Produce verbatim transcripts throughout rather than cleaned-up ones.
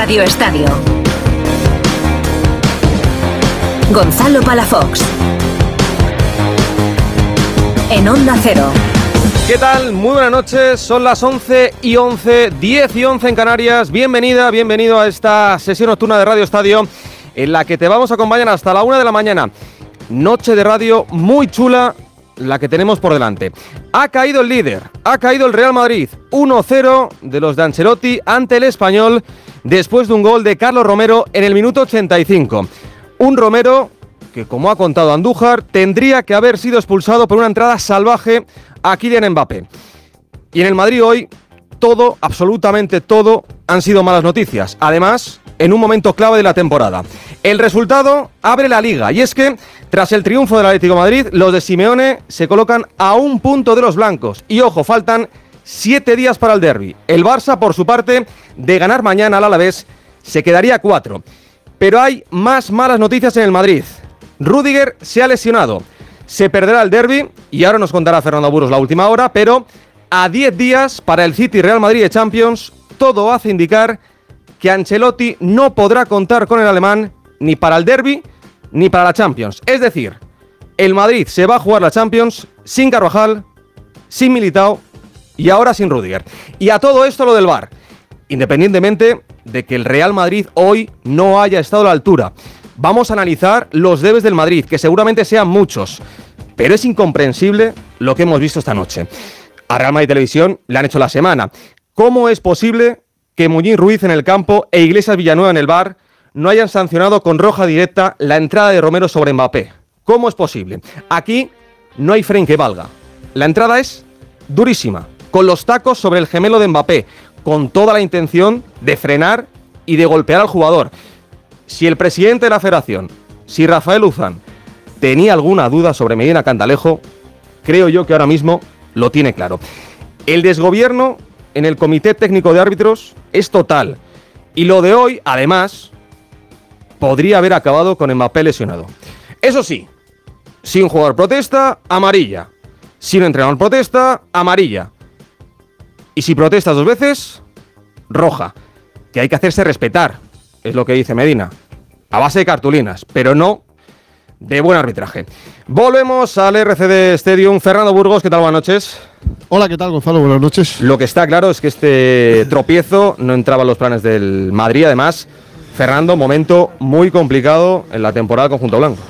Radio Estadio. Gonzalo Palafox. En Onda Cero. ¿Qué tal? Muy buenas noches, son las once y once, diez y once en Canarias. Bienvenida, bienvenido a esta sesión nocturna de Radio Estadio, en la que te vamos a acompañar hasta la una de la mañana. Noche de radio muy chula, la que tenemos por delante. Ha caído el líder, ha caído el Real Madrid, uno cero de los de Ancelotti ante el Español, después de un gol de Carlos Romero en el minuto ochenta y cinco. Un Romero que, como ha contado Andújar, tendría que haber sido expulsado por una entrada salvaje a Kylian Mbappé. Y en el Madrid hoy, todo, absolutamente todo, han sido malas noticias. Además, en un momento clave de la temporada. El resultado abre la Liga, y es que, tras el triunfo del Atlético de Madrid, los de Simeone se colocan a un punto de los blancos. Y ojo, faltan siete días para el derbi. El Barça, por su parte, de ganar mañana al Alavés, se quedaría a cuatro. Pero hay más malas noticias en el Madrid. Rüdiger se ha lesionado. Se perderá el derbi, y ahora nos contará Fernando Burgos la última hora, pero a diez días para el City Real Madrid de Champions, todo hace indicar que Ancelotti no podrá contar con el alemán ni para el derbi ni para la Champions. Es decir, el Madrid se va a jugar la Champions sin Carvajal, sin Militao y ahora sin Rüdiger. Y a todo esto lo del V A R, independientemente de que el Real Madrid hoy no haya estado a la altura. Vamos a analizar los debes del Madrid, que seguramente sean muchos, pero es incomprensible lo que hemos visto esta noche. A Real Madrid Televisión le han hecho la semana. ¿Cómo es posible que Muñiz Ruiz en el campo e Iglesias Villanueva en el V A R no hayan sancionado con roja directa la entrada de Romero sobre Mbappé? ¿Cómo es posible? Aquí no hay freno que valga. La entrada es durísima, con los tacos sobre el gemelo de Mbappé, con toda la intención de frenar y de golpear al jugador. Si el presidente de la federación, si Rafael Luzán, tenía alguna duda sobre Medina Cantalejo, creo yo que ahora mismo lo tiene claro. El desgobierno en el Comité Técnico de Árbitros es total. Y lo de hoy, además, podría haber acabado con Mbappé lesionado. Eso sí, si un jugador protesta, amarilla. Si un entrenador protesta, amarilla. Y si protestas dos veces, roja. Que hay que hacerse respetar, es lo que dice Medina. A base de cartulinas, pero no de buen arbitraje. Volvemos al R C D Stadium. Fernando Burgos, ¿qué tal? Buenas noches. Hola, ¿qué tal, Gonzalo? Buenas noches. Lo que está claro es que este tropiezo no entraba en los planes del Madrid. Además, Fernando, momento muy complicado en la temporada del conjunto blanco.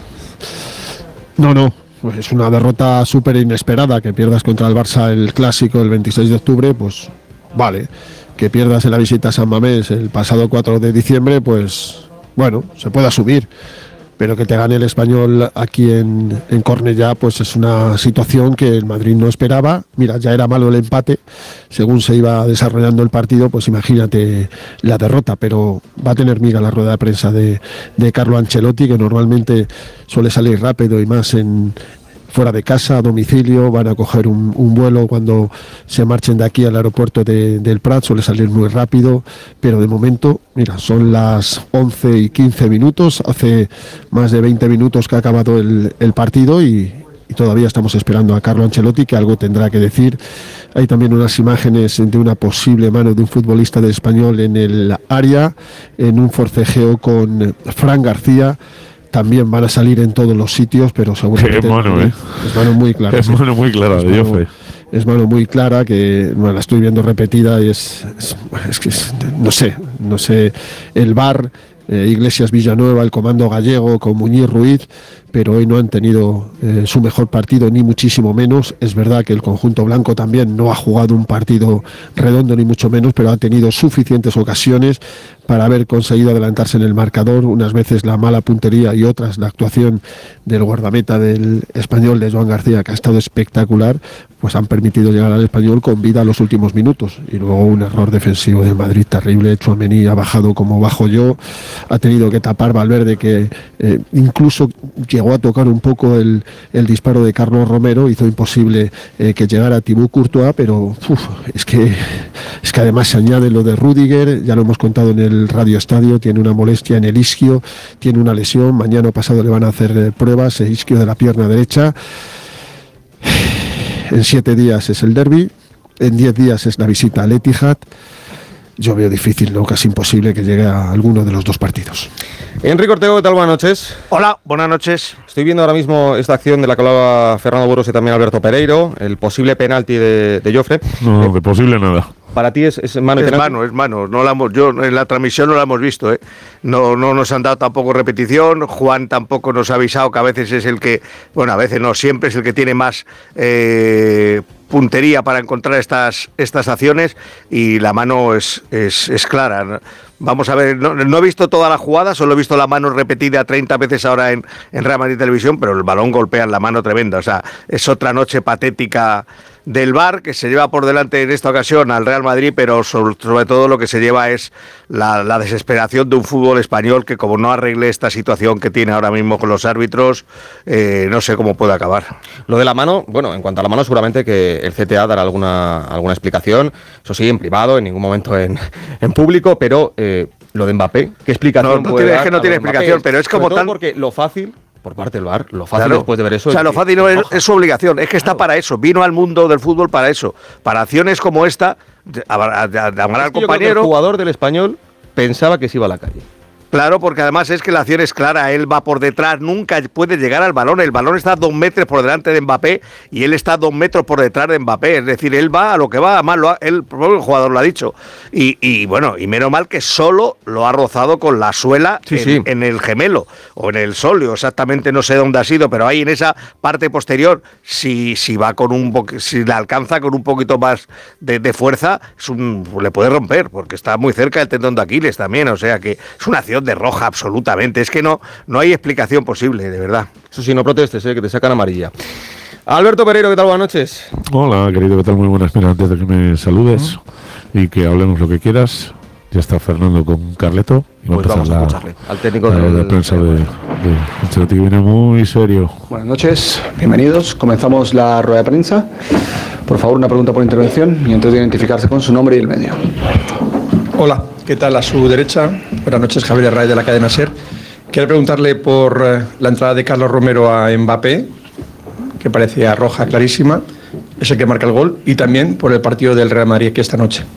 No, no, pues es una derrota súper inesperada. Que pierdas contra el Barça el Clásico el veintiséis de octubre, pues vale. Que pierdas en la visita a San Mamés el pasado cuatro de diciembre, pues bueno, se puede asumir. Pero que te gane el Español aquí en, en Cornellá, pues es una situación que el Madrid no esperaba. Mira, ya era malo el empate, según se iba desarrollando el partido, pues imagínate la derrota. Pero va a tener miga la rueda de prensa de, de Carlo Ancelotti, que normalmente suele salir rápido y más en fuera de casa, a domicilio. Van a coger un, un vuelo cuando se marchen de aquí al aeropuerto de, del Prat, suele salir muy rápido, pero de momento, mira, son las once y quince minutos, hace más de veinte minutos que ha acabado el, el partido y, y todavía estamos esperando a Carlo Ancelotti, que algo tendrá que decir. Hay también unas imágenes de una posible mano de un futbolista del Español en el área, en un forcejeo con Fran García. También van a salir en todos los sitios, pero seguramente... Es mano, ¿eh? Es mano muy clara. Es mano muy clara, de Jofe. Es mano muy clara, que bueno, la estoy viendo repetida y es... Es, es que es, no sé, no sé, el V A R, eh, Iglesias Villanueva, el comando gallego con Muñiz Ruiz, pero hoy no han tenido eh, su mejor partido, ni muchísimo menos. Es verdad que el conjunto blanco también no ha jugado un partido redondo, ni mucho menos, pero ha tenido suficientes ocasiones para haber conseguido adelantarse en el marcador, unas veces la mala puntería y otras la actuación del guardameta del Español, de Joan García, que ha estado espectacular, pues han permitido llegar al Español con vida a los últimos minutos. Y luego un error defensivo del Madrid terrible. Tchouaméni ha bajado como bajo yo, ha tenido que tapar Valverde, que eh, incluso llegó a tocar un poco el, el disparo de Carlos Romero, hizo imposible eh, que llegara Thibaut Courtois, pero uf, es que es que además se añade lo de Rüdiger, ya lo hemos contado en el Radio Estadio, tiene una molestia en el isquio, tiene una lesión, mañana pasado le van a hacer eh, pruebas, el isquio de la pierna derecha. En siete días es el derbi, en diez días es la visita al Etihad. yo veo difícil, ¿no? Casi imposible que llegue a alguno de los dos partidos. Enrique Ortego, ¿qué tal? Buenas noches. Hola, buenas noches. Estoy viendo ahora mismo esta acción de la que hablaba Fernando Burgos y también Alberto Pereiro, el posible penalti de, de Jofre. No, eh, de posible nada. Para ti es, es mano y Es penalti. mano, es mano. No la hemos, yo en la transmisión no la hemos visto, ¿eh? No, no nos han dado tampoco repetición. Juan tampoco nos ha avisado que a veces es el que, bueno, a veces no, siempre es el que tiene más eh, puntería para encontrar estas, estas acciones, y la mano es, es, es clara. Vamos a ver, no, no he visto toda la jugada, solo he visto la mano repetida treinta veces ahora en, en Real Madrid Televisión, pero el balón golpea en la mano tremenda. O sea, es otra noche patética del V A R, que se lleva por delante en esta ocasión al Real Madrid, pero sobre, sobre todo lo que se lleva es la, la desesperación de un fútbol español que, como no arregle esta situación que tiene ahora mismo con los árbitros, eh, no sé cómo puede acabar. Lo de la mano, bueno, en cuanto a la mano, seguramente que el C T A dará alguna, alguna explicación, eso sí, en privado, en ningún momento en, en público, pero eh, lo de Mbappé, ¿qué explicación No, no puede tiene, dar es que no a tiene lo de Mbappé? explicación, pero es como Sobre todo tan... porque lo fácil, por parte del V A R, lo fácil Claro. después de ver eso... O sea, es lo que- fácil no es, Ojo. es su obligación, es que está para eso, vino al mundo del fútbol para eso, para acciones como esta, de- a- a- a- de amar Es al que yo creo que compañero. el jugador del Español pensaba que se iba a la calle. Claro, porque además es que la acción es clara, él va por detrás, nunca puede llegar al balón, el balón está dos metros por delante de Mbappé y él está dos metros por detrás de Mbappé, es decir, él va a lo que va, además lo ha, él, el jugador lo ha dicho, y, y bueno, y menos mal que solo lo ha rozado con la suela Sí, en, sí. en el gemelo, o en el sóleo, exactamente no sé dónde ha sido, pero ahí en esa parte posterior, si, si va con un po- si la alcanza con un poquito más de, de fuerza, es un, le puede romper, porque está muy cerca del tendón de Aquiles también, o sea que es una acción de roja absolutamente, es que no, no hay explicación posible, de verdad. Eso sí, no protestes, eh, que te sacan amarilla. Alberto Pereiro, ¿qué tal? Buenas noches. Hola, querido, ¿qué tal? Muy buenas. Mira, antes de que me saludes y que hablemos lo que quieras, ya está Fernando con Carleto. Y Pues vamos a la, escucharle, al técnico la, del- la prensa de, de Ancelotti, que viene muy serio. Buenas noches, bienvenidos. Comenzamos la rueda de prensa. Por favor, una pregunta por intervención y antes de identificarse con su nombre y el medio. Hola, ¿qué tal? A su derecha, buenas noches, Javier Herray de la cadena SER. Quiero preguntarle por eh, la entrada de Carlos Romero a Mbappé, que parecía roja clarísima, es el que marca el gol, y también por el partido del Real Madrid que esta noche.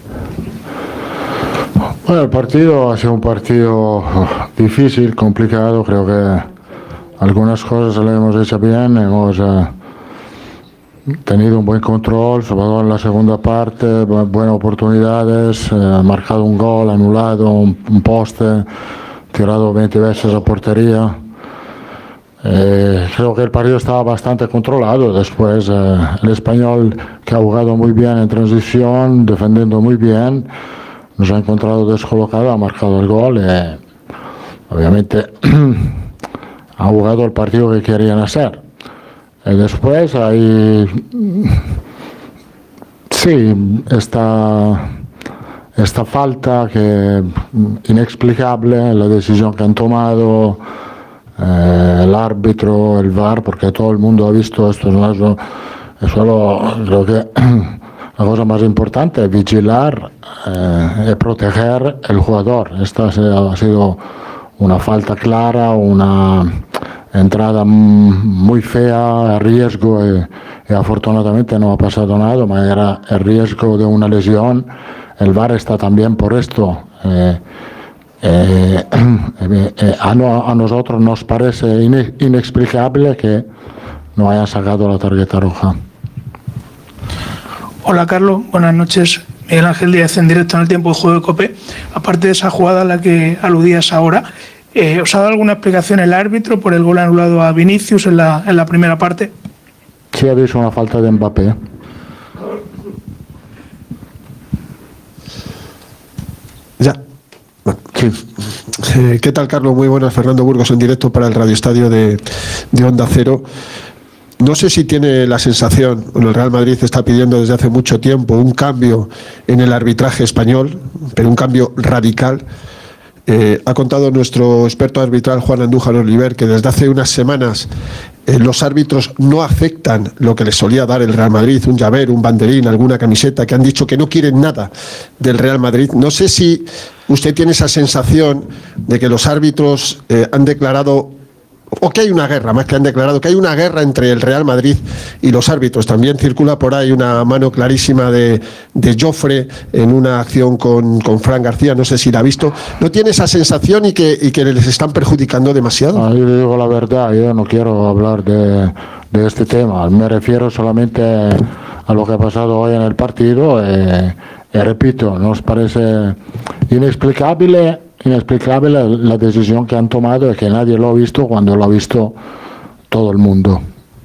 Bueno, el partido ha sido un partido difícil, complicado. Creo que algunas cosas las hemos hecho bien. Hemos eh, tenido un buen control, sobre todo en la segunda parte, bu- buenas oportunidades, eh, marcado un gol, anulado un, un poste, tirado veinte veces a portería. Eh, creo que el partido estaba bastante controlado. Después eh, el Español, que ha jugado muy bien en transición, defendiendo muy bien, nos ha encontrado descolocado, ha marcado el gol. Eh, obviamente ha jugado el partido que querían hacer. Y después hay, sí, esta, esta falta que inexplicable, la decisión que han tomado eh, el árbitro, el V A R, porque todo el mundo ha visto esto. No es, es solo, creo que la cosa más importante es vigilar eh, y proteger el jugador. Esta ha sido, ha sido una falta clara, una entrada muy fea, a riesgo, y, y afortunadamente no ha pasado nada, pero era el riesgo de una lesión. El V A R está también por esto. Eh, eh, eh, a, no, a nosotros nos parece ine, inexplicable que no hayan sacado la tarjeta roja. Hola Carlos, buenas noches. Miguel Ángel Díaz en directo en el tiempo de juego de COPE. Aparte de esa jugada a la que aludías ahora, eh, ¿os ha dado alguna explicación el árbitro por el gol anulado a Vinicius en la, en la primera parte? Sí, ha visto una falta de Mbappé. Ya. Sí. Eh, ¿Qué tal, Carlos? Muy buenas. Fernando Burgos en directo para el Radio Estadio de, de Onda Cero. No sé si tiene la sensación, bueno, el Real Madrid está pidiendo desde hace mucho tiempo un cambio en el arbitraje español, pero un cambio radical. Eh, ha contado nuestro experto arbitral Juan Andújar Oliver que desde hace unas semanas eh, los árbitros no aceptan lo que les solía dar el Real Madrid, un llavero, un banderín, alguna camiseta, que han dicho que no quieren nada del Real Madrid. No sé si usted tiene esa sensación de que los árbitros eh, han declarado o que hay una guerra, más que han declarado que hay una guerra entre el Real Madrid y los árbitros. También circula por ahí una mano clarísima de, de Jofre en una acción con, con Fran García, no sé si la ha visto. ¿No tiene esa sensación y que, y que les están perjudicando demasiado? Ah, yo le digo la verdad, yo no quiero hablar de, de este tema, me refiero solamente a lo que ha pasado hoy en el partido y, y repito, nos parece inexplicable inexplicable la decisión que han tomado y que nadie lo ha visto cuando lo ha visto todo el mundo.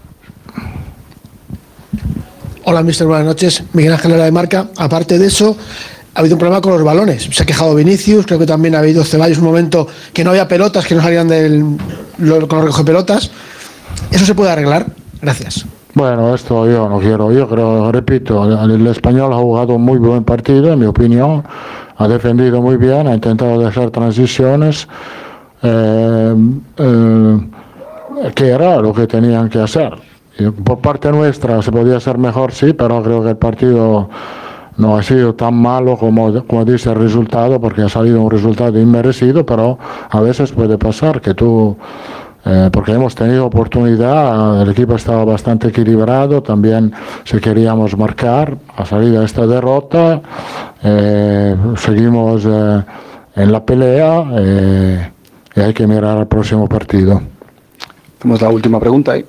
Hola, mister, buenas noches. Miguel Ángel Lara de Marca. Aparte de eso, ha habido un problema con los balones. Se ha quejado Vinicius, creo que también ha habido Ceballos un momento que no había pelotas, que no salían del, lo, con los recoge pelotas. ¿Eso se puede arreglar? Gracias. Bueno, esto yo no quiero, yo creo, repito, el español ha jugado un muy buen partido, en mi opinión, ha defendido muy bien, ha intentado hacer transiciones, eh, eh, que era lo que tenían que hacer. Y por parte nuestra se podía hacer mejor, sí, pero creo que el partido no ha sido tan malo como, como dice el resultado, porque ha salido un resultado inmerecido, pero a veces puede pasar que tú... Eh, porque hemos tenido oportunidad, el equipo estaba bastante equilibrado, también si queríamos marcar, ha salido esta derrota, eh, seguimos eh, en la pelea eh, y hay que mirar al próximo partido. Hacemos la última pregunta ahí.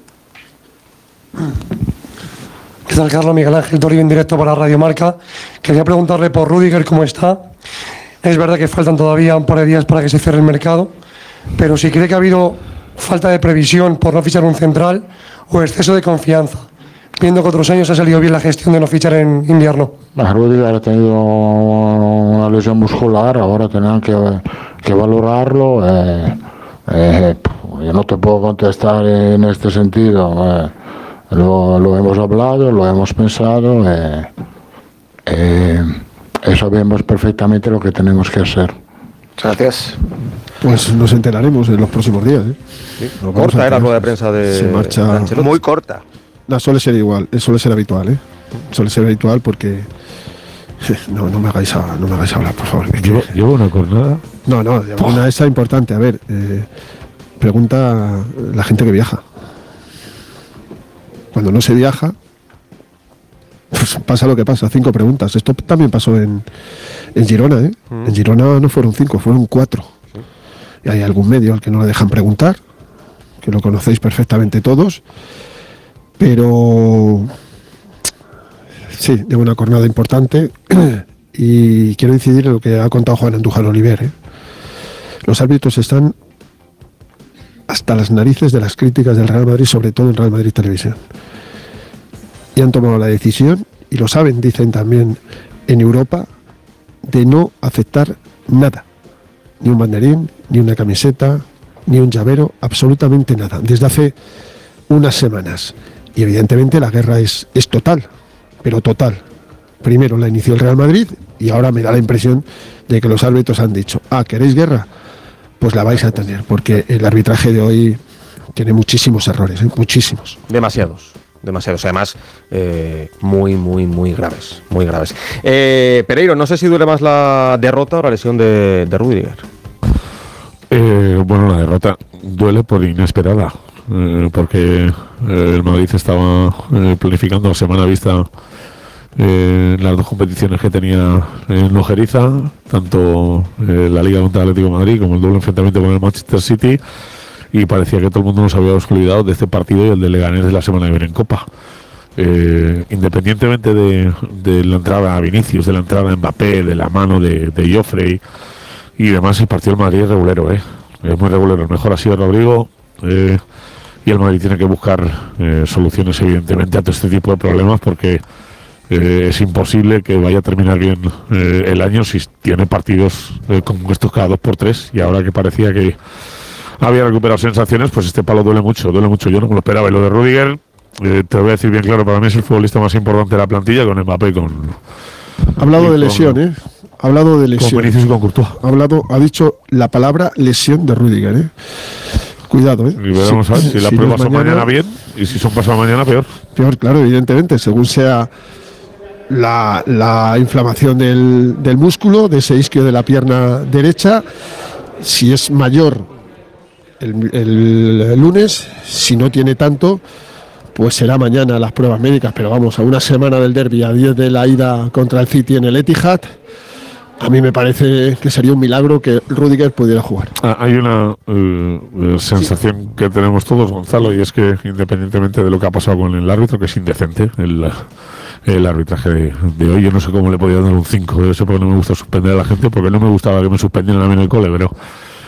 ¿Qué tal, Carlos? Miguel Ángel Toribio en directo para Radio Marca. Quería preguntarle por Rüdiger cómo está. Es verdad que faltan todavía un par de días para que se cierre el mercado, pero si cree que ha habido falta de previsión por no fichar un central o exceso de confianza, viendo que otros años ha salido bien la gestión de no fichar en invierno. Rüdiger ha tenido una lesión muscular, ahora tendrán que, que valorarlo. Eh, eh, yo no te puedo contestar en este sentido. Eh, lo, lo hemos hablado, lo hemos pensado eh, eh, y sabemos perfectamente lo que tenemos que hacer. Muchas gracias. Pues nos enteraremos en los próximos días. ¿eh? Sí, corta era la rueda de prensa de, se marcha, de Ancelotti. Muy corta. No, suele ser igual, suele ser habitual, ¿eh? Suele ser habitual porque... No, no me hagáis, a, no me hagáis hablar, por favor. ¿Llevo, ¿Llevo una jornada? No, no, una esa importante. A ver, eh, pregunta la gente que viaja. Cuando no se viaja, pues pasa lo que pasa, cinco preguntas. Esto también pasó en, en Girona, ¿eh? Mm. En Girona no fueron cinco, fueron cuatro. Sí. Y hay algún medio al que no le dejan preguntar, que lo conocéis perfectamente todos, pero sí, de una jornada importante. Y quiero incidir en lo que ha contado Juan Andújar Oliver, ¿eh? Los árbitros están hasta las narices de las críticas del Real Madrid, sobre todo en Real Madrid Televisión. Y han tomado la decisión, y lo saben, dicen también en Europa, de no aceptar nada. Ni un banderín, ni una camiseta, ni un llavero, absolutamente nada. Desde hace unas semanas. Y evidentemente la guerra es, es total, pero total. Primero la inició el Real Madrid y ahora me da la impresión de que los árbitros han dicho, ah, ¿queréis guerra? Pues la vais a tener, porque el arbitraje de hoy tiene muchísimos errores, ¿eh? Muchísimos. Demasiados, demasiados, además eh, muy, muy, muy graves, muy graves. Eh, Pereiro, no sé si duele más la derrota o la lesión de, de Rüdiger. Eh, bueno, la derrota duele por inesperada, eh, porque eh, el Madrid estaba eh, planificando a semana vista Eh, las dos competiciones que tenía en Ojeriza, tanto eh, la Liga contra el Atlético de Madrid como el doble enfrentamiento con el Manchester City, y parecía que todo el mundo nos había olvidado de este partido y el de Leganés de la semana de ver en Copa. Eh, independientemente de, de la entrada a Vinicius, de la entrada a Mbappé, de la mano de, de Joffrey y demás, el partido del Madrid es regulero, ¿eh? Es muy regulero. El mejor ha sido Rodrigo, eh, y el Madrid tiene que buscar eh, soluciones evidentemente a todo este tipo de problemas, porque Eh, es imposible que vaya a terminar bien eh, el año si tiene partidos eh, como estos cada dos por tres, y ahora que parecía que había recuperado sensaciones, pues este palo duele mucho, duele mucho. Yo no me lo esperaba. Y lo de Rüdiger, eh, te voy a decir bien claro, para mí es el futbolista más importante de la plantilla, con Mbappé, con... Ha hablado de lesión, ¿eh? Ha hablado de lesión. Con Vinicius y con Courtois. Ha hablado, ha dicho la palabra lesión de Rüdiger, ¿eh? Cuidado, ¿eh? Y veremos, sí, a ver si, si las si pruebas son mañana, mañana bien, y si son pasado mañana, peor. Peor, claro, evidentemente, según sea La, la inflamación del, del músculo, de ese isquio de la pierna derecha, si es mayor el, el, el lunes. Si no tiene tanto, pues será mañana las pruebas médicas. Pero vamos, a una semana del derbi, a diez de la ida contra el City en el Etihad, a mí me parece que sería un milagro que Rüdiger pudiera jugar. Ah, hay una uh, sensación sí. que tenemos todos, Gonzalo, y es que independientemente de lo que ha pasado con el árbitro, que es indecente el, el arbitraje de, de hoy, yo no sé cómo le podía dar un cinco, debe ser porque no me gusta suspender a la gente, porque no me gustaba que me suspendieran a mí en el cole, pero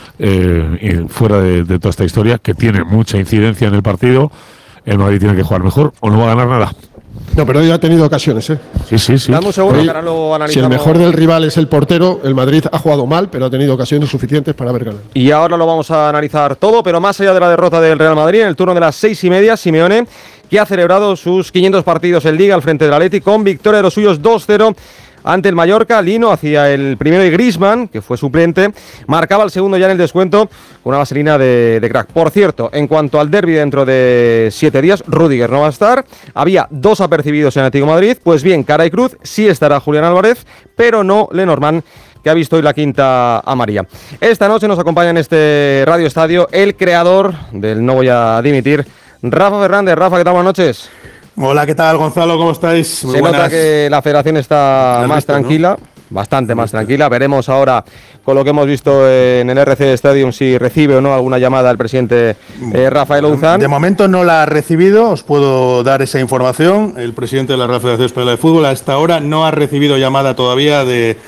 eh, y fuera de, de toda esta historia, que tiene mucha incidencia en el partido, el Madrid tiene que jugar mejor o no va a ganar nada. No, pero hoy ha tenido ocasiones, ¿eh? Sí, sí, sí. Damos seguro que ahora lo analizamos. Si el mejor del rival es el portero, el Madrid ha jugado mal, pero ha tenido ocasiones suficientes para haber ganado. Y ahora lo vamos a analizar todo, pero más allá de la derrota del Real Madrid, en el turno de las seis y media, Simeone, que ha celebrado sus quinientos partidos en Liga al frente del Atleti, con victoria de los suyos dos cero ante el Mallorca. Lino hacía el primero y Griezmann, que fue suplente, marcaba el segundo ya en el descuento con una vaselina de, de crack. Por cierto, en cuanto al derbi dentro de siete días, Rüdiger no va a estar. Había dos apercibidos en Atlético de Madrid. Pues bien, cara y cruz, sí estará Julián Álvarez, pero no Lenormand, que ha visto hoy la quinta amarilla. Esta noche nos acompaña en este Radio Estadio el creador del No Voy a Dimitir, Rafa Fernández. Rafa, ¿qué tal? Buenas noches. Hola, ¿qué tal, Gonzalo? ¿Cómo estáis? Muy Se buenas. nota que la federación está más visto, tranquila, ¿no? Bastante más tranquila. Veremos ahora, con lo que hemos visto en el R C Stadium, si recibe o no alguna llamada del presidente eh, Rafael Ouzán. De momento no la ha recibido, os puedo dar esa información. El presidente de la Real Federación Española de Fútbol a esta hora no ha recibido llamada todavía de,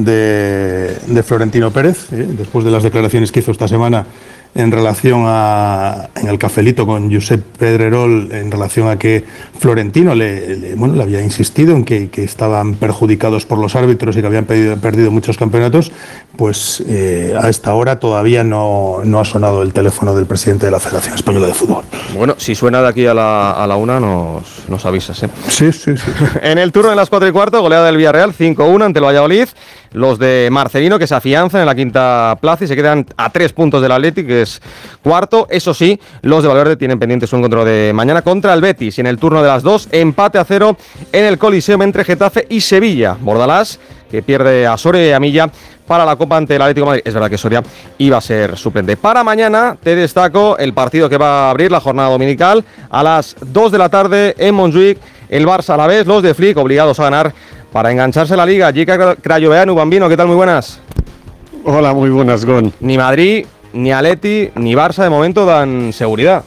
de, de Florentino Pérez, ¿eh? Después de las declaraciones que hizo esta semana en relación a, en el cafelito con Josep Pedrerol, en relación a que Florentino le, le, bueno, le había insistido en que, que estaban perjudicados por los árbitros y que habían perdido, perdido muchos campeonatos, pues eh, a esta hora todavía no, no ha sonado el teléfono del presidente de la Federación Española de Fútbol. Bueno, si suena de aquí a la, a la una, nos, nos avisas, ¿eh? Sí, sí, sí. En el turno de las cuatro y cuarto, goleada del Villarreal, cinco uno ante el Valladolid. Los de Marcelino, que se afianzan en la quinta plaza y se quedan a tres puntos del Athletic, que es cuarto. Eso sí, los de Valverde tienen pendientes un encuentro de mañana contra el Betis. Y en el turno de las dos, empate a cero en el Coliseum entre Getafe y Sevilla. Bordalás, que pierde a Soria y a Milla para la Copa ante el Atlético de Madrid. Es verdad que Soria iba a ser suplente. Para mañana te destaco el partido que va a abrir la jornada dominical a las dos de la tarde en Montjuïc. El Barça a la vez, los de Flick obligados a ganar para engancharse a la Liga. Jica Crayoveanu, Bambino, ¿qué tal? Muy buenas. Hola, muy buenas, Gon. Ni Madrid, ni Atleti, ni Barça de momento dan seguridad.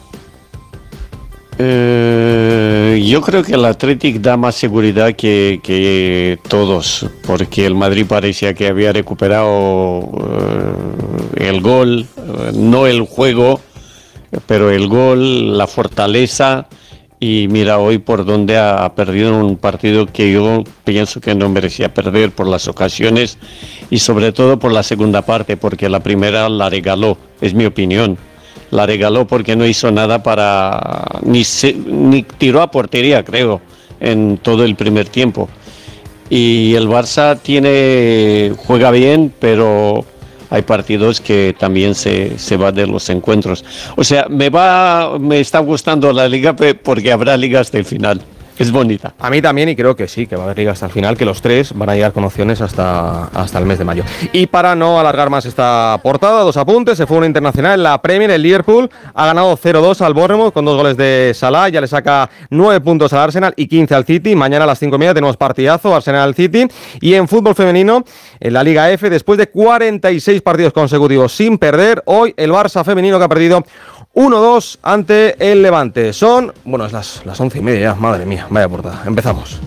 Eh, yo creo que el Athletic da más seguridad que, que todos, porque el Madrid parecía que había recuperado eh, el gol, eh, no el juego, pero el gol, la fortaleza. Y mira hoy por donde ha perdido un partido que yo pienso que no merecía perder por las ocasiones y sobre todo por la segunda parte, porque la primera la regaló, es mi opinión. La regaló porque no hizo nada para... ni, se, ni tiró a portería, creo, en todo el primer tiempo. Y el Barça tiene juega bien, pero hay partidos que también se, se va de los encuentros. O sea, me va, me está gustando la liga porque habrá liga hasta el final. Es bonita. A mí también, y creo que sí, que va a haber liga hasta el final, que los tres van a llegar con opciones hasta, hasta el mes de mayo. Y para no alargar más esta portada, dos apuntes. Se fue una internacional en la Premier, el Liverpool ha ganado cero dos al Bournemouth con dos goles de Salah, ya le saca nueve puntos al Arsenal y quince al City. Mañana a las cinco y media tenemos partidazo, Arsenal-City. Y en fútbol femenino, en la Liga F, después de cuarenta y seis partidos consecutivos sin perder, hoy el Barça femenino que ha perdido uno dos ante el Levante. Son, bueno, es las, las once y media ya, madre mía, vaya portada. Empezamos.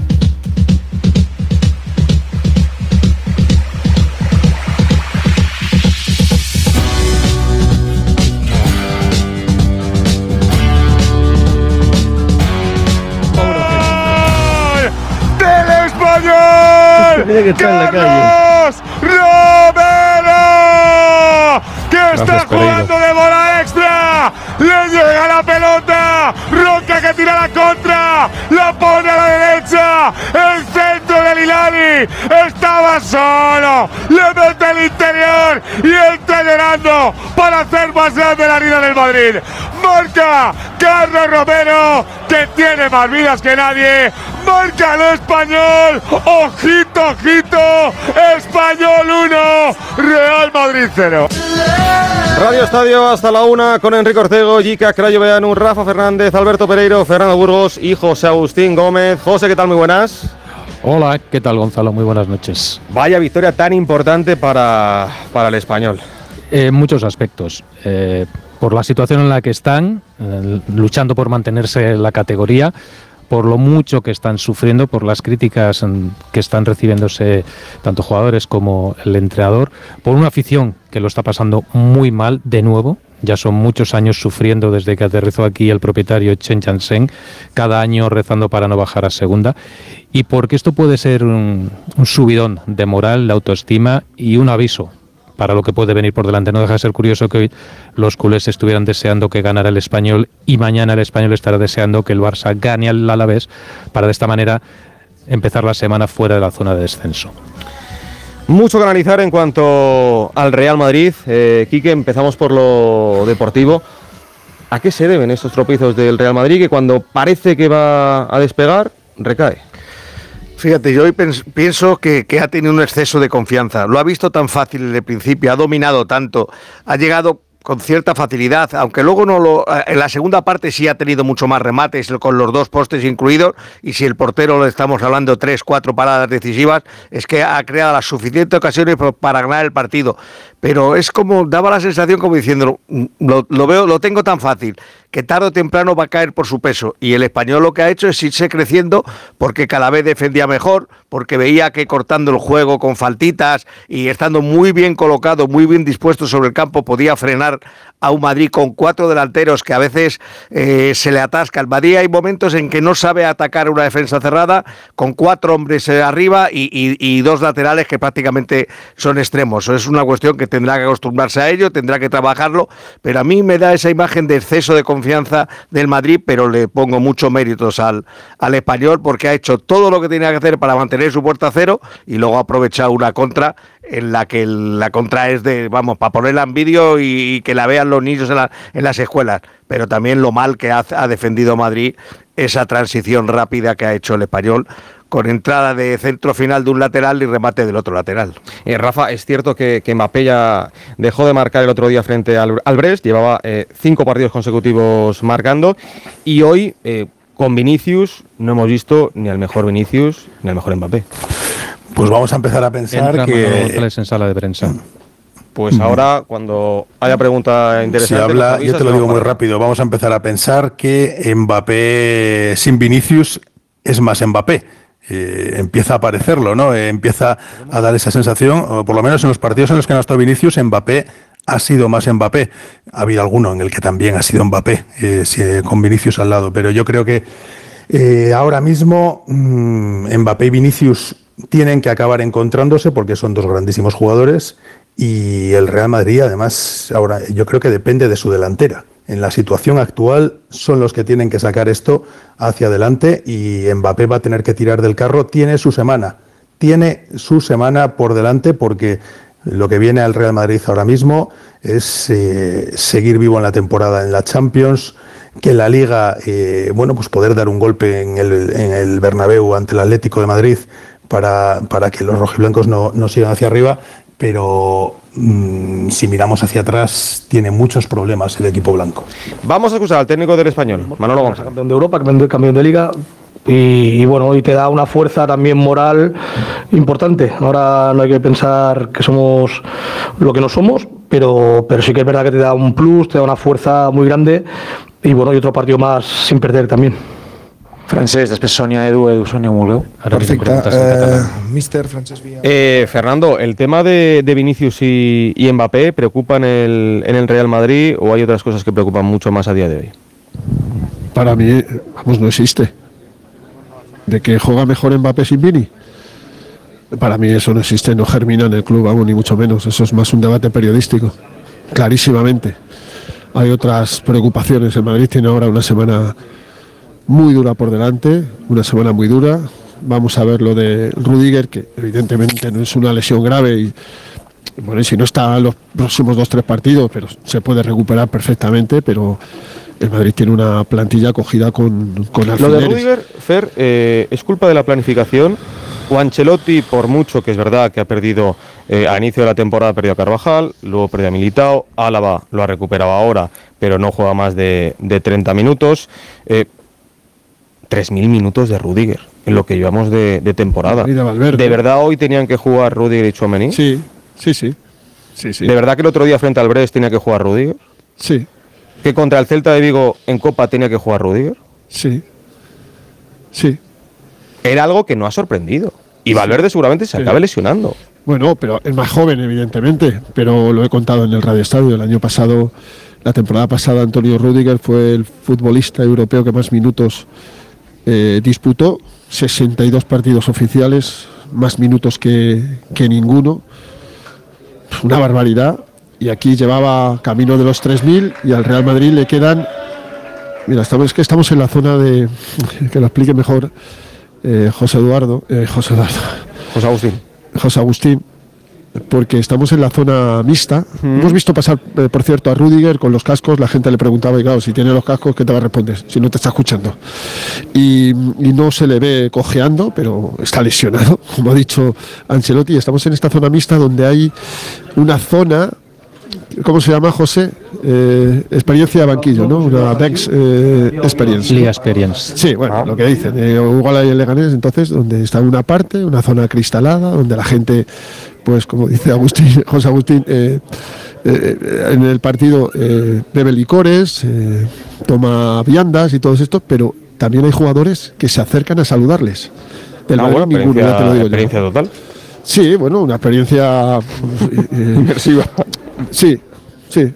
¡Del Español! Tiene que estar en la ¡Carlos Romero! ¡Que está Gracias, jugando Pereiro. de bola extra! ¡Le llega la pelota! ¡Roca que tira la contra! ¡La pone a la derecha! ¡El centro del Hilali! ¡Estaba solo! ¡Le mete el interior! ¡Y está llegando para hacer más grande la Liga del Madrid! ¡Marca Carlos Romero, que tiene más vidas que nadie! ¡Marca el Español! ¡Ojito, ojito! ¡Español uno! ¡Real Madrid cero! Radio Estadio hasta la una con Enrique Ortego, Jica Crayoveanu, Rafa Fernández, Alberto Pereiro, Fernando Burgos y José Agustín Gómez. José, ¿qué tal? Muy buenas. Hola, ¿qué tal, Gonzalo? Muy buenas noches. Vaya victoria tan importante para, para el Español. En muchos aspectos. Eh, por la situación en la que están, eh, luchando por mantenerse en la categoría, por lo mucho que están sufriendo, por las críticas que están recibiéndose tanto jugadores como el entrenador, por una afición que lo está pasando muy mal de nuevo. Ya son muchos años sufriendo desde que aterrizó aquí el propietario Chen Chang-Sheng, cada año rezando para no bajar a segunda, y porque esto puede ser un, un subidón de moral, de autoestima y un aviso para lo que puede venir por delante. No deja de ser curioso que hoy los culés estuvieran deseando que ganara el Español y mañana el Español estará deseando que el Barça gane al Alavés para de esta manera empezar la semana fuera de la zona de descenso. Mucho que analizar en cuanto al Real Madrid. Eh, Quique, empezamos por lo deportivo. ¿A qué se deben estos tropiezos del Real Madrid que cuando parece que va a despegar, recae? Fíjate, yo hoy pienso que, que ha tenido un exceso de confianza. Lo ha visto tan fácil en el principio, ha dominado tanto, ha llegado con cierta facilidad, aunque luego no lo, en la segunda parte sí ha tenido mucho más remates, con los dos postes incluidos, y si el portero le estamos hablando tres, cuatro paradas decisivas, es que ha creado las suficientes ocasiones para ganar el partido. Pero es como, daba la sensación como diciendo, lo, lo veo, lo tengo tan fácil, que tarde o temprano va a caer por su peso. Y el Español lo que ha hecho es irse creciendo porque cada vez defendía mejor, porque veía que cortando el juego con faltitas y estando muy bien colocado, muy bien dispuesto sobre el campo, podía frenar a un Madrid con cuatro delanteros que a veces eh, se le atasca. El Madrid hay momentos en que no sabe atacar una defensa cerrada con cuatro hombres eh, arriba y, y, y dos laterales que prácticamente son extremos. Es una cuestión que tendrá que acostumbrarse a ello, tendrá que trabajarlo, pero a mí me da esa imagen de exceso de confianza del Madrid, pero le pongo muchos méritos al, al Español porque ha hecho todo lo que tenía que hacer para mantener su puerta a cero y luego ha aprovechado una contra en la que la contra es de, vamos, para ponerla en vídeo y, y que la vean los niños en, la, en las escuelas, pero también lo mal que ha, ha defendido Madrid, esa transición rápida que ha hecho el Español, con entrada de centro final de un lateral y remate del otro lateral. Eh, Rafa, es cierto que, que Mbappé ya dejó de marcar el otro día frente al, al Brest, llevaba eh, cinco partidos consecutivos marcando, y hoy, eh, con Vinicius, no hemos visto ni al mejor Vinicius ni al mejor Mbappé. Pues vamos a empezar a pensar Entra que... en sala de prensa. Pues ahora, cuando haya pregunta interesante... Si habla, yo te lo digo muy rápido, vamos a empezar a pensar que Mbappé sin Vinicius es más Mbappé. Eh, empieza a parecerlo, ¿no? Eh, empieza a dar esa sensación, o por lo menos en los partidos en los que no ha estado Vinicius, Mbappé ha sido más Mbappé. Ha habido alguno en el que también ha sido Mbappé, eh, si, eh, con Vinicius al lado, pero yo creo que eh, ahora mismo mmm, Mbappé y Vinicius tienen que acabar encontrándose porque son dos grandísimos jugadores y el Real Madrid además ahora yo creo que depende de su delantera. En la situación actual son los que tienen que sacar esto hacia adelante y Mbappé va a tener que tirar del carro. Tiene su semana, tiene su semana por delante porque lo que viene al Real Madrid ahora mismo es eh, seguir vivo en la temporada en la Champions, que la Liga, eh, bueno, pues poder dar un golpe en el, en el Bernabéu ante el Atlético de Madrid para, para que los rojiblancos no, no sigan hacia arriba, pero mmm, si miramos hacia atrás tiene muchos problemas el equipo blanco. Vamos a escuchar al técnico del Español, Manolo González. Campeón de Europa, campeón de Liga y, y bueno, y te da una fuerza también moral importante. Ahora no hay que pensar que somos lo que no somos, pero, pero sí que es verdad que te da un plus, te da una fuerza muy grande y bueno, y otro partido más sin perder también. Francesc, després Sonia, Edu, Edu, Sonia, molt bé. Perfecte. Eh, Mister Francesc Villa. Eh, Fernando, ¿el tema de, de Vinicius y, y Mbappé preocupa en el, en el Real Madrid o hay otras cosas que preocupan mucho más a día de hoy? Para mí, vamos, no existe. ¿De que juega mejor Mbappé sin Vini? Para mí eso no existe, no germina en el club, vamos, ni mucho menos. Eso es más un debate periodístico, clarísimamente. Hay otras preocupaciones. El Madrid tiene ahora una semana muy dura por delante, una semana muy dura. Vamos a ver lo de Rudiger, que evidentemente no es una lesión grave y bueno, y si no está en los próximos dos tres partidos, pero se puede recuperar perfectamente, pero el Madrid tiene una plantilla cogida con, con alfileres. Lo de Rudiger, Fer, eh, ¿es culpa de la planificación O Ancelotti, por mucho que es verdad que ha perdido, eh, a inicio de la temporada ha perdido a Carvajal, luego perdió a Militao, Álava lo ha recuperado ahora, pero no juega más de, de treinta minutos. Eh, tres mil minutos de Rüdiger, en lo que llevamos de, de temporada. De, ¿De verdad hoy tenían que jugar Rüdiger y Tchouaméni? Sí, sí, sí. sí, sí. ¿De verdad que el otro día frente al Brest tenía que jugar Rüdiger? Sí. ¿Que contra el Celta de Vigo en Copa tenía que jugar Rüdiger? Sí. Sí. Era algo que no ha sorprendido. Y Valverde seguramente se acabe lesionando. Bueno, pero es más joven, evidentemente. Pero lo he contado en el Radio Estadio. El año pasado, la temporada pasada, Antonio Rüdiger fue el futbolista europeo que más minutos eh, disputó. sesenta y dos partidos oficiales, más minutos que, que ninguno. Una barbaridad. Y aquí llevaba camino de los tres mil y al Real Madrid le quedan... Mira, estamos, es que estamos en la zona de... Que lo explique mejor eh, José Eduardo. Eh, José Eduardo. José Agustín. José Agustín. Porque estamos en la zona mixta. Mm. Hemos visto pasar, eh, por cierto, a Rüdiger con los cascos. La gente le preguntaba, y claro, si tiene los cascos, ¿qué te va a responder? Si no te está escuchando. Y, y no se le ve cojeando, pero está lesionado, como ha dicho Ancelotti. Estamos en esta zona mixta donde hay una zona... ¿Cómo se llama, José? Eh, experiencia de banquillo, ¿no? Una Bex eh, Experience. Liga Experience. Sí, bueno, lo que dicen. Eh, igual hay en Leganés, entonces, donde está una parte, una zona cristalada, donde la gente, pues como dice Agustín, José Agustín, eh, eh, en el partido eh, bebe licores, eh, toma viandas y todo esto, pero también hay jugadores que se acercan a saludarles. Del ah, bueno, ninguno, ya te lo digo experiencia yo. total. Sí, bueno, una experiencia eh, inmersiva. Sí, sí.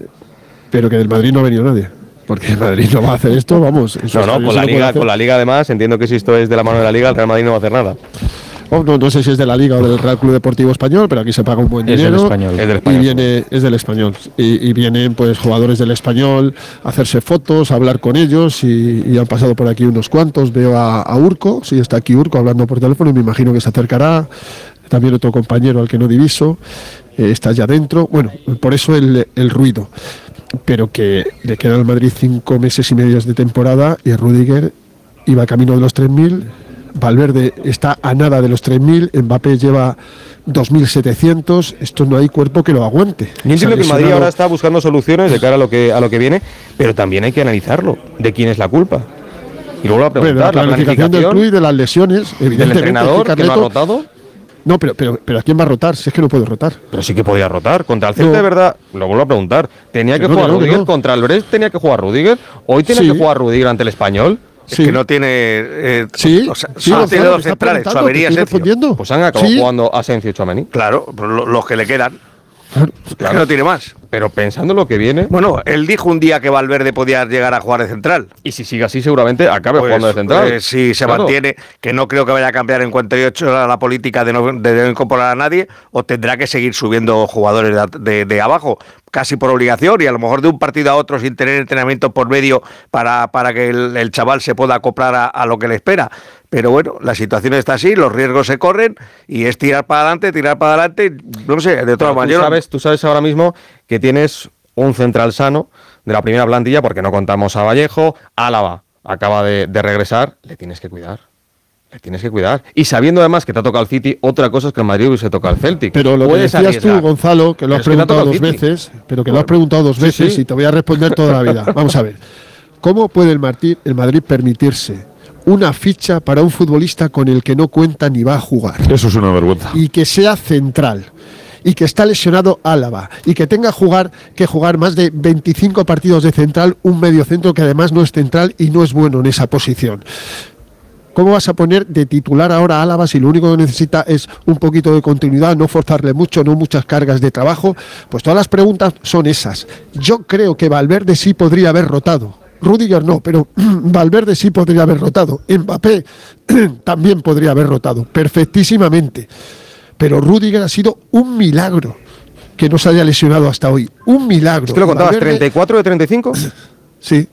Pero que del Madrid no ha venido nadie. Porque el Madrid no va a hacer esto, vamos. No, no, con la, liga, con la Liga además, entiendo que si esto es de la mano de la Liga, el Real Madrid no va a hacer nada. Oh, no, no sé si es de la Liga o del Real Club Deportivo Español, pero aquí se paga un buen es dinero. Del español. Es del Español. Y viene, es del Español. Y, y vienen pues jugadores del Español a hacerse fotos, a hablar con ellos y, y han pasado por aquí unos cuantos. Veo a, a Urco, sí, está aquí Urco hablando por teléfono y me imagino que se acercará. También otro compañero al que no diviso, eh, está allá adentro. Bueno, por eso el, el ruido. Pero que le quedan al Madrid cinco meses y medio de temporada y Rüdiger iba camino de los tres mil. Valverde está a nada de los tres mil. Mbappé lleva dos mil setecientos. Esto no hay cuerpo que lo aguante. Yo entiendo que el Madrid ahora está buscando soluciones de cara a lo que, a lo que viene, pero también hay que analizarlo. ¿De quién es la culpa? Y luego la pregunta, la, la planificación del club y de las lesiones, evidentemente. ¿Del entrenador que, que lo ha rotado? No, pero, pero, pero ¿a quién va a rotar? Si es que no puede rotar. Pero sí que podía rotar. Contra el Celta, no. De verdad, lo vuelvo a preguntar. ¿Tenía que, que no, jugar que no, Rüdiger? No. ¿Contra el Brest tenía que jugar Rüdiger? ¿Hoy tiene sí. que jugar Rüdiger ante el Español? Es sí. que no tiene... Eh, sí, o sea, sí, solo no, tiene claro, dos centrales, Tchouaméni y Asensio. Pues han acabado sí. jugando Asensio y Tchouaméni. Claro, los, los que le quedan. Claro, claro. Es que no tiene más. Pero pensando lo que viene... Bueno, él dijo un día que Valverde podía llegar a jugar de central. Y si sigue así, seguramente acabe pues, jugando de central. Eh, si se claro. mantiene, que no creo que vaya a cambiar en cuarenta y ocho la, la política de no, de no incorporar a nadie, o tendrá que seguir subiendo jugadores de, de, de abajo, casi por obligación, y a lo mejor de un partido a otro sin tener entrenamiento por medio para, para que el, el chaval se pueda acoplar a, a lo que le espera. Pero bueno, la situación está así, los riesgos se corren y es tirar para adelante, tirar para adelante, no sé, de todas maneras. Tú sabes, tú sabes ahora mismo que tienes un central sano de la primera plantilla, porque no contamos a Vallejo. Álava acaba de, de regresar, le tienes que cuidar. Le tienes que cuidar. Y sabiendo además que te ha tocado el City, otra cosa es que el Madrid hubiese tocado el Celtic. Pero lo que decías arriesgar. tú, Gonzalo, que lo has preguntado dos veces, pero que lo has preguntado dos veces sí, sí. y te voy a responder toda la vida. Vamos a ver. ¿Cómo puede el Madrid, el Madrid permitirse una ficha para un futbolista con el que no cuenta ni va a jugar? Eso es una vergüenza. Y que sea central. Y que está lesionado Álava. Y que tenga jugar, que jugar más de veinticinco partidos de central, un mediocentro que además no es central y no es bueno en esa posición. ¿Cómo vas a poner de titular ahora a Álava si lo único que necesita es un poquito de continuidad, no forzarle mucho, no muchas cargas de trabajo? Pues todas las preguntas son esas. Yo creo que Valverde sí podría haber rotado. Rüdiger no, pero Valverde sí podría haber rotado. Mbappé también podría haber rotado, perfectísimamente. Pero Rüdiger ha sido un milagro que no se haya lesionado hasta hoy. Un milagro. ¿Es que lo contabas? Valverde, ¿treinta y cuatro de treinta y cinco? Sí,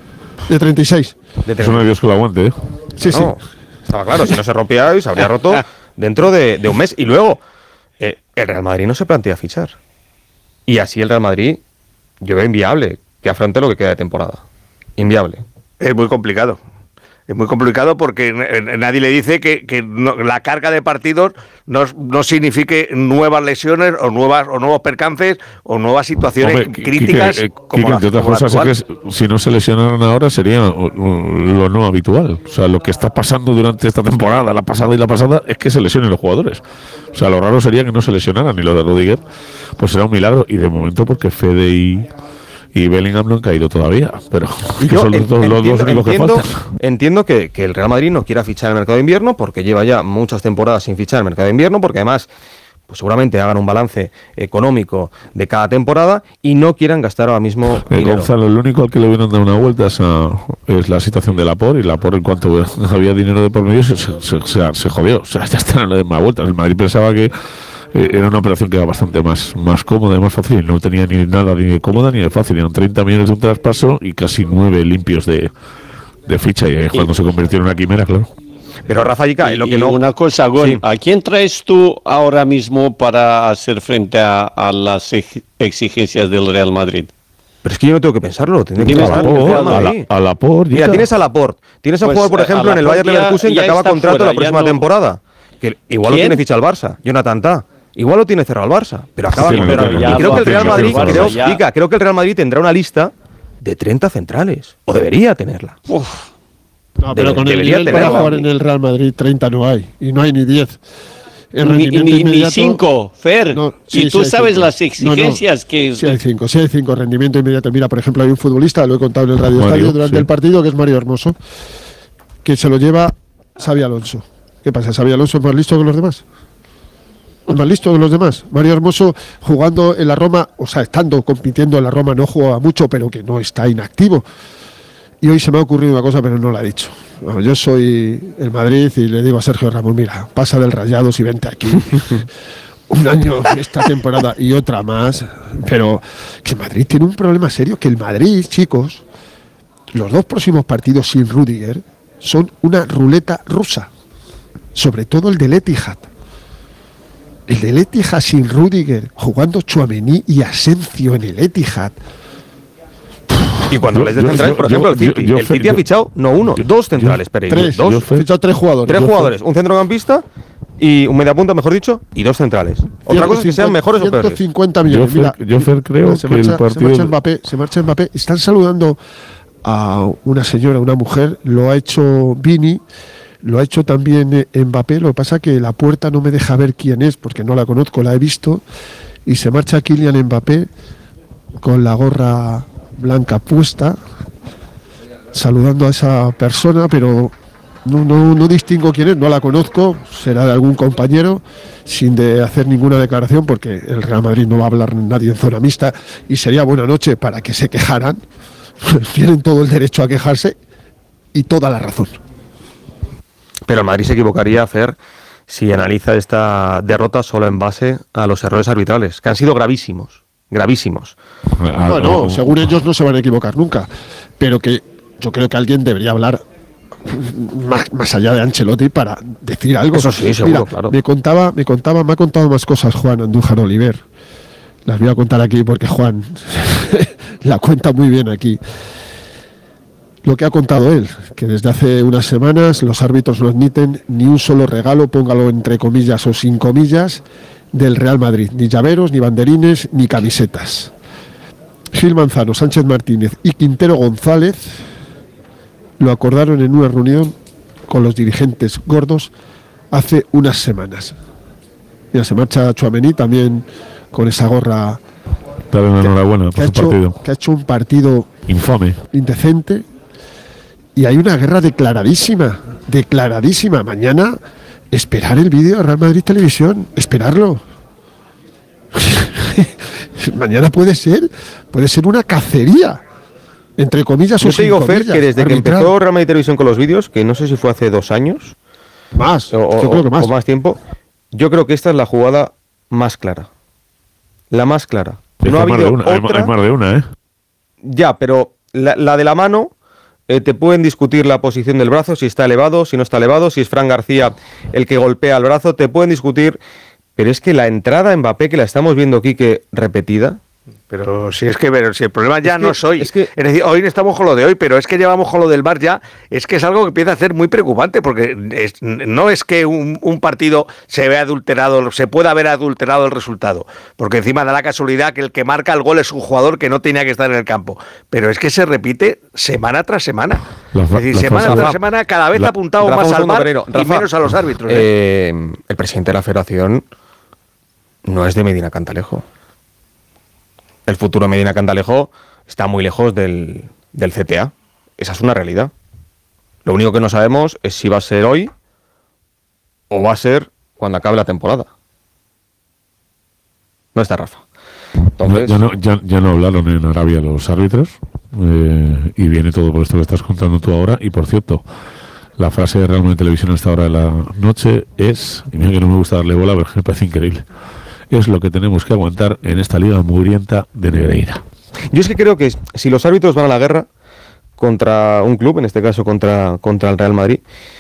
de treinta y seis. Es un Dios que lo aguante, ¿eh? Sí, no, sí. Estaba claro, si no se rompía hoy, se habría roto dentro de, de un mes. Y luego, eh, el Real Madrid no se plantea fichar. Y así el Real Madrid, yo veo inviable que afronte lo que queda de temporada. Inviable. Es muy complicado. Es muy complicado porque nadie le dice que, que no, la carga de partidos no, no signifique nuevas lesiones o nuevas o nuevos percances o nuevas situaciones Hombre, críticas. Quique, eh, como Quique, la, entre otras como la cosas, actual. es que si no se lesionaran ahora sería lo no habitual. O sea, lo que está pasando durante esta temporada, la pasada y la pasada, es que se lesionen los jugadores. O sea, lo raro sería que no se lesionaran, y lo de Rudiger pues será un milagro. Y de momento porque Fede y... y Bellingham no han caído todavía, pero que Yo son los, en- dos- los entiendo, dos únicos que entiendo- faltan. entiendo que, que el Real Madrid no quiera fichar en el mercado de invierno porque lleva ya muchas temporadas sin fichar en el mercado de invierno, porque además pues seguramente hagan un balance económico de cada temporada y no quieran gastar ahora mismo Eh, dinero. Gonzalo, el único al que le hubieran dado una vuelta es, a- es la situación de Laporte, y Laporte en cuanto había dinero de por medio se, se, se, se- se jodió. O sea, ya está, no le den más vueltas. El Madrid pensaba que eh, era una operación que era bastante más, más cómoda y más fácil, y no tenía ni nada ni de cómoda ni de fácil. Eran treinta millones de un traspaso y casi nueve limpios de, de ficha, y ahí es cuando se convirtió en una quimera, claro. Pero Rafa Yica, es lo que Y no... una cosa, Gon, Sí. ¿a quién traes tú ahora mismo para hacer frente a, a las ex- exigencias del Real Madrid? Pero es que yo no tengo que pensarlo, tendré que Dime, pensar a en el Real Laporte, Madrid. A la, a Laporte, Mira, ya. tienes a Laporte, tienes a un Pues, jugador, por a ejemplo, en el Laporte Bayer ya- Leverkusen que ya acaba está contrato fuera, la ya próxima no- temporada. Que igual lo ¿Quién? tiene ficha el Barça, Jonathan Tah. Igual lo tiene cerrado el Barça, pero acaba Sí, con pero y ya creo lo que el Real tiene Madrid, cerrado. creo, Ya. Yica, creo que el Real Madrid tendrá una lista de treinta centrales, o debería tenerla. No, pero Debe- con el debería nivel para tenerla. jugar en el Real Madrid treinta no hay, y no hay ni diez. El Ni, rendimiento ni- ni inmediato- cinco, Fer. No, y sí, tú sí hay sabes cinco. las exigencias No, que... no, sí hay cinco, sí hay cinco, rendimiento inmediato. Mira, por ejemplo, hay un futbolista, lo he contado en el Radio Mario, Estadio durante sí. el partido, que es Mario Hermoso, que se lo lleva Xabi Alonso. ¿Qué pasa? ¿Xabi Alonso es más listo que los demás? ¿Es más listo que los demás? Mario Hermoso, jugando en la Roma, o sea, estando compitiendo en la Roma, no jugaba mucho, pero que no está inactivo. Y hoy se me ha ocurrido una cosa, pero no la he dicho. Bueno, yo soy el Madrid y le digo a Sergio Ramos, mira, pasa del Rayados y vente aquí. Un año esta temporada y otra más. Pero que el Madrid tiene un problema serio, que el Madrid, chicos, los dos próximos partidos sin Rudiger son una ruleta rusa. Sobre todo el del Etihad. El del Etihad sin Rudiger, jugando Tchouaméni y Asensio en el Etihad. Y cuando Yo- les de yo- centrales, por yo- ejemplo, el yo- City, yo- el City yo- ha fichado no uno, dos centrales, Pereira. Tres, dos, yo he fichado tres jugadores. tres Yo- jugadores, un centrocampista y un mediapunta, mejor dicho, y dos centrales. Otra cosa es que sean mejores o peores. ciento cincuenta millones. Yo, Fer, Mira, yo, Fer, creo se que marcha, el partido... se marcha Mbappé, se marcha Mbappé. Están saludando a una señora, una mujer. Lo ha hecho Vini, lo ha hecho también eh, Mbappé. Lo que pasa que la puerta no me deja ver quién es porque no la conozco, la he visto. Y se marcha Kylian Mbappé con la gorra blanca puesta, saludando a esa persona, pero no, no, no distingo quién es, no la conozco, será de algún compañero, sin de hacer ninguna declaración, porque el Real Madrid no va a hablar nadie en zona mixta y sería buena noche para que se quejaran. Tienen todo el derecho a quejarse y toda la razón. Pero el Madrid se equivocaría, Fer, si analiza esta derrota solo en base a los errores arbitrales, que han sido gravísimos, gravísimos. Ah, No, no, según ellos no se van a equivocar nunca, pero que yo creo que alguien debería hablar más, más allá de Ancelotti para decir algo. Eso sí, seguro, claro. Me contaba, me contaba, me ha contado más cosas Juan Andújar Oliver. Las voy a contar aquí porque Juan la cuenta muy bien aquí. Lo que ha contado él, que desde hace unas semanas los árbitros no admiten ni un solo regalo, póngalo entre comillas o sin comillas, del Real Madrid. Ni llaveros, ni banderines, ni camisetas. Gil Manzano, Sánchez Martínez y Quintero González lo acordaron en una reunión con los dirigentes gordos hace unas semanas. Mira, se marcha Tchouaméni también con esa gorra Dale una enhorabuena que por ha, su hecho, partido. que ha hecho un partido Infame. indecente. Y hay una guerra declaradísima, declaradísima. Mañana esperar el vídeo de Real Madrid Televisión, esperarlo. Mañana puede ser, puede ser una cacería, entre comillas o Yo te sin digo, Fer, comillas, que desde que arbitral. empezó Real Madrid Televisión con los vídeos, que no sé si fue hace dos años, más, o, yo creo que más. o más tiempo, yo creo que esta es la jugada más clara. La más clara. Es No que ha hay, más de habido una, hay, otra. hay más de una, ¿eh? Ya, pero la, la de la mano, eh, te pueden discutir la posición del brazo, si está elevado, si no está elevado, si es Fran García el que golpea el brazo, te pueden discutir, pero es que la entrada a Mbappé, que la estamos viendo aquí, que repetida, Pero si es que pero si el problema ya es que, no es hoy, es, que, es decir, hoy estamos con lo de hoy, pero es que llevamos con lo del V A R ya, es que es algo que empieza a ser muy preocupante, porque es, no es que un, un partido se vea adulterado, se pueda haber adulterado el resultado, porque encima da la casualidad que el que marca el gol es un jugador que no tenía que estar en el campo, pero es que se repite semana tras semana. La, es decir, semana tras semana cada vez la, ha apuntado Rafa, más al V A R Pereiro, y Rafa, menos a los árbitros. ¿eh? Eh, el presidente de la Federación no es de Medina Cantalejo. El futuro Medina Cantalejo está muy lejos del, del C T A. Esa es una realidad. Lo único que no sabemos es si va a ser hoy o va a ser cuando acabe la temporada. No está Rafa. Entonces, ya, no, ya, ya no hablaron en Arabia los árbitros eh, y viene todo por esto que estás contando tú ahora. Y por cierto, la frase de Real Madrid Televisión a esta hora de la noche es, y mira que no me gusta darle bola, pero me parece increíble, es lo que tenemos que aguantar en esta liga mugrienta de Negreira. Yo es que creo que si los árbitros van a la guerra contra un club, en este caso contra, contra el Real Madrid,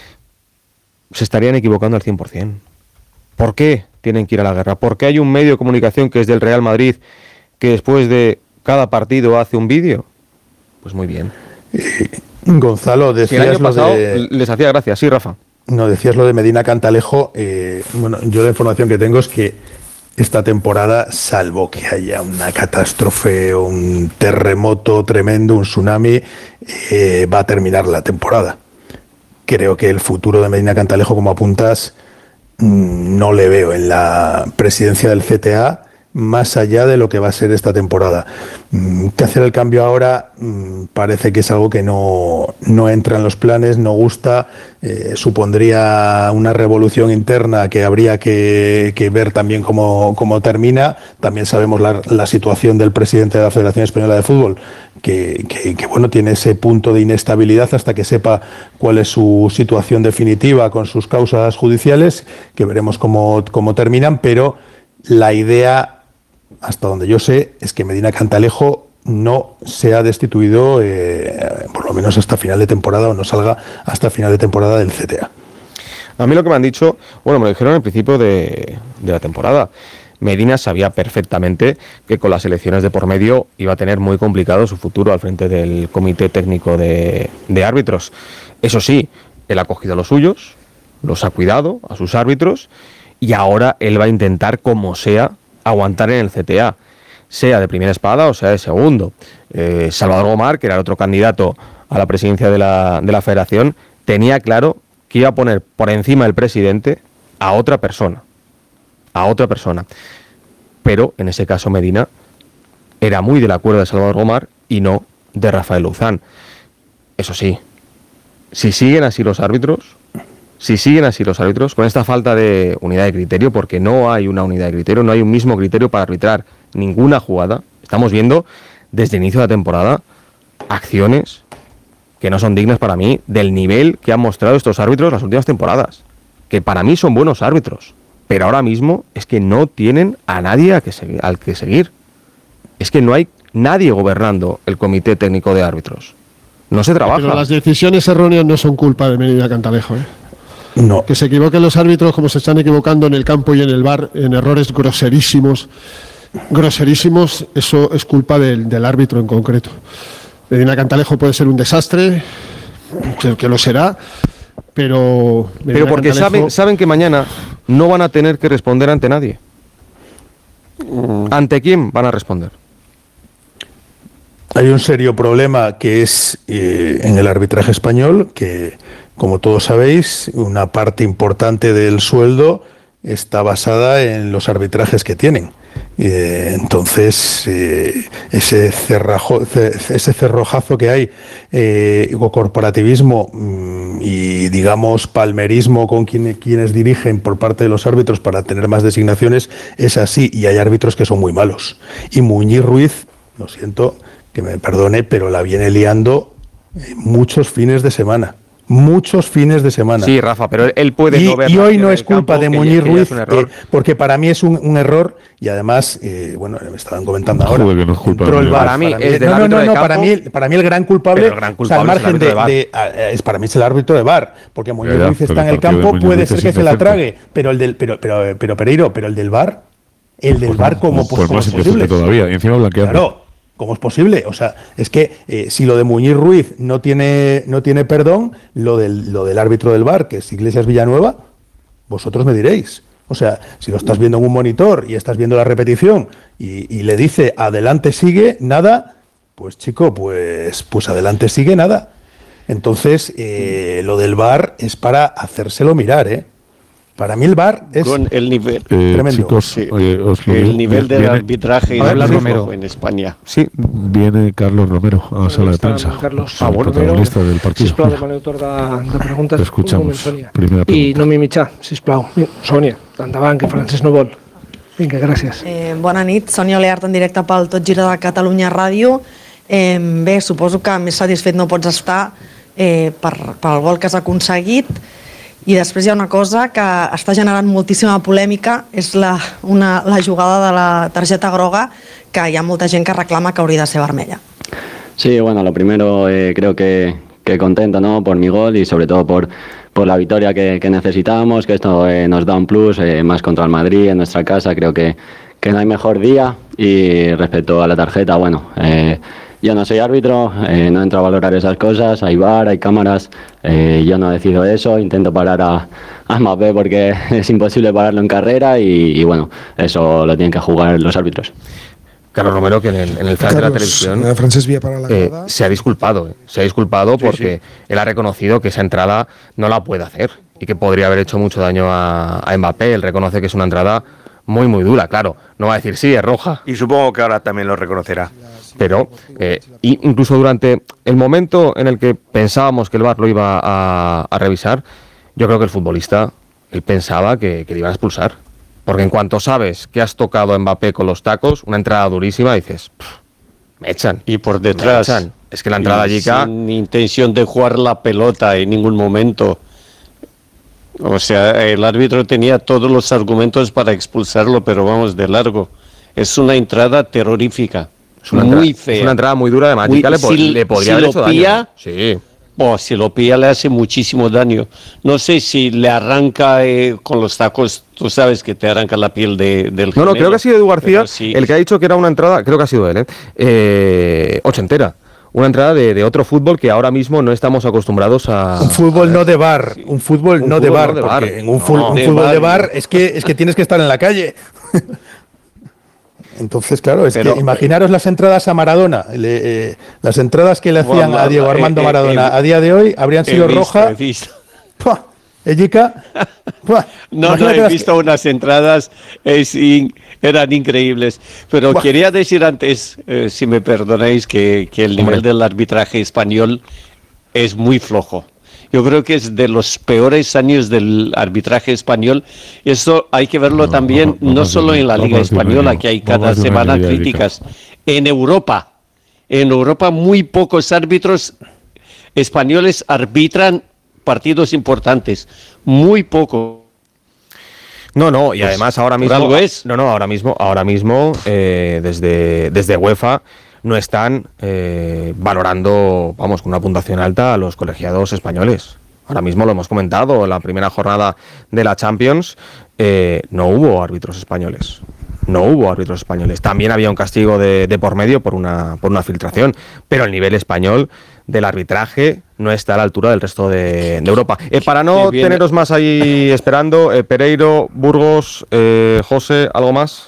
se estarían equivocando al cien por ciento. ¿Por qué tienen que ir a la guerra? ¿Por qué hay un medio de comunicación que es del Real Madrid que después de cada partido hace un vídeo? Pues muy bien. Eh, Gonzalo, decías el año pasado lo de... les hacía gracia, sí, Rafa. No, decías lo de Medina Cantalejo. Eh, bueno, yo la información que tengo es que esta temporada, salvo que haya una catástrofe, un terremoto tremendo, un tsunami, eh, va a terminar la temporada. Creo que el futuro de Medina Cantalejo, como apuntas, mmm, no le veo en la presidencia del C T A, más allá de lo que va a ser esta temporada. Mm, que hacer el cambio ahora mm, parece que es algo que no, no entra en los planes, no gusta, eh, supondría una revolución interna que habría que, que ver también cómo, cómo termina. También sabemos la, la situación del presidente de la Federación Española de Fútbol, que, que, que bueno, tiene ese punto de inestabilidad hasta que sepa cuál es su situación definitiva con sus causas judiciales, que veremos cómo, cómo terminan, pero la idea, hasta donde yo sé, es que Medina Cantalejo no sea destituido, eh, por lo menos hasta final de temporada, o no salga hasta final de temporada del C T A. A mí lo que me han dicho, bueno, me lo dijeron al principio de, de la temporada. Medina sabía perfectamente que con las elecciones de por medio iba a tener muy complicado su futuro al frente del Comité Técnico de, de Árbitros. Eso sí, él ha cogido a los suyos, los ha cuidado, a sus árbitros, y ahora él va a intentar, como sea, aguantar en el C T A, sea de primera espada o sea de segundo. Eh, Salvador Gomar, que era el otro candidato a la presidencia de la, de la Federación, tenía claro que iba a poner por encima del presidente a otra persona, a otra persona. Pero en ese caso Medina era muy del acuerdo de Salvador Gomar y no de Rafael Luzán. Eso sí, si siguen así los árbitros, Si siguen así los árbitros, con esta falta de unidad de criterio, porque no hay una unidad de criterio, no hay un mismo criterio para arbitrar ninguna jugada, estamos viendo desde el inicio de la temporada acciones que no son dignas para mí del nivel que han mostrado estos árbitros las últimas temporadas, que para mí son buenos árbitros, pero ahora mismo es que no tienen a nadie a que segui- al que seguir. Es que no hay nadie gobernando el Comité Técnico de Árbitros. No se trabaja. Pero las decisiones erróneas no son culpa de Medina Cantalejo, ¿eh? No. Que se equivoquen los árbitros como se están equivocando en el campo y en el V A R, en errores groserísimos, groserísimos, eso es culpa del, del árbitro en concreto. Medina Cantalejo puede ser un desastre, que, que lo será, pero... Medina Pero porque Cantalejo, saben, saben que mañana no van a tener que responder ante nadie. ¿Ante quién van a responder? Hay un serio problema que es eh, en el arbitraje español, que, como todos sabéis, una parte importante del sueldo está basada en los arbitrajes que tienen. Eh, entonces, eh, ese, cerrajo, ese cerrojazo que hay, eh, o corporativismo mmm, y, digamos, palmerismo con quien, quienes dirigen por parte de los árbitros para tener más designaciones, es así. Y hay árbitros que son muy malos. Y Muñiz Ruiz, lo siento, que me perdone, pero la viene liando muchos fines de semana. Muchos fines de semana. Sí, Rafa, pero él puede y, no ver. Y hoy no es culpa campo, de que Muñiz ya, Ruiz, es eh, porque para mí es un, un error y además, eh, bueno, me estaban comentando ahora. Joder, que no es culpa entró de el V A R, para mí para es del no, no, árbitro no, de no, campo, para mí, para mí el gran culpable, pero el gran culpable o sea, al es el margen de, árbitro de de, de, es para mí es el árbitro de V A R, porque Muñiz Ya, Ruiz pero está en el el partido de campo, Muñiz puede Ruiz ser es que se la indecente. trague, pero el del, pero, pero, pero Pereiro, pero el del V A R el del V A R como, pues como más es posible. indecente todavía, y encima blanqueando. Claro, ¿cómo es posible? O sea, es que eh, si lo de Muñiz Ruiz no tiene, no tiene perdón, lo del, lo del árbitro del V A R, que es Iglesias Villanueva, vosotros me diréis. O sea, si lo estás viendo en un monitor y estás viendo la repetición y, y le dice adelante sigue, nada, pues chico, pues, pues adelante sigue, nada. Entonces, eh, lo del V A R es para hacérselo mirar, ¿eh? Para mí el V A R es con el nivel Eh, tremendo. chicos, Sí. oye, os lo el digo, nivel del viene- arbitraje Habla es muy Romero. flojo en España. Sí, Viene Carlos Romero a la sala de prensa, Carlos el protagonista del partido. Sisplau, demano autor de, de preguntes. Te escuchamos. Un moment, Sònia. Primera I pregunta. no m'imitar, sisplau. Sònia, endavant, que Francesc no vol. Vinga, gràcies. Eh, bona nit, Sònia Oleart en directe pel Tot Gira de Catalunya Ràdio. Eh, bé, suposo que més satisfet no pots estar eh, per, pel gol que has aconseguit. I després hi ha una cosa que està generant moltíssima polèmica, és la, una, la jugada de la targeta groga, que hi ha molta gent que reclama que hauria de ser vermella. Sí, bueno, lo primero eh, creo que, que contento, ¿no?, por mi gol y sobre todo por, por la victoria que, que necesitamos, que esto eh, nos da un plus, eh, más contra el Madrid en nuestra casa, creo que, que no hay mejor día. Y respecto a la tarjeta, bueno, eh, yo no soy árbitro, eh, no entro a valorar esas cosas, hay V A R, hay cámaras, eh, yo no decido eso, intento parar a, a Mbappé porque es imposible pararlo en carrera y, y bueno, eso lo tienen que jugar los árbitros. Carlos Romero, que en el, en el flash de la televisión eh, Francesc Via para la eh, grada. se ha disculpado. eh. Se ha disculpado porque él ha reconocido que esa entrada no la puede hacer y que podría haber hecho mucho daño a, a Mbappé. Él reconoce que es una entrada muy, muy dura, claro. No va a decir, sí, es roja. Y supongo que ahora también lo reconocerá. Pero eh, incluso durante el momento en el que pensábamos que el V A R lo iba a, a revisar, yo creo que el futbolista, él pensaba que, que le iban a expulsar. Porque en cuanto sabes que has tocado a Mbappé con los tacos, una entrada durísima, dices, me echan. Y por detrás. Me echan. Es que la entrada allí ca- sin intención de jugar la pelota en ningún momento. O sea, el árbitro tenía todos los argumentos para expulsarlo, pero vamos, de largo. Es una entrada terrorífica. Es una muy entrada- fea. es una entrada muy dura de Mágica, le po- le podría si haber lo hecho daño. pilla, Sí. Oh, si lo pilla le hace muchísimo daño. No sé si le arranca eh, con los tacos, tú sabes que te arranca la piel de, del No, no, gemelo, creo que ha sido Edu García pero sí. el que ha dicho que era una entrada, creo que ha sido él, ¿eh? Eh, ochentera. Una entrada de, de otro fútbol que ahora mismo no estamos acostumbrados a... Un fútbol no de bar, un fútbol Un no de fútbol bar, no de porque bar. en un, fútbol, No, un de fútbol bar. de bar es que, es que tienes que estar en la calle. Entonces, claro, es Pero- que imaginaros las entradas a Maradona, le- eh, las entradas que le hacían Bueno, a Diego eh, Armando eh, Maradona eh, a día de hoy habrían he sido visto, roja. he visto. ¡Pua! Ellica. ¡Pua! No, no, Imagínate he las- visto unas entradas, es in- eran increíbles. Pero Buah. quería decir antes, eh, si me perdonáis, que, que el nivel del arbitraje español es muy flojo. Yo creo que es de los peores años del arbitraje español. Eso hay que verlo también, no, no más de solo un- en la no Liga más de un Española, año, que hay no cada más de un semana año ya, Erika. críticas. En Europa, en Europa muy pocos árbitros españoles arbitran partidos importantes. Muy poco. No, no, y Pues, además ahora por mismo... algo es. No, no, ahora mismo, ahora mismo eh, desde, desde UEFA no están eh, valorando, vamos, con una puntuación alta a los colegiados españoles. Ahora mismo lo hemos comentado, en la primera jornada de la Champions eh, no hubo árbitros españoles. No hubo árbitros españoles. También había un castigo de, de por medio por una, por una filtración, pero el nivel español del arbitraje no está a la altura del resto de, de Europa. Eh, para no Qué bien. teneros más ahí esperando, eh, Pereiro, Burgos, eh, José, ¿algo más?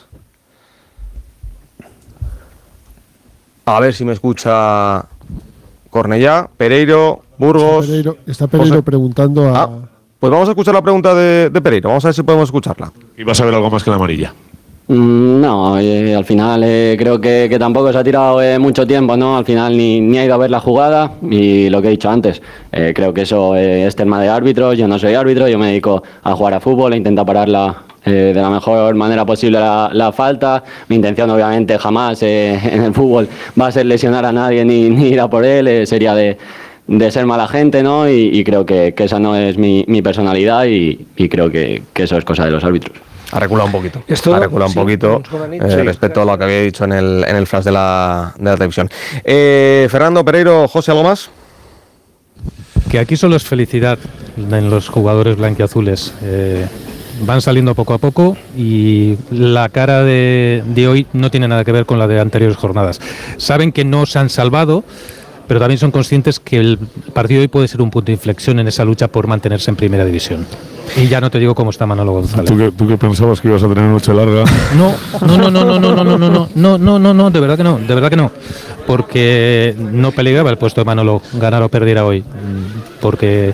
A ver si me escucha Cornellá, Pereiro, Burgos. Está Pereiro, está Pereiro José. preguntando a. Ah, pues vamos a escuchar la pregunta de, de Pereiro. Vamos a ver si podemos escucharla. Y vas a ver algo más que la amarilla. Mm, No, eh, al final eh, creo que, que tampoco se ha tirado eh, mucho tiempo, ¿no? Al final ni, ni ha ido a ver la jugada y lo que he dicho antes, eh, creo que eso eh, es tema de árbitros, yo no soy árbitro, yo me dedico a jugar a fútbol e intentar pararla eh, de la mejor manera posible la, la falta. Mi intención obviamente jamás eh, en el fútbol va a ser lesionar a nadie ni, ni ir a por él, eh, sería de, de ser mala gente, ¿no? Y, y creo que, que esa no es mi, mi personalidad y, y creo que, que eso es cosa de los árbitros. Ha reculado un poquito. Esto- ha reculado sí, un poquito con eh, sí. respecto a lo que había dicho en el, en el flash de la, de la televisión. Eh, Fernando, Pereiro, José, ¿algo más? Que aquí solo es felicidad en los jugadores blanquiazules. Eh, van saliendo poco a poco y la cara de, de hoy no tiene nada que ver con la de anteriores jornadas. Saben que no se han salvado, pero también son conscientes que el partido de hoy puede ser un punto de inflexión en esa lucha por mantenerse en primera división. Y ya no te digo cómo está Manolo González. ¿Tú que, tú que pensabas que ibas a tener una noche larga? No, no, no, no, no, no, no, no, no, no, no, no, no, de verdad que no, de verdad que no. Porque no peligraba el puesto de Manolo ganar o perdiera hoy. Porque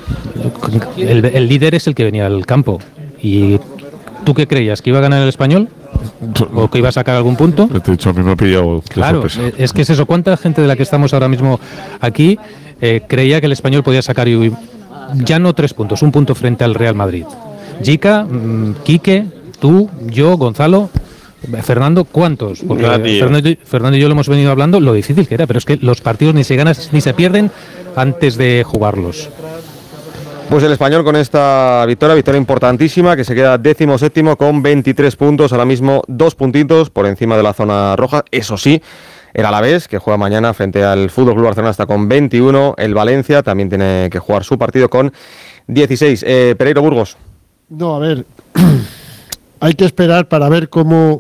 el, el líder es el que venía al campo. ¿Y tú qué creías? ¿Que iba a ganar el Español? ¿O que iba a sacar algún punto? Te he dicho, a mí me ha pillado. Claro, es que es eso. ¿Cuánta gente de la que estamos ahora mismo aquí eh, creía que el Español podía sacar hoy, ya no tres puntos, un punto frente al Real Madrid? Jica, mmm, Quique, tú, yo, Gonzalo, Fernando, ¿cuántos? Porque Fernando, Fernando y yo lo hemos venido hablando, lo difícil que era, pero es que los partidos ni se ganan ni se pierden antes de jugarlos. Pues el Español con esta victoria, victoria importantísima, que se queda décimo séptimo con veintitrés puntos, ahora mismo dos puntitos por encima de la zona roja. Eso sí, el Alavés, que juega mañana frente al F C Barcelona, está con veintiuno, el Valencia también tiene que jugar su partido con dieciséis. Eh, Pereiro, Burgos. No, a ver, hay que esperar para ver cómo,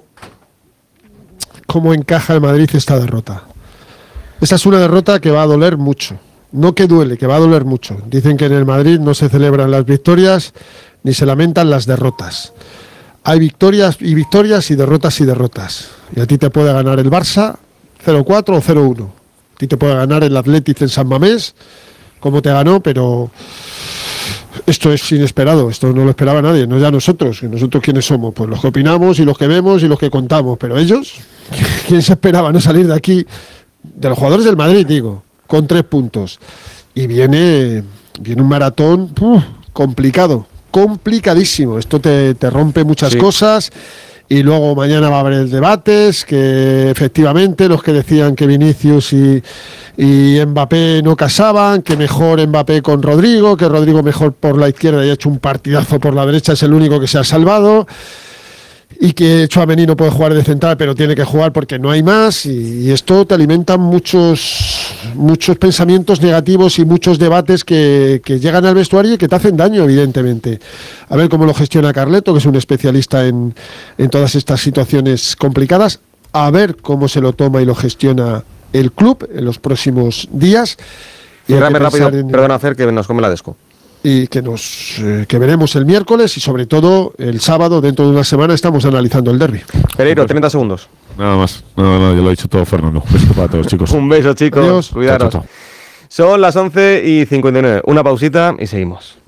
cómo encaja el Madrid esta derrota. Esa es una derrota que va a doler mucho. No que duele, que va a doler mucho. Dicen que en el Madrid no se celebran las victorias ni se lamentan las derrotas. Hay victorias y victorias y derrotas y derrotas. Y a ti te puede ganar el Barça cero cuatro o cero uno. A ti te puede ganar el Athletic en San Mamés, como te ganó, pero esto es inesperado. Esto no lo esperaba nadie, no ya nosotros. ¿Nosotros quiénes somos? Pues los que opinamos y los que vemos y los que contamos. Pero ellos, ¿quién se esperaba no salir de aquí? De los jugadores del Madrid, digo, con tres puntos. Y viene, viene un maratón uf, complicado, complicadísimo. Esto te, te rompe muchas sí. cosas. Y luego mañana va a haber debates, que efectivamente los que decían que Vinicius y, y Mbappé no casaban, que mejor Mbappé con Rodrigo, que Rodrigo mejor por la izquierda y ha hecho un partidazo por la derecha, es el único que se ha salvado. Y que Tchouaméni no puede jugar de central, pero tiene que jugar porque no hay más, y, y esto te alimenta muchos muchos pensamientos negativos y muchos debates que, que llegan al vestuario y que te hacen daño, evidentemente. A ver cómo lo gestiona Carleto, que es un especialista en, en todas estas situaciones complicadas, a ver cómo se lo toma y lo gestiona el club en los próximos días. Y Ciérrame rápido, en, perdona, hacer que nos come la desco. Y que nos eh, que veremos el miércoles y sobre todo el sábado, dentro de una semana, estamos analizando el derbi. Pereiro, treinta segundos. Nada más, no, no, ya lo ha dicho todo Fernando. Un beso para todos, chicos. Un beso, chicos. Adiós. Cuidaros. Chao, chao, chao. Son las once y cincuenta y nueve. Una pausita y seguimos.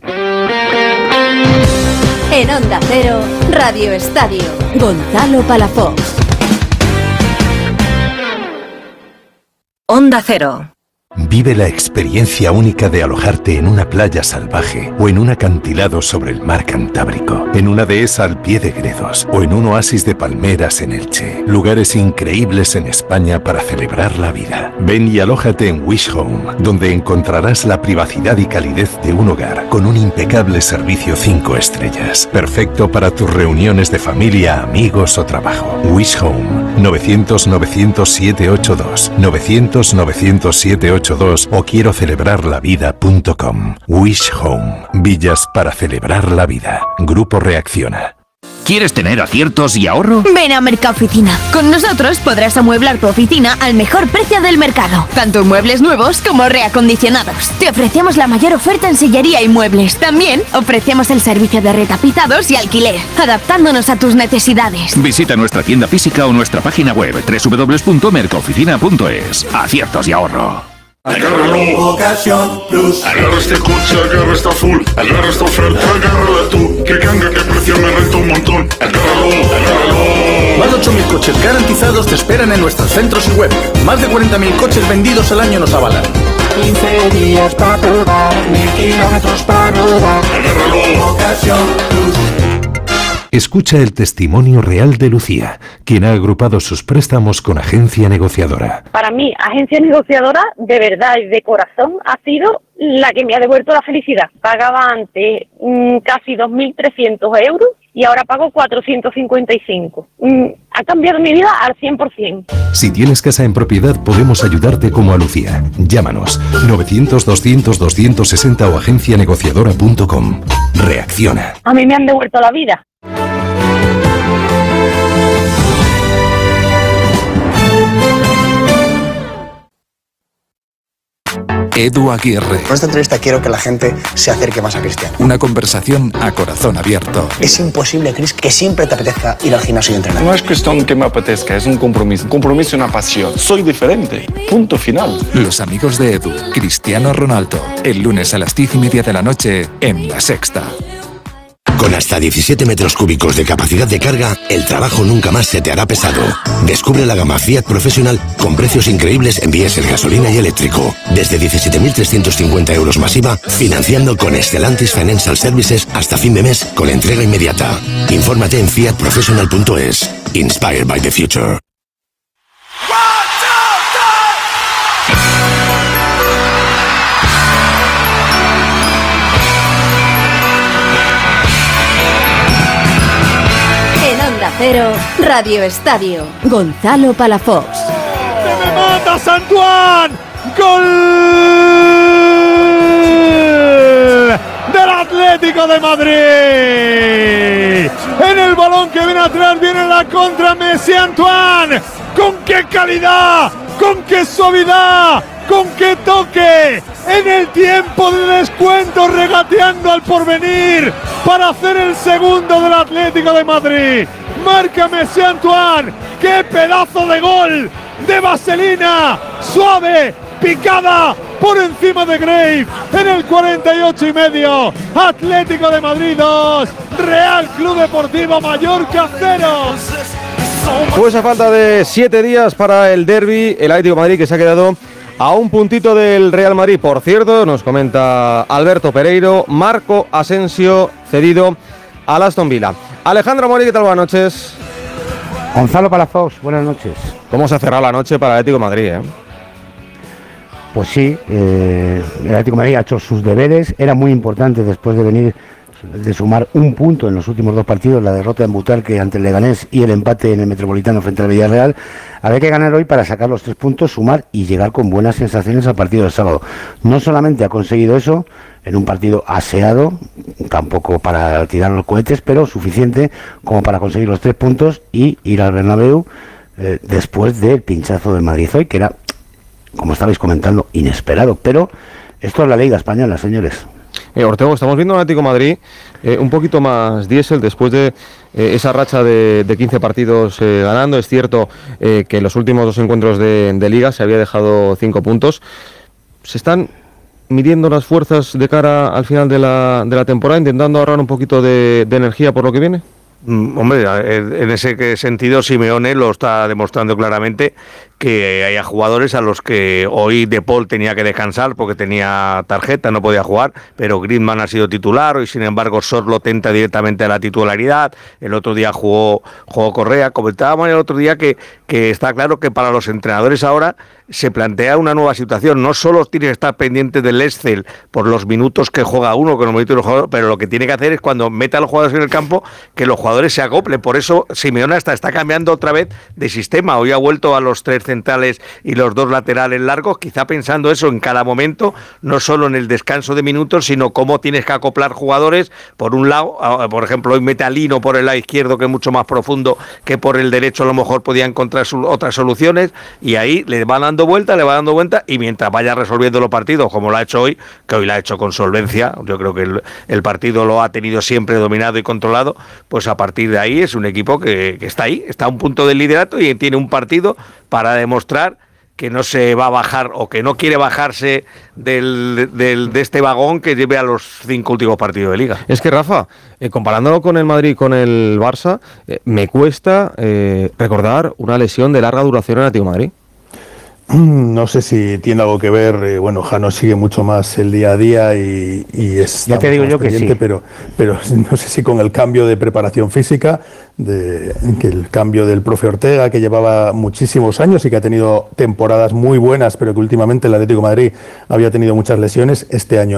En Onda Cero, Radio Estadio, Gonzalo Palafox. Onda Cero. Vive la experiencia única de alojarte en una playa salvaje o en un acantilado sobre el mar Cantábrico, en una dehesa al pie de Gredos o en un oasis de palmeras en Elche. Lugares increíbles en España para celebrar la vida. Ven y alójate en Wish Home, donde encontrarás la privacidad y calidez de un hogar con un impecable servicio cinco estrellas. Perfecto para tus reuniones de familia, amigos o trabajo. Wish Home, novecientos novecientos setecientos ochenta y dos, novecientos novecientos setecientos ochenta y dos o quiero celebrar la vida punto com. Wish Home, villas para celebrar la vida. Grupo Reacciona. ¿Quieres tener aciertos y ahorro? Ven a Mercaoficina. Con nosotros podrás amueblar tu oficina al mejor precio del mercado, tanto en muebles nuevos como reacondicionados. Te ofrecemos la mayor oferta en sillería y muebles. También ofrecemos el servicio de retapizados y alquiler, adaptándonos a tus necesidades. Visita nuestra tienda física o nuestra página web doble u doble u doble u punto mercaoficina punto es. Aciertos y ahorro. Agárralo, Ocasión Plus. Agarra este coche, agarra esta full. Agarra esta oferta, agárrala tú. Que canga, que precio me renta un montón. Agárralo, agárralo. Más de ocho mil coches garantizados te esperan en nuestros centros y web. Más de cuarenta mil coches vendidos al año nos avalan. quince días para probar, mil kilómetros para rodar. Agárralo, Ocasión Plus. Escucha el testimonio real de Lucía, quien ha agrupado sus préstamos con Agencia Negociadora. Para mí, Agencia Negociadora, de verdad y de corazón, ha sido la que me ha devuelto la felicidad. Pagaba antes mmm, casi dos mil trescientos euros y ahora pago cuatrocientos cincuenta y cinco. Mm, ha cambiado mi vida al cien por ciento. Si tienes casa en propiedad, podemos ayudarte como a Lucía. Llámanos novecientos, doscientos, doscientos sesenta o agencia negociadora punto com. Reacciona. A mí me han devuelto la vida. Edu Aguirre. Con esta entrevista quiero que la gente se acerque más a Cristiano. Una conversación a corazón abierto. Es imposible, Cris, que siempre te apetezca ir al gimnasio y entrenar. No es cuestión que me apetezca, es un compromiso. Un compromiso y una pasión. Soy diferente. Punto final. Los amigos de Edu, Cristiano Ronaldo. El lunes a las diez y media de la noche en La Sexta. Con hasta diecisiete metros cúbicos de capacidad de carga, el trabajo nunca más se te hará pesado. Descubre la gama Fiat Professional con precios increíbles en diésel, gasolina y eléctrico. Desde diecisiete mil trescientos cincuenta euros masiva, financiando con Stellantis Financial Services hasta fin de mes con entrega inmediata. Infórmate en fiat professional punto es. Inspired by the future. Cero, Radio Estadio, Gonzalo Palafox. ¡Que me mata Santuán! ¡Gol del Atlético de Madrid! En el balón que viene atrás viene la contra Messi Antoine. ¡Con qué calidad! ¡Con qué suavidad! ¡Con qué toque! En el tiempo de descuento, regateando al porvenir para hacer el segundo del Atlético de Madrid. Marca Messi Antoine. ¡Qué pedazo de gol! De vaselina, suave, picada por encima de Grave. En el cuarenta y ocho y medio, Atlético de Madrid dos, Real Club Deportivo Mallorca cero. Pues a falta de siete días para el derbi, el Atlético de Madrid que se ha quedado a un puntito del Real Madrid. Por cierto, nos comenta Alberto Pereiro, Marco Asensio cedido al Aston Villa. Alejandro Mori, ¿qué tal? Buenas noches. Gonzalo Palafox, buenas noches. ¿Cómo se ha cerrado la noche para el Atlético de Madrid? Eh? Pues sí, eh, el Atlético de Madrid ha hecho sus deberes. Era muy importante después de venir de sumar un punto en los últimos dos partidos, la derrota en Butarque ante el Leganés y el empate en el Metropolitano frente al Villarreal. Había que ganar hoy para sacar los tres puntos, sumar y llegar con buenas sensaciones al partido del sábado. No solamente ha conseguido eso en un partido aseado, tampoco para tirar los cohetes, pero suficiente como para conseguir los tres puntos y ir al Bernabéu eh, después del pinchazo de Madrid hoy, que era, como estabais comentando, inesperado. Pero esto es la Liga Española, señores. Eh, Ortego, estamos viendo un Atlético de Madrid eh, un poquito más diésel después de eh, esa racha de, de quince partidos eh, ganando. Es cierto eh, que en los últimos dos encuentros de, de Liga se había dejado cinco puntos. ¿Se están midiendo las fuerzas de cara al final de la, de la temporada, intentando ahorrar un poquito de, de energía por lo que viene? Mm, hombre, en ese sentido Simeone lo está demostrando claramente, que haya jugadores a los que hoy De Paul tenía que descansar porque tenía tarjeta, no podía jugar, pero Griezmann ha sido titular, hoy sin embargo Sor lo tenta directamente a la titularidad, el otro día jugó, jugó Correa. Comentábamos el otro día que, que está claro que para los entrenadores ahora se plantea una nueva situación, no solo tiene que estar pendiente del Excel por los minutos que juega uno, con los minutos de los jugadores, pero lo que tiene que hacer es cuando meta a los jugadores en el campo, que los jugadores se acoplen. Por eso Simeone está, está cambiando otra vez de sistema, hoy ha vuelto a los tres centrales y los dos laterales largos, quizá pensando eso en cada momento, no solo en el descanso de minutos, sino cómo tienes que acoplar jugadores. Por un lado, por ejemplo, hoy mete a Lino por el lado izquierdo, que es mucho más profundo que por el derecho, a lo mejor podía encontrar su, otras soluciones, y ahí le van dando vuelta, le va dando vuelta, y mientras vaya resolviendo los partidos, como lo ha hecho hoy, que hoy lo ha hecho con solvencia, yo creo que el, el partido lo ha tenido siempre dominado y controlado, pues a partir de ahí es un equipo que, que está ahí, está a un punto del liderato y tiene un partido para demostrar que no se va a bajar o que no quiere bajarse del, del, de este vagón que lleve a los cinco últimos partidos de Liga. Es que, Rafa, eh, comparándolo con el Madrid y con el Barça, eh, me cuesta eh, recordar una lesión de larga duración en el Atlético de Madrid. No sé si tiene algo que ver, eh, bueno, Jano sigue mucho más el día a día y, y es... Ya te digo yo que sí. Pero, pero no sé si con el cambio de preparación física, de, que el cambio del profe Ortega, que llevaba muchísimos años y que ha tenido temporadas muy buenas, pero que últimamente el Atlético de Madrid había tenido muchas lesiones, este año no.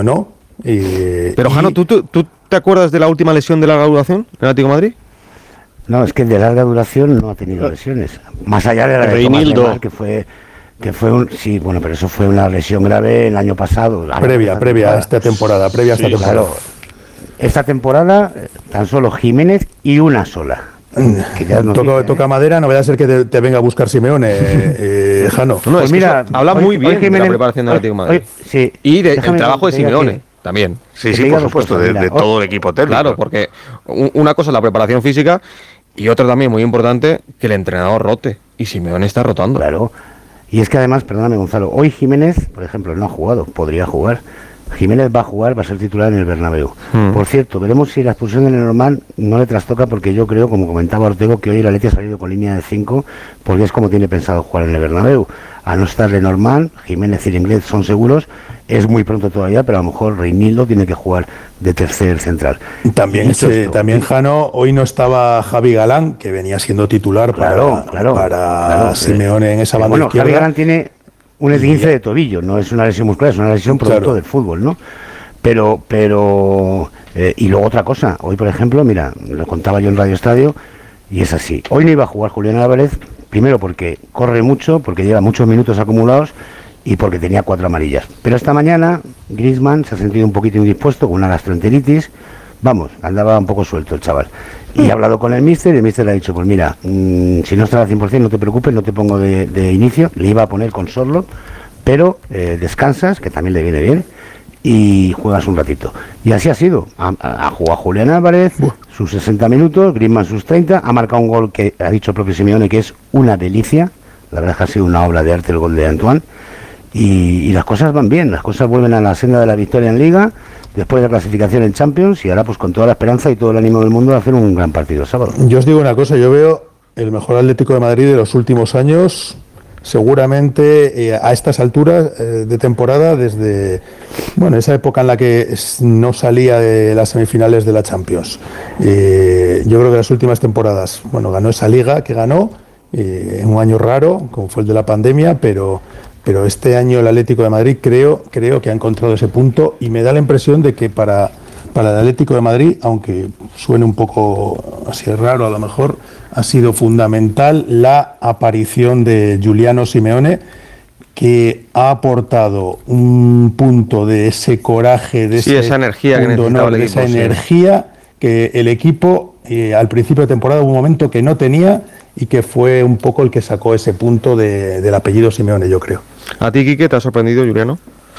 Y, Pero, y... Jano, ¿tú, tú, ¿tú te acuerdas de la última lesión de larga duración en el Atlético de Madrid? No, es que de larga duración no ha tenido lesiones. Más allá de la de Tomás Lemar, que fue... que fue un... Sí, bueno, pero eso fue una lesión grave el año pasado. Previa, previa a esta temporada, previa a esta sí, temporada. Claro. Esta temporada, tan solo Jiménez y una sola. Que ya no toca, toca madera, no vaya a ser que te, te venga a buscar Simeone, eh, eh, Jano. No, no, pues es mira, habla hoy, muy bien Jiménez, de la preparación del Atlético de Madrid. Hoy, sí, y del de, trabajo de Simeone que, también. Sí, sí, por supuesto, de, de todo el equipo técnico. Claro, porque una cosa es la preparación física y otra también muy importante, que el entrenador rote. Y Simeone está rotando. Claro. Y es que además, perdóname Gonzalo, hoy Jiménez, por ejemplo, no ha jugado, podría jugar. Jiménez va a jugar, va a ser titular en el Bernabéu. Hmm. Por cierto, veremos si la expulsión de Lenormand no le trastoca, porque yo creo, como comentaba Ortego, que hoy el Atleti ha salido con línea de cinco, porque es como tiene pensado jugar en el Bernabéu. A no estar Lenormand, Jiménez y Lenglet son seguros, es muy pronto todavía, pero a lo mejor Reinildo tiene que jugar de tercer central. También, se, también Jano, hoy no estaba Javi Galán, que venía siendo titular claro, para, claro, para claro, Simeone en esa banda bueno, izquierda. Javi Galán tiene un esguince de tobillo, no es una lesión muscular, es una lesión producto claro. del fútbol, ¿no? Pero, pero, eh, y luego otra cosa, hoy por ejemplo, mira, lo contaba yo en Radio Estadio, y es así, hoy no iba a jugar Julián Álvarez, primero porque corre mucho, porque lleva muchos minutos acumulados, y porque tenía cuatro amarillas. Pero esta mañana, Griezmann se ha sentido un poquito indispuesto, con una gastroenteritis, vamos, andaba un poco suelto el chaval. Y he hablado con el míster, y el míster le ha dicho, pues mira, mmm, si no está al cien por ciento no te preocupes, no te pongo de, de inicio, le iba a poner con Sorlo, pero eh, descansas, que también le viene bien, y juegas un ratito. Y así ha sido. Ha, ha jugado Julián Álvarez uh. sus sesenta minutos, Griezmann sus treinta, ha marcado un gol que ha dicho el propio Simeone que es una delicia, la verdad es que ha sido una obra de arte el gol de Antoine, y, y las cosas van bien, las cosas vuelven a la senda de la victoria en Liga, después de la clasificación en Champions, y ahora pues con toda la esperanza y todo el ánimo del mundo de hacer un gran partido el sábado. Yo os digo una cosa, yo veo el mejor Atlético de Madrid de los últimos años, seguramente eh, a estas alturas eh, de temporada, desde bueno esa época en la que no salía de las semifinales de la Champions. Eh, yo creo que las últimas temporadas, bueno, ganó esa Liga que ganó, eh, en un año raro, como fue el de la pandemia, pero pero este año el Atlético de Madrid creo creo que ha encontrado ese punto, y me da la impresión de que para para el Atlético de Madrid, aunque suene un poco así raro a lo mejor, ha sido fundamental la aparición de Giuliano Simeone, que ha aportado un punto de ese coraje, de sí, ese esa energía que necesitaba honor, el de equipo, esa sí. energía que el equipo eh, al principio de temporada hubo un momento que no tenía, y que fue un poco el que sacó ese punto de, del apellido Simeone, yo creo. ¿A ti, Quique, te ha sorprendido, Giuliano?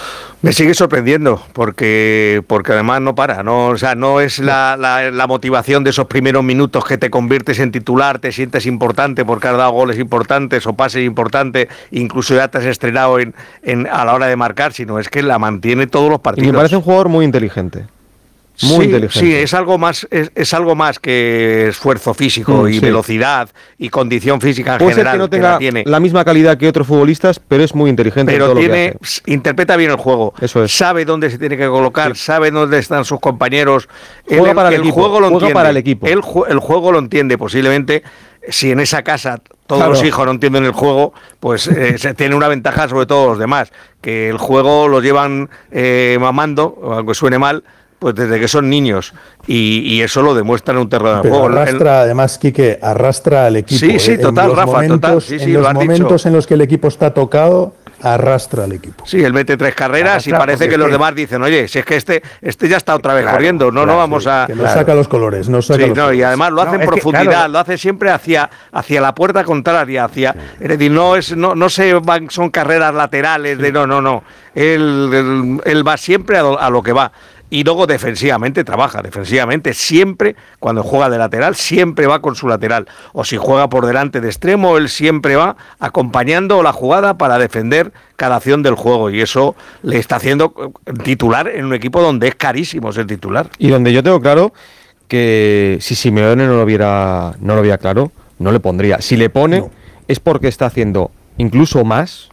Me sigue sorprendiendo, porque porque además no para, no, o sea, no es la, la, la motivación de esos primeros minutos que te conviertes en titular, te sientes importante porque has dado goles importantes o pases importantes, incluso ya te has estrenado en, en, a la hora de marcar, sino es que la mantiene todos los partidos. Y me parece un jugador muy inteligente. Muy sí, inteligente. Sí, es algo más, es, es algo más que esfuerzo físico mm, y sí. velocidad y condición física en Puede general. Ser que no tenga que la, tiene. la misma calidad que otros futbolistas, pero es muy inteligente. Pero en todo tiene, lo que hace. interpreta bien el juego. Eso es. Sabe dónde se tiene que colocar, sí. sabe dónde están sus compañeros. Juega el, para el, el equipo. juego lo Juega entiende. para el equipo. El, el juego lo entiende. Posiblemente, si en esa casa todos claro. los hijos no entienden el juego, pues eh, se tiene una ventaja sobre todos los demás, que el juego lo llevan eh, mamando, aunque suene mal, pues desde que son niños, y, y eso lo demuestra en un terreno de juego. Arrastra, el... además, Quique, arrastra al equipo. Sí, sí, total, en Rafa, momentos, total. Sí, sí, en los momentos en los que el equipo está tocado, arrastra al equipo. Sí, él mete tres carreras arrastra, y parece que los que... demás dicen, oye, si es que este este ya está otra vez claro, corriendo, no, claro, no vamos sí, a... Que nos claro. saca los colores, nos saca sí, los no, colores. Y además lo hace no, en profundidad, que, claro. lo hace siempre hacia, hacia la puerta contraria, hacia... Sí. Es decir, no, es, no, no se van, son carreras laterales, sí. de no, no, no. Él, él, él va siempre a lo, a lo que va. Y luego defensivamente trabaja, defensivamente siempre, cuando juega de lateral, siempre va con su lateral. O si juega por delante de extremo, él siempre va acompañando la jugada para defender cada acción del juego. Y eso le está haciendo titular en un equipo donde es carísimo ser titular. Y donde yo tengo claro que si Simeone no lo viera, no lo viera claro, no le pondría. Si le pone, no. es porque está haciendo incluso más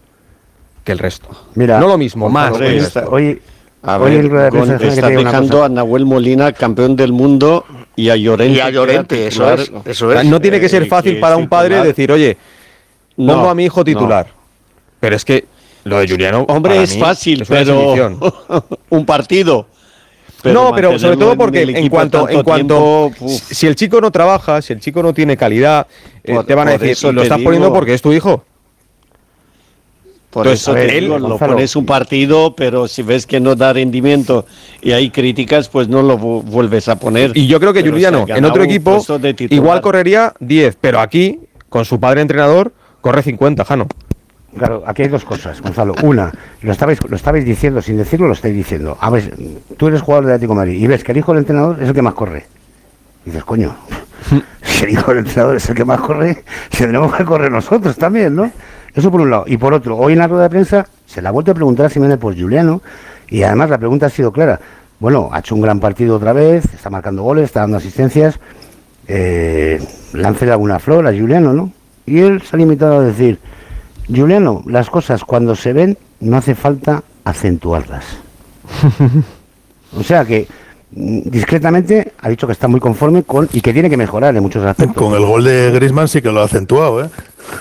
que el resto. Mira, no lo mismo, más que el resto. Hoy... A ver, con, está dejando a Nahuel Molina campeón del mundo y a Llorente. Y a Llorente, eso es, eso es. No tiene que ser fácil eh, para un padre titular. decir, oye, pongo no, a mi hijo titular. No. Pero es que Lo de Juliano, hombre, es fácil, es pero un partido. Pero no, pero sobre todo porque en, en cuanto, en cuanto tiempo, si el chico no trabaja, si el chico no tiene calidad, eh, por, te van a decir, eso lo estás digo, poniendo porque es tu hijo. Por Entonces, eso te él, digo, lo pones un partido, pero si ves que no da rendimiento y hay críticas, pues no lo vuelves a poner. Y yo creo que pero Juliano, en otro equipo, igual correría diez, pero aquí, con su padre entrenador, corre cincuenta, Jano. Claro, aquí hay dos cosas, Gonzalo. Una, lo estabais, lo estabais diciendo, sin decirlo lo estáis diciendo. A ver, tú eres jugador del Atlético de Madrid y ves que el hijo del entrenador es el que más corre. Y dices, coño, si el hijo del entrenador es el que más corre, tendremos que correr nosotros también, ¿no? Eso por un lado. Y por otro, hoy en la rueda de prensa se la ha vuelto a preguntar a Simeone por Juliano y además la pregunta ha sido clara. Bueno, ha hecho un gran partido otra vez, está marcando goles, está dando asistencias, eh, lance alguna flor a Juliano, ¿no? Y él se ha limitado a decir, Juliano, las cosas cuando se ven no hace falta acentuarlas. O sea que discretamente ha dicho que está muy conforme con y que tiene que mejorar en muchos aspectos. Con el gol de Griezmann sí que lo ha acentuado, ¿eh?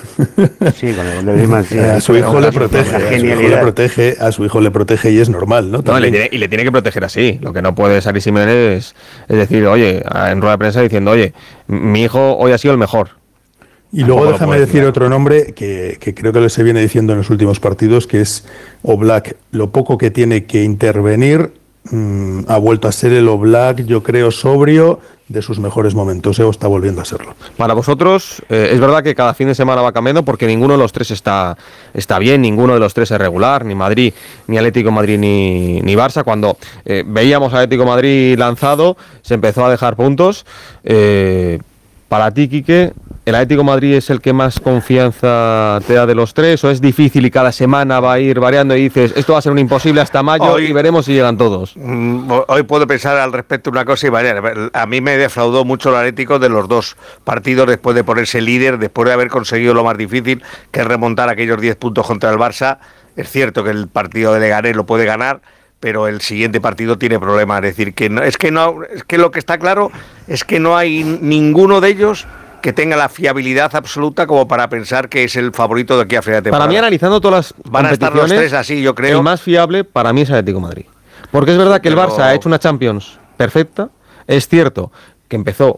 Sí, con el gol de Griezmann sí. A su hijo le protege, a su hijo le protege, a su hijo le protege y es normal, ¿no? No, le tiene, y le tiene que proteger así. Lo que no puede salir Simeone es, es decir, oye, en rueda de prensa diciendo, oye, mi hijo hoy ha sido el mejor. Y luego déjame decir otro nombre que, que creo que le se viene diciendo en los últimos partidos, que es Oblak. Lo poco que tiene que intervenir, mmm, ha vuelto a ser el Oblak, yo creo, sobrio de sus mejores momentos, ¿eh? O está volviendo a serlo. Para vosotros, eh, es verdad que cada fin de semana va cambiando porque ninguno de los tres está, está bien, ninguno de los tres es regular, ni Madrid, ni Atlético de Madrid, ni, ni Barça. Cuando eh, veíamos a Atlético de Madrid lanzado, se empezó a dejar puntos. Eh, para ti, Quique, ¿el Atlético de Madrid es el que más confianza te da de los tres o es difícil y cada semana va a ir variando y dices, esto va a ser un imposible hasta mayo hoy, y veremos si llegan todos? Hoy puedo pensar al respecto una cosa y variar. A mí me defraudó mucho el Atlético de los dos partidos después de ponerse líder, después de haber conseguido lo más difícil, que es remontar aquellos diez puntos contra el Barça. Es cierto que el partido de Leganés lo puede ganar, pero el siguiente partido tiene problemas. Es decir, que no, es que no, es que lo que está claro es que no hay ninguno de ellos que tenga la fiabilidad absoluta como para pensar que es el favorito de aquí a final de temporada. Para mí, analizando todas las van a estar los tres así, yo creo. El más fiable para mí es Atlético de Madrid. Porque es verdad que el Barça ha hecho una Champions perfecta. Es cierto que empezó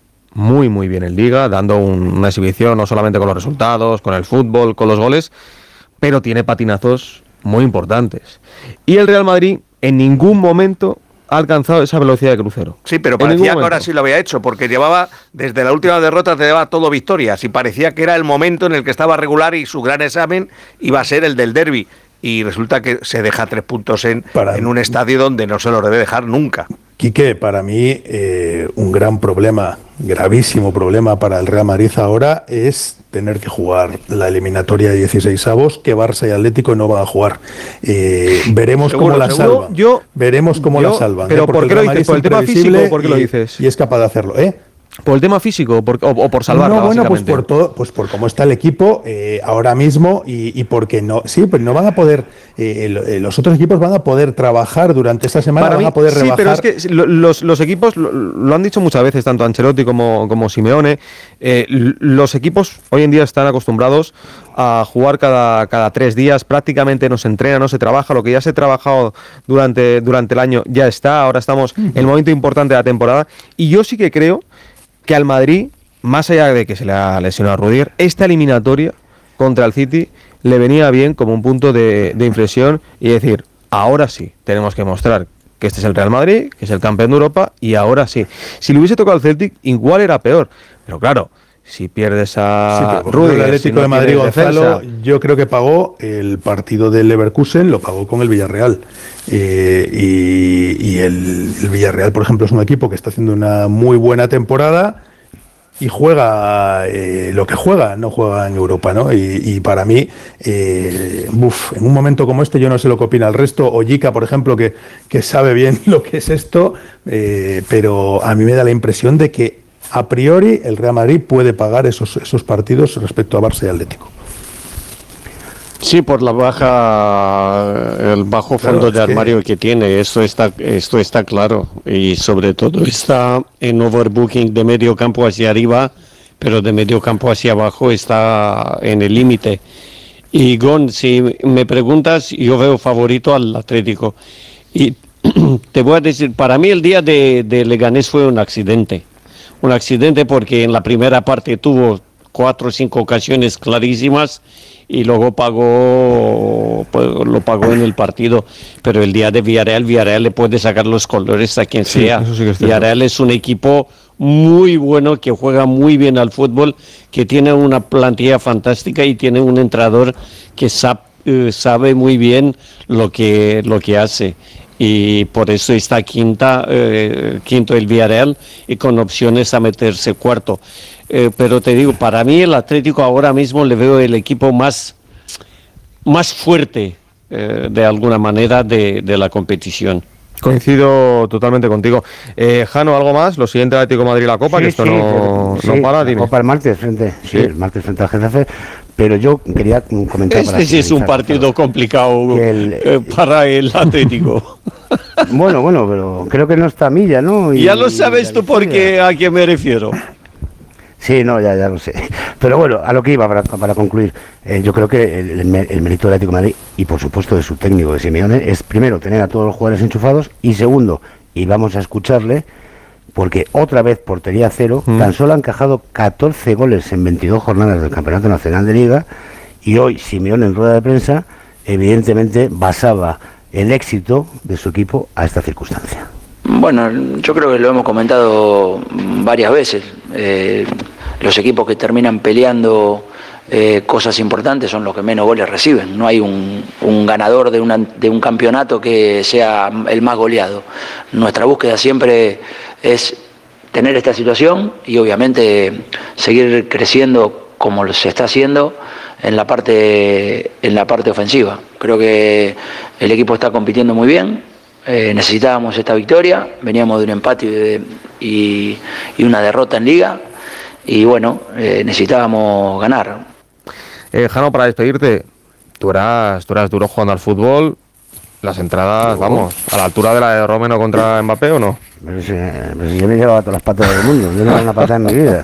muy muy bien en Liga, dando un, una exhibición no solamente con los resultados, con el fútbol, con los goles, pero tiene patinazos muy importantes. Y el Real Madrid en ningún momento ha alcanzado esa velocidad de crucero. Sí, pero parecía que ahora sí lo había hecho, porque llevaba, desde la última derrota, te llevaba todo victorias, y parecía que era el momento en el que estaba regular y su gran examen iba a ser el del derbi. Y resulta que se deja tres puntos en, en un estadio donde no se lo debe dejar nunca. Quique, para mí eh, un gran problema, gravísimo problema para el Real Madrid ahora es tener que jugar la eliminatoria de dieciséis avos que Barça y Atlético no van a jugar. Eh, veremos ¿Seguro, cómo la seguro? salvan. Yo, veremos cómo yo, la salvan. Pero ¿eh? ¿por qué lo dices? ¿Por el tema físico o por qué lo dices? Y, y es capaz de hacerlo, ¿eh? ¿Por el tema físico por, o, o por salvarla? No, bueno, pues por todo, pues por cómo está el equipo eh, ahora mismo y, y porque no, sí, pues no van a poder, eh, los otros equipos van a poder trabajar durante esta semana, Para van mí, a poder rebajar. Sí, pero es que los, los equipos, lo, lo han dicho muchas veces, tanto Ancelotti como, como Simeone, eh, los equipos hoy en día están acostumbrados a jugar cada, cada tres días, prácticamente no se entrena, no se trabaja, lo que ya se ha trabajado durante, durante el año ya está, ahora estamos en el momento importante de la temporada, y yo sí que creo que al Madrid, más allá de que se le ha lesionado a Rudiger, esta eliminatoria contra el City le venía bien como un punto de, de inflexión y decir, ahora sí, tenemos que mostrar que este es el Real Madrid, que es el campeón de Europa, y ahora sí. Si le hubiese tocado al Celtic, igual era peor, pero claro, si pierdes a sí, Rudiger, el Atlético si no de Madrid, Gonzalo, defensa, yo creo que pagó el partido del Leverkusen, lo pagó con el Villarreal. Eh, y y el, el Villarreal, por ejemplo, es un equipo que está haciendo una muy buena temporada y juega eh, lo que juega, no juega en Europa, ¿no? Y, y para mí, eh, uf, en un momento como este, yo no sé lo que opina el resto. Ojica, por ejemplo, que, que sabe bien lo que es esto, eh, pero a mí me da la impresión de que a priori el Real Madrid puede pagar esos, esos partidos respecto a Barça y Atlético. Sí, por la baja, el bajo fondo claro, de armario que... que tiene, esto está, esto está claro, y sobre todo está en overbooking de medio campo hacia arriba, pero de medio campo hacia abajo está en el límite. Y Gon, si me preguntas, yo veo favorito al Atlético. Y te voy a decir, para mí el día de, de Leganés fue un accidente. Un accidente porque en la primera parte tuvo cuatro o cinco ocasiones clarísimas y luego pagó, pues, lo pagó en el partido. Pero el día de Villarreal, Villarreal le puede sacar los colores a quien Sí, sea. eso sí que es cierto. Villarreal es un equipo muy bueno, que juega muy bien al fútbol, que tiene una plantilla fantástica y tiene un entrenador que sab, eh, sabe muy bien lo que, lo que hace. Y por eso está quinta, eh, quinto el Villarreal y con opciones a meterse cuarto. Eh, pero te digo, para mí el Atlético ahora mismo le veo el equipo más, más fuerte eh, de alguna manera de, de la competición. Coincido totalmente contigo. Eh, Jano, ¿algo más? Lo siguiente Atlético de Madrid, la Copa, Sí, que esto sí, no, sí, no para. la Dime. Copa el martes frente, sí, Sí. el martes frente al Getafe, pero yo quería comentar para Este sí es un finalizar, partido complicado el- eh, para el Atlético. Bueno, bueno, pero creo que no está Milla, ¿no? Y- Ya lo sabes tú por qué, a qué me refiero. Sí, no, ya, ya lo sé. Pero bueno, a lo que iba para, para concluir, eh, yo creo que el, el, el mérito del Atlético de Madrid y por supuesto de su técnico de Simeone es primero tener a todos los jugadores enchufados y segundo, y vamos a escucharle, porque otra vez portería cero, Mm. tan solo ha encajado catorce goles en veintidós jornadas del Campeonato Nacional de Liga y hoy Simeone en rueda de prensa evidentemente basaba el éxito de su equipo a esta circunstancia. Bueno, yo creo que lo hemos comentado varias veces. Eh, los equipos que terminan peleando eh, cosas importantes son los que menos goles reciben. No hay un, un ganador de, una, de un campeonato que sea el más goleado. Nuestra búsqueda siempre es tener esta situación y obviamente seguir creciendo como se está haciendo en la parte, en la parte ofensiva. Creo que el equipo está compitiendo muy bien. Eh, necesitábamos esta victoria, veníamos de un empate y, de, y, y una derrota en Liga y bueno, eh, necesitábamos ganar. Eh, Jano, para despedirte, tú eras, tú eras duro jugando al fútbol, las entradas, vamos, a la altura de la de Romeno contra Mbappé, ¿o no? Pero si, pero si yo me llevaba todas las patas del mundo, yo no era una patada en mi vida.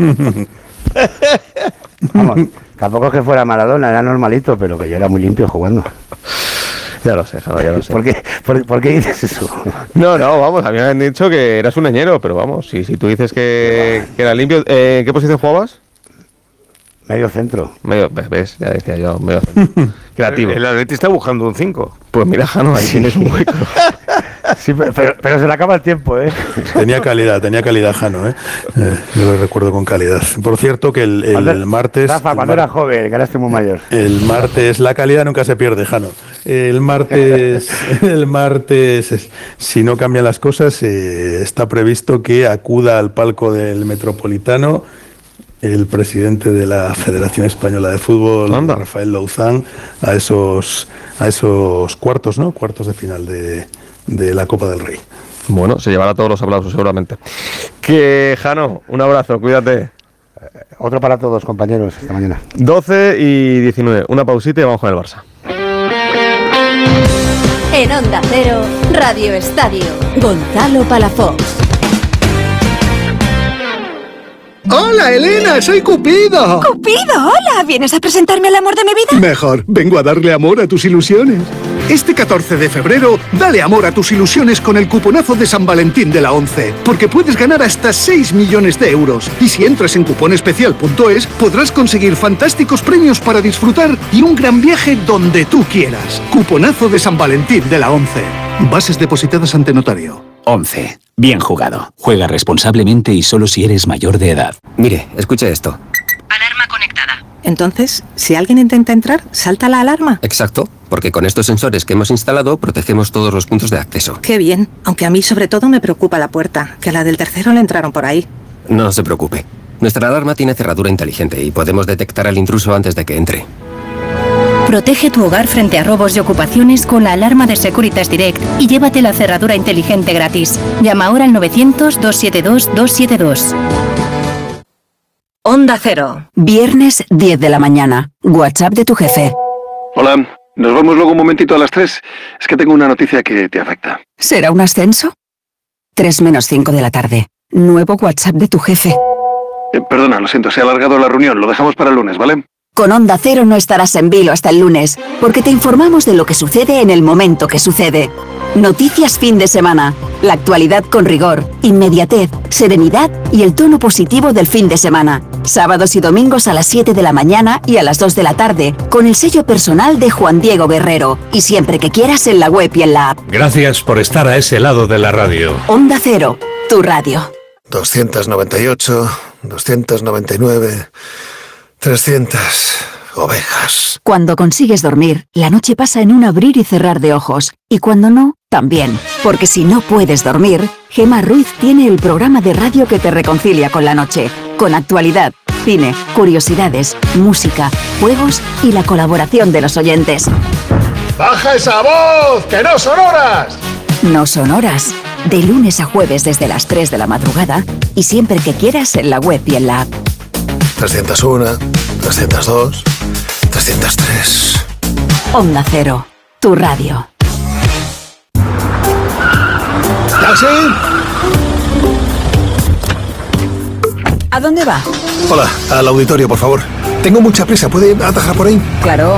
Vamos, tampoco es que fuera Maradona, era normalito, pero que yo era muy limpio jugando. Ya lo sé, Jano, ya lo sé. ¿Por qué, por, por qué dices eso? No, no, vamos, a mí me han dicho que eras un leñero, pero vamos, si, si tú dices que, que era limpio, eh, ¿en qué posición jugabas? Medio centro. Medio, ves, ves, ya decía yo, medio centro. Creativo. El Atleti está buscando un cinco. Pues mira, Jano, ahí tienes un hueco. Sí, pero, pero, pero se le acaba el tiempo, ¿eh? Tenía calidad, tenía calidad Jano, ¿eh? Eh, yo lo recuerdo con calidad. Por cierto que el, el Cuando- martes... Rafa, el cuando mar- era joven, que ahora estoy muy mayor. El martes, la calidad nunca se pierde, Jano. El martes, el martes, es- si no cambian las cosas, eh, está previsto que acuda al palco del Metropolitano el presidente de la Federación Española de Fútbol, Rafael Louzán, a esos, a esos cuartos, ¿no? Cuartos de final de, de la Copa del Rey. Bueno, se llevará todos los aplausos seguramente. Que, Jano, un abrazo, cuídate. Otro para todos, compañeros, esta mañana. doce y diecinueve, una pausita y vamos con el Barça. En Onda Cero, Radio Estadio, Gonzalo Palafox. Hola, Elena, soy Cupido. Cupido, hola, ¿vienes a presentarme el amor de mi vida? Mejor, vengo a darle amor a tus ilusiones. Este catorce de febrero, dale amor a tus ilusiones con el cuponazo de San Valentín de la ONCE, porque puedes ganar hasta seis millones de euros. Y si entras en cuponespecial punto es, podrás conseguir fantásticos premios para disfrutar y un gran viaje donde tú quieras. Cuponazo de San Valentín de la ONCE. Bases depositadas ante notario. once. Bien jugado. Juega responsablemente y solo si eres mayor de edad. Mire, escuche esto. Entonces, si alguien intenta entrar, ¿salta la alarma? Exacto, porque con estos sensores que hemos instalado protegemos todos los puntos de acceso. Qué bien, aunque a mí sobre todo me preocupa la puerta, que a la del tercero le entraron por ahí. No se preocupe. Nuestra alarma tiene cerradura inteligente y podemos detectar al intruso antes de que entre. Protege tu hogar frente a robos y ocupaciones con la alarma de Securitas Direct y llévate la cerradura inteligente gratis. Llama ahora al novecientos, doscientos setenta y dos, doscientos setenta y dos. Onda Cero, viernes diez de la mañana. WhatsApp de tu jefe. Hola, nos vemos luego un momentito a las tres. Es que tengo una noticia que te afecta. ¿Será un ascenso? tres menos cinco de la tarde. Nuevo WhatsApp de tu jefe. Eh, perdona, lo siento, se ha alargado la reunión. Lo dejamos para el lunes, ¿vale? Con Onda Cero no estarás en vilo hasta el lunes, porque te informamos de lo que sucede en el momento que sucede. Noticias fin de semana, la actualidad con rigor, inmediatez, serenidad y el tono positivo del fin de semana. Sábados y domingos a las siete de la mañana y a las dos de la tarde, con el sello personal de Juan Diego Guerrero. Y siempre que quieras en la web y en la app. Gracias por estar a ese lado de la radio. Onda Cero, tu radio. doscientos noventa y ocho, doscientos noventa y nueve, trescientas ovejas. Cuando consigues dormir, la noche pasa en un abrir y cerrar de ojos. Y cuando no, también. Porque si no puedes dormir, Gemma Ruiz tiene el programa de radio que te reconcilia con la noche. Con actualidad, cine, curiosidades, música, juegos y la colaboración de los oyentes. ¡Baja esa voz! ¡Que no son horas! No son horas. De lunes a jueves desde las tres de la madrugada y siempre que quieras en la web y en la app. trescientos uno, trescientos dos, trescientos tres. Onda Cero, tu radio. ¡Taxi! ¿A dónde va? Hola, al auditorio, por favor. Tengo mucha prisa, ¿puede atajar por ahí? Claro.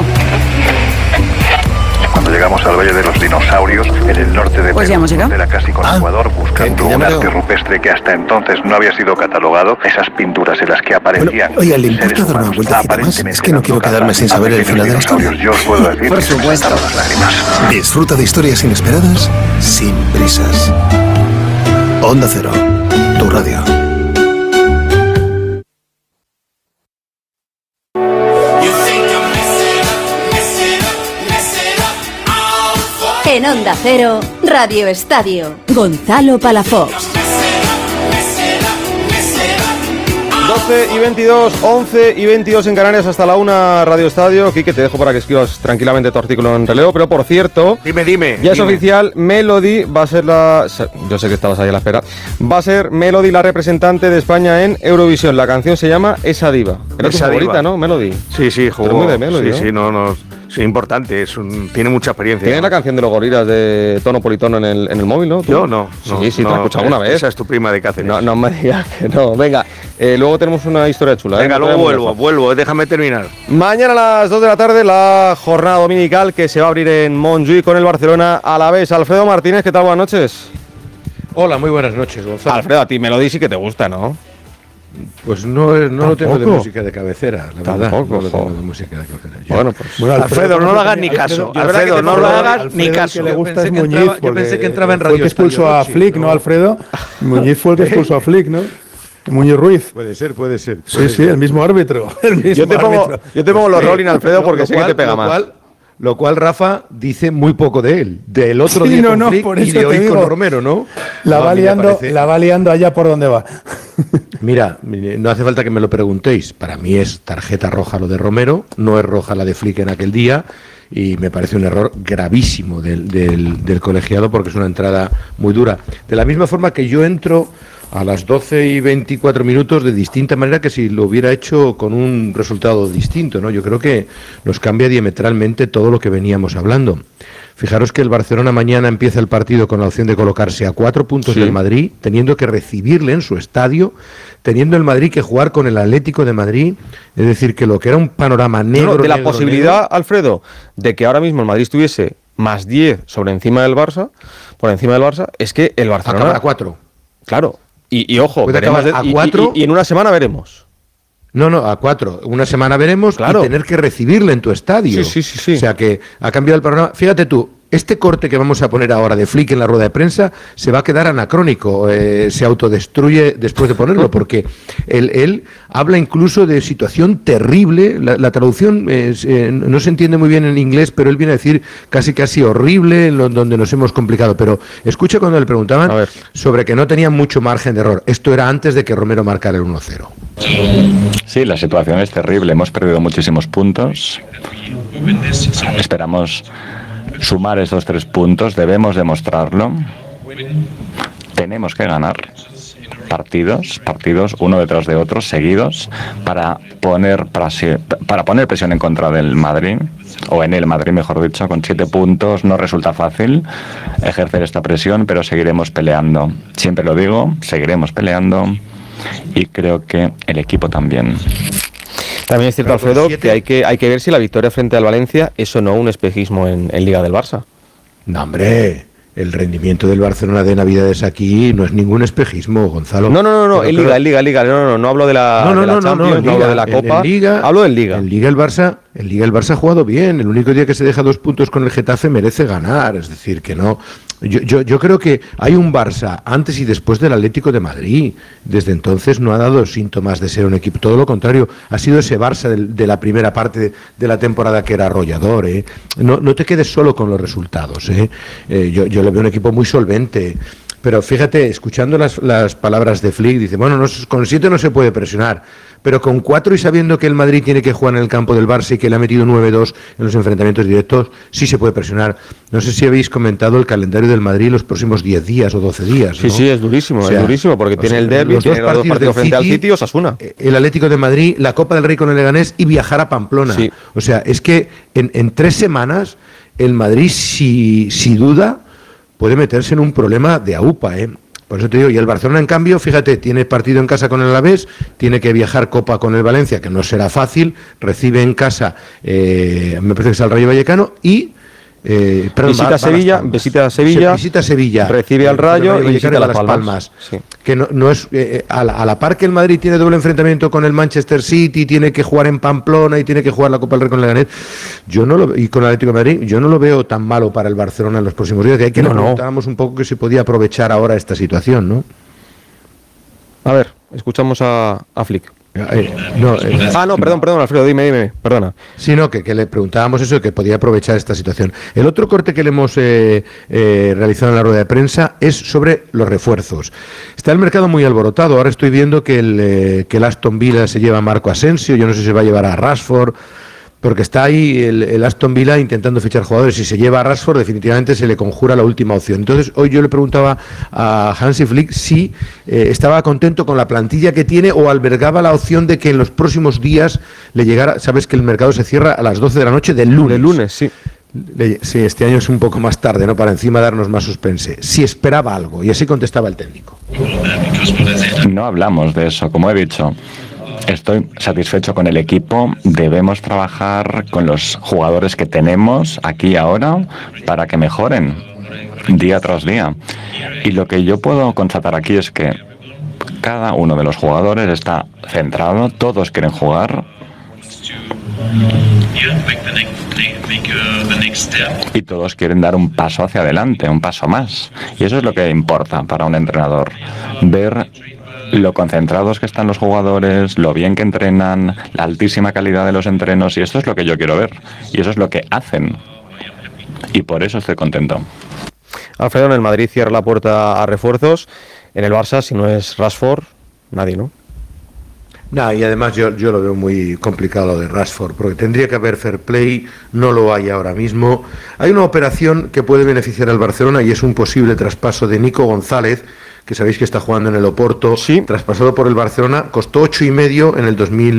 Cuando llegamos al Valle de los Dinosaurios, en el norte de Pues ya hemos llegado. era casi con Ah, Ecuador, buscando que ya un me arte veo. rupestre que hasta entonces no había sido catalogado, esas pinturas en las que aparecían Bueno, oiga, ¿le importa seres dar una humanos vueltecita más? aparentemente Es que no quiero dando quedarme caza sin saber a el final de la pequeños historia. dinosaurios. Yo os puedo decir Por que se me supuesto. saltaron las lágrimas. Disfruta de historias inesperadas sin prisas. Onda Cero, tu radio. En Onda Cero, Radio Estadio, Gonzalo Palafox. doce y veintidós, once y veintidós en Canarias, hasta la una, Radio Estadio. Quique, te dejo para que escribas tranquilamente tu artículo en relevo, pero por cierto, Dime, dime. ya es dime. oficial, Melody va a ser la... Yo sé que estabas ahí a la espera. Va a ser Melody la representante de España en Eurovisión. La canción se llama Esa Diva. Era tu Esa favorita, Diva. ¿no, Melody? Sí, sí, jugó. Pero muy de Melody, sí, ¿no? sí, no, no. Sí, importante, es un, tiene mucha experiencia. Tienes la canción de los gorilas de tono politono en el, en el móvil, ¿no? ¿Tú? Yo no. Sí, no, sí, te no, la he escuchado una vez. Esa es tu prima de Cáceres. No, no me digas que no. Venga, eh, luego tenemos una historia chula. Venga, ¿eh? luego No te vuelvo, vayamos vuelvo, déjame terminar. lejos. Mañana a las dos de la tarde la jornada dominical que se va a abrir en Montjuïc con el Barcelona a la vez. Alfredo Martínez, ¿qué tal? Buenas noches. Hola, muy buenas noches, Gonzalo. Alfredo, a ti Melody sí que te gusta, ¿no? Pues no, es- no lo tengo de Tampoco. música de cabecera, la verdad. Tampoco, No lo tengo jo. de música de cabecera. Bueno, pues... Bueno, Alfredo, no le hagas ni Alfredo, caso. yo- Alfredo, no le hagas ni Alfredo, caso. el que le gusta Yo es pensé que Muñiz. entraba- yo porque pensé que entraba en fue Radio el que expulsó Estadio a Noche, Flick, ¿no, ¿no? Alfredo? Muñiz fue el que expulsó a Flick, ¿no? Muñiz Ruiz. Puede ser, puede ser. Sí, puede sí, ser. el mismo árbitro. El mismo Yo te pongo, árbitro. yo te pongo los rolling, Alfredo, Lo- porque lo sé cual- que te pega lo más. cual- Lo cual Rafa dice muy poco de él. Del otro Sí, día no, con no, Flick por y eso de te hoy digo. con Romero, ¿no? La No, a va mí me liando, parece- la va liando allá por donde va. Mira, no hace falta que me lo preguntéis. Para mí es tarjeta roja lo de Romero, no es roja la de Flick en aquel día. Y me parece un error gravísimo del, del, del colegiado porque es una entrada muy dura. De la misma forma que yo entro a las doce y veinticuatro minutos de distinta manera que si lo hubiera hecho con un resultado distinto, ¿no? Yo creo que nos cambia diametralmente todo lo que veníamos hablando. Fijaros que el Barcelona mañana empieza el partido con la opción de colocarse a cuatro puntos Sí. del Madrid, teniendo que recibirle en su estadio, teniendo el Madrid que jugar con el Atlético de Madrid, es decir, que lo que era un panorama No, negro, no, de la negro, posibilidad, negro, Alfredo, de que ahora mismo el Madrid estuviese más diez sobre encima del Barça, por encima del Barça, es que el Barcelona... acabar a cuatro. Claro. Y, y ojo, Puede veremos- acabar a y- y- cuatro. Y, y en una semana veremos. No, no, a cuatro. Una semana veremos Claro. y tener que recibirle en tu estadio. Sí, sí, sí, sí. O sea que ha cambiado el panorama. Fíjate tú, este corte que vamos a poner ahora de Flick en la rueda de prensa se va a quedar anacrónico, eh, se autodestruye después de ponerlo, porque él, él habla incluso de situación terrible. La, la traducción es, eh, no se entiende muy bien en inglés, pero él viene a decir casi casi horrible, en lo- donde nos hemos complicado. Pero escucha cuando le preguntaban sobre que no tenían mucho margen de error. Esto era antes de que Romero marcara el uno cero. Sí, la situación es terrible. Hemos perdido muchísimos puntos. Esperamos sumar esos tres puntos. Debemos demostrarlo. Tenemos que ganar partidos, partidos uno detrás de otro, seguidos, para poner presi- para poner presión en contra del Madrid, o en el Madrid, mejor dicho. Con siete puntos no resulta fácil ejercer esta presión, pero seguiremos peleando. Siempre lo digo, seguiremos peleando. Y creo que el equipo también. También es cierto, Alfredo, que hay que hay que ver si la victoria frente al Valencia es o no un espejismo en, en Liga del Barça. No, hombre, el rendimiento del Barcelona de Navidades aquí no es ningún espejismo, Gonzalo. No, no, no, no, en Liga, creo... en Liga, en Liga, no, no, no hablo de la, no, no, de la no, Champions, no, no, no hablo de la Copa, en Liga, hablo del Liga. En Liga el Barça, en Liga el Barça ha jugado bien, el único día que se deja dos puntos con el Getafe merece ganar, es decir, que no... Yo, yo, yo creo que hay un Barça antes y después del Atlético de Madrid. Desde entonces no ha dado síntomas de ser un equipo. Todo lo contrario, ha sido ese Barça de, de la primera parte de, de la temporada que era arrollador. ¿eh? No, no te quedes solo con los resultados. ¿eh? Eh, yo, yo le veo un equipo muy solvente. Pero fíjate, escuchando las, las palabras de Flick, dice, bueno, no, con siete no se puede presionar, pero con cuatro y sabiendo que el Madrid tiene que jugar en el campo del Barça y que le ha metido nueve dos en los enfrentamientos directos, sí se puede presionar. No sé si habéis comentado el calendario del Madrid los próximos diez días o doce días, ¿no? Sí, sí, es durísimo, o sea, es durísimo, porque tiene sea, el derbi, tiene los dos partidos frente City, al City y Osasuna. El Atlético de Madrid, la Copa del Rey con el Leganés y viajar a Pamplona. Sí. O sea, es que en, en tres semanas el Madrid, si, si duda, puede meterse en un problema de AUPA, ¿eh? Por eso te digo, y el Barcelona, en cambio, fíjate, tiene partido en casa con el Alavés, tiene que viajar Copa con el Valencia, que no será fácil, recibe en casa, eh, me parece que es el Rayo Vallecano, y... Eh, perdón, visita va, Sevilla, va visita Sevilla, visita Sevilla, recibe al Rayo y visita Las Palmas. Palmas. Sí. Que no, no es eh, a, la, a la par que el Madrid tiene doble enfrentamiento con el Manchester City, tiene que jugar en Pamplona y tiene que jugar la Copa del Rey con el Leganés. Yo no lo y con el Atlético de Madrid, yo no lo veo tan malo para el Barcelona en los próximos días. Y hay que no, nos preguntábamos no. un poco que se podía aprovechar ahora esta situación, ¿no? A ver, escuchamos a, a Flick. Eh, no, eh, ah, no, perdón, perdón, Alfredo, dime, dime, perdona. Sí, no, que, que le preguntábamos eso, que podía aprovechar esta situación. El otro corte que le hemos eh, eh, realizado en la rueda de prensa es sobre los refuerzos. Está el mercado muy alborotado. Ahora estoy viendo que el, eh, que el Aston Villa se lleva a Marco Asensio, yo no sé si se va a llevar a Rashford, porque está ahí el, el Aston Villa intentando fichar jugadores. Si se lleva a Rashford, definitivamente se le conjura la última opción. Entonces, hoy yo le preguntaba a Hansi Flick si eh, estaba contento con la plantilla que tiene o albergaba la opción de que en los próximos días le llegara. Sabes que el mercado se cierra a las doce de la noche del lunes. Del lunes, sí. Le, sí, este año es un poco más tarde, ¿no? Para encima darnos más suspense. Si esperaba algo, y así contestaba el técnico. No hablamos de eso, como he dicho. Estoy satisfecho con el equipo, debemos trabajar con los jugadores que tenemos aquí ahora para que mejoren día tras día. Y lo que yo puedo constatar aquí es que cada uno de los jugadores está centrado, todos quieren jugar. Y todos quieren dar un paso hacia adelante, un paso más. Y eso es lo que importa para un entrenador, ver lo concentrados que están los jugadores, lo bien que entrenan, la altísima calidad de los entrenos, y esto es lo que yo quiero ver, y eso es lo que hacen, y por eso estoy contento. Alfredo, en el Madrid cierra la puerta a refuerzos, en el Barça, si no es Rashford, nadie, ¿no? No, y además yo, yo lo veo muy complicado lo de Rashford, porque tendría que haber fair play, no lo hay ahora mismo. Hay una operación que puede beneficiar al Barcelona y es un posible traspaso de Nico González, que sabéis que está jugando en el Oporto, sí. Traspasado por el Barcelona, costó ocho y medio en el dos mil,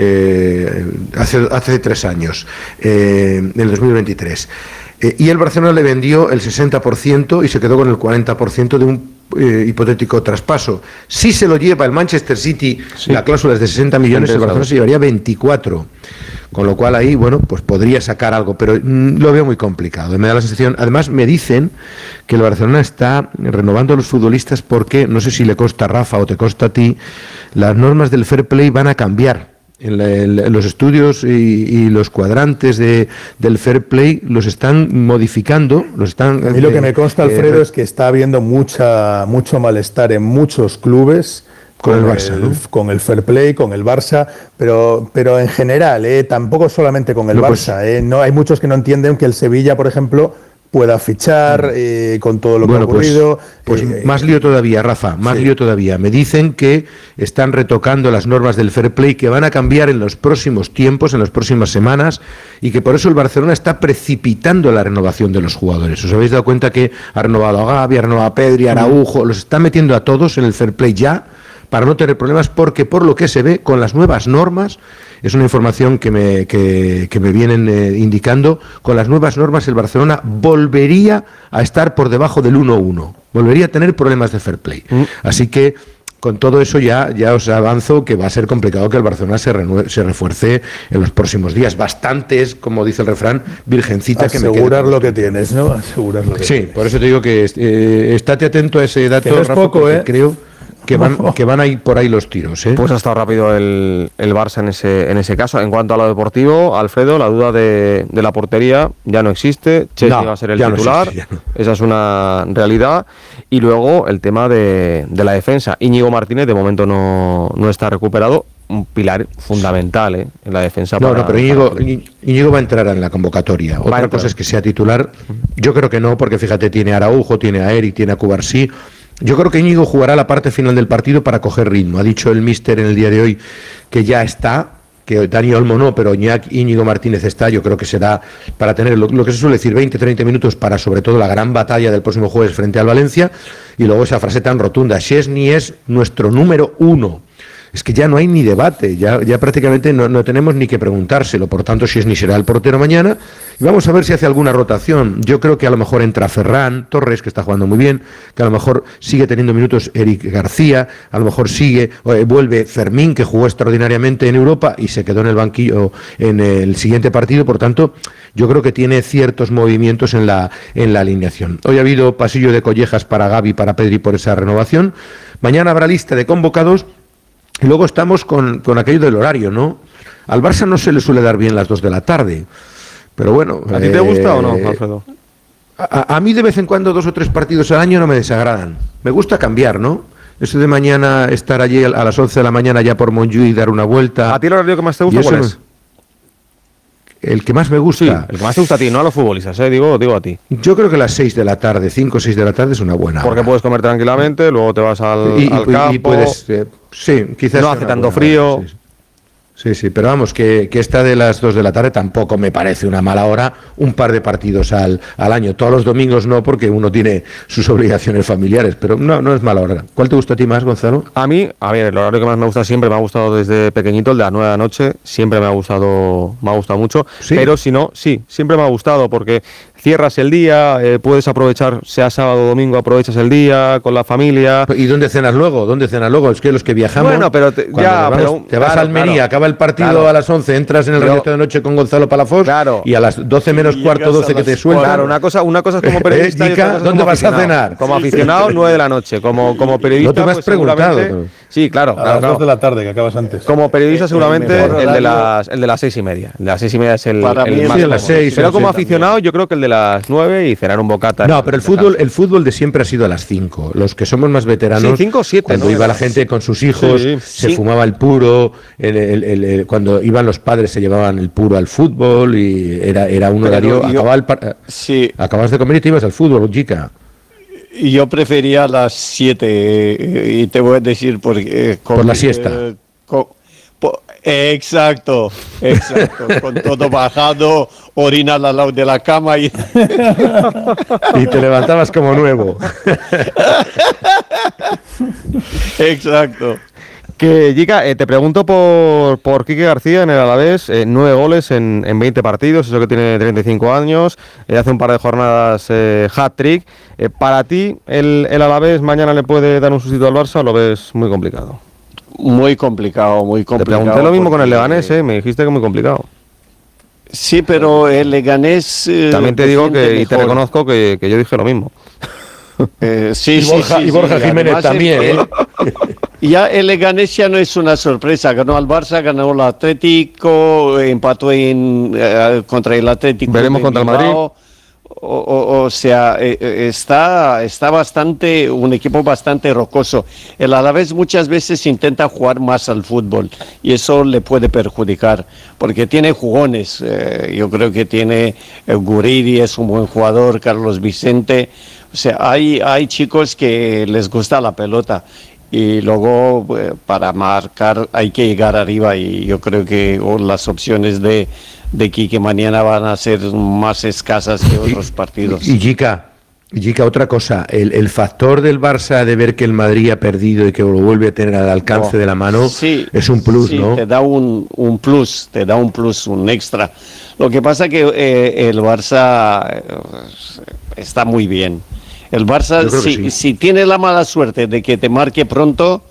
eh, hace, hace tres años, eh, en el dos mil veintitrés. Eh, y el Barcelona le vendió el sesenta por ciento y se quedó con el cuarenta por ciento de un eh, hipotético traspaso. Si se lo lleva el Manchester City, sí. La cláusula es de sesenta millones, el Barcelona se llevaría veinticuatro. Con lo cual ahí, bueno, pues podría sacar algo, pero mm, lo veo muy complicado. Me da la sensación, además me dicen que el Barcelona está renovando a los futbolistas porque, no sé si le consta a Rafa o te consta a ti, las normas del fair play van a cambiar. En, la, en los estudios y, y los cuadrantes de, del fair play los están modificando, los están... A mí lo que me consta, Alfredo, eh, es que está habiendo mucha mucho malestar en muchos clubes con el Barça, el, ¿no? Con el fair play, con el Barça, pero pero en general, eh, tampoco solamente con el no, Barça. Pues, eh, no hay muchos que no entienden que el Sevilla, por ejemplo, pueda fichar eh, con todo lo bueno, que ha ocurrido. Pues, pues eh, más lío todavía, Rafa, más sí. lío todavía. Me dicen que están retocando las normas del fair play, que van a cambiar en los próximos tiempos, en las próximas semanas, y que por eso el Barcelona está precipitando la renovación de los jugadores. ¿Os habéis dado cuenta que ha renovado a Gavi, ha renovado a Pedri, a Araujo? Los está metiendo a todos en el fair play ya, para no tener problemas, porque por lo que se ve, con las nuevas normas, es una información que me, que, que me vienen eh, indicando, con las nuevas normas el Barcelona volvería a estar por debajo del uno uno, volvería a tener problemas de fair play. Mm. Así que con todo eso ya, ya os avanzo que va a ser complicado que el Barcelona se, renue- se refuerce en los próximos días. Bastante es, como dice el refrán, virgencita que me quede. Asegurar lo que tienes, ¿no? Asegurar lo que Sí, tienes. por eso te digo que eh, estate atento a ese dato, Que no es Rafa, poco, porque ¿eh? creo que van, que van a ir por ahí los tiros, ¿eh? Pues ha estado rápido el, el Barça en ese, en ese caso. En cuanto a lo deportivo, Alfredo, la duda de, de la portería ya no existe. Chesney No, va a ser el ya no titular. existe, ya no. Esa es una realidad. Y luego el tema de, de la defensa. Íñigo Martínez de momento no, no está recuperado. Un pilar fundamental, ¿eh? En la defensa. No, para, no, pero Íñigo, Íñigo va a entrar en la convocatoria. Otra entrar. cosa es que sea titular. Yo creo que no, porque fíjate, tiene a Araujo, tiene a Eric, tiene a Cubarsí. Yo creo que Íñigo jugará la parte final del partido para coger ritmo. Ha dicho el míster en el día de hoy que ya está, que Dani Olmo no, pero Íñigo Martínez está. Yo creo que será para tener lo, lo que se suele decir veinte treinta minutos para sobre todo la gran batalla del próximo jueves frente al Valencia. Y luego esa frase tan rotunda: Szczęsny es nuestro número uno. Es que ya no hay ni debate, ya, ya prácticamente no, no tenemos ni que preguntárselo. Por tanto, Szczęsny será el portero mañana. Y vamos a ver si hace alguna rotación. Yo creo que a lo mejor entra Ferran Torres, que está jugando muy bien, que a lo mejor sigue teniendo minutos Eric García, a lo mejor sigue, eh, vuelve Fermín, que jugó extraordinariamente en Europa y se quedó en el banquillo en el siguiente partido. Por tanto, yo creo que tiene ciertos movimientos en la, en la alineación. Hoy ha habido pasillo de collejas para Gavi, para Pedri por esa renovación. Mañana habrá lista de convocados. Y luego estamos con, con aquello del horario, ¿no? Al Barça no se le suele dar bien las dos de la tarde, pero bueno... ¿A ti te eh, gusta o no, Alfredo? A, a mí de vez en cuando dos o tres partidos al año no me desagradan. Me gusta cambiar, ¿no? Eso de mañana estar allí a las once de la mañana ya por Montjuïc y dar una vuelta... ¿A ti el horario que más te gusta cuál es? El que más me gusta... Sí, el que más te gusta a ti, no a los futbolistas, ¿eh? Digo, digo a ti. Yo creo que las seis de la tarde, cinco o seis de la tarde es una buena Porque hora. puedes comer tranquilamente, luego te vas al, y, al y- campo... y puedes... eh, sí, quizás... no sea hace una tanto buena frío... hora, sí, sí. Sí, sí, pero vamos, que, que esta de las dos de la tarde tampoco me parece una mala hora, un par de partidos al, al año. Todos los domingos no, porque uno tiene sus obligaciones familiares, pero no, no es mala hora. ¿Cuál te gusta a ti más, Gonzalo? A mí, a ver, el horario que más me gusta siempre, me ha gustado desde pequeñito, el de las nueve de la noche, siempre me ha gustado, me ha gustado mucho, ¿Sí? pero si no, sí, siempre me ha gustado, porque cierras el día, eh, puedes aprovechar, sea sábado o domingo, aprovechas el día con la familia. ¿Y dónde cenas luego? ¿Dónde cenas luego? Es que los que viajamos... Bueno, pero te- cuando ya, nos vamos, pero- te vas claro, a Almería, claro. acaba el partido Claro. a las once, entras en el Pero- radio de noche con Gonzalo Palafós Claro. y a las doce menos Y cuarto, llegas a doce que las te sueltan. Claro, una cosa, una cosa es como Eh, periodista y otra Jica, cosa es ¿dónde como vas a aficionado. cenar? Como Sí. aficionado, nueve de la noche. Como, como periodista, No te me has pues, preguntado. seguramente- Sí, claro. A claro, las claro. dos de la tarde, que acabas antes. Como periodista, seguramente mejor el de, horario- las, el de las seis y media. El de las seis y media es el, Para el mí es más sí, a las cómodo. seis, Pero sí, como también. aficionado, yo creo que el de las nueve y cenar un bocata. No, pero el fútbol, el fútbol de siempre ha sido a las cinco. Los que somos más veteranos, Sí, cinco o siete, cuando ¿no? iba la gente con sus hijos, Sí, se sí. fumaba el puro, el- el- el- el- cuando iban los padres se llevaban el puro al fútbol y era, era un Pero horario... yo- acababa el par- Sí, acabas de comer y te ibas al fútbol, chica. y yo prefería las siete eh, y te voy a decir por qué. con- Por la siesta. eh, con- po- exacto, exacto. Con todo bajado, orinar al lado de la cama y... Y te levantabas como nuevo. Exacto. Que, Jica, eh, te pregunto por, por Quique García en el Alavés, eh, nueve goles en, en veinte partidos, eso que tiene treinta y cinco años, eh, hace un par de jornadas eh, hat-trick. Eh, ¿Para ti el, el Alavés mañana le puede dar un sustituto al Barça o lo ves muy complicado? Muy complicado, muy Te complicado. pregunté lo mismo con el porque- Leganés, eh, me dijiste que muy complicado. Sí, pero el Leganés... eh, También te digo que, defiende y te mejor. reconozco que, que yo dije lo mismo. Eh, sí, Y sí, Borja- sí, y Borja sí. Jiménez Además, también, el- ¿eh? el- ya el Leganés ya no es una sorpresa. Ganó al Barça, ganó al Atlético, empató en, eh, contra el Atlético. Veremos de contra el Bilbao. Madrid. O, o- o sea, eh, eh, está, está bastante, un equipo bastante rocoso. El Alavés muchas veces intenta jugar más al fútbol y eso le puede perjudicar, porque tiene jugones. eh, yo creo que tiene eh, Guridi, es un buen jugador, Carlos Vicente. O sea, hay, hay chicos que les gusta la pelota. Y luego, eh, para marcar, hay que llegar arriba. Y yo creo que oh, las opciones de, de Quique mañana van a ser más escasas que otros partidos. Y Jica, Jica, otra cosa, el, el factor del Barça de ver que el Madrid ha perdido y que lo vuelve a tener al alcance Oh, de la mano sí, es un plus, sí, ¿no? te da un, un plus, te da un plus, un extra. Lo que pasa que eh, el Barça eh, está muy bien. El Barça, Yo creo que si, sí. si tiene la mala suerte de que te marque pronto,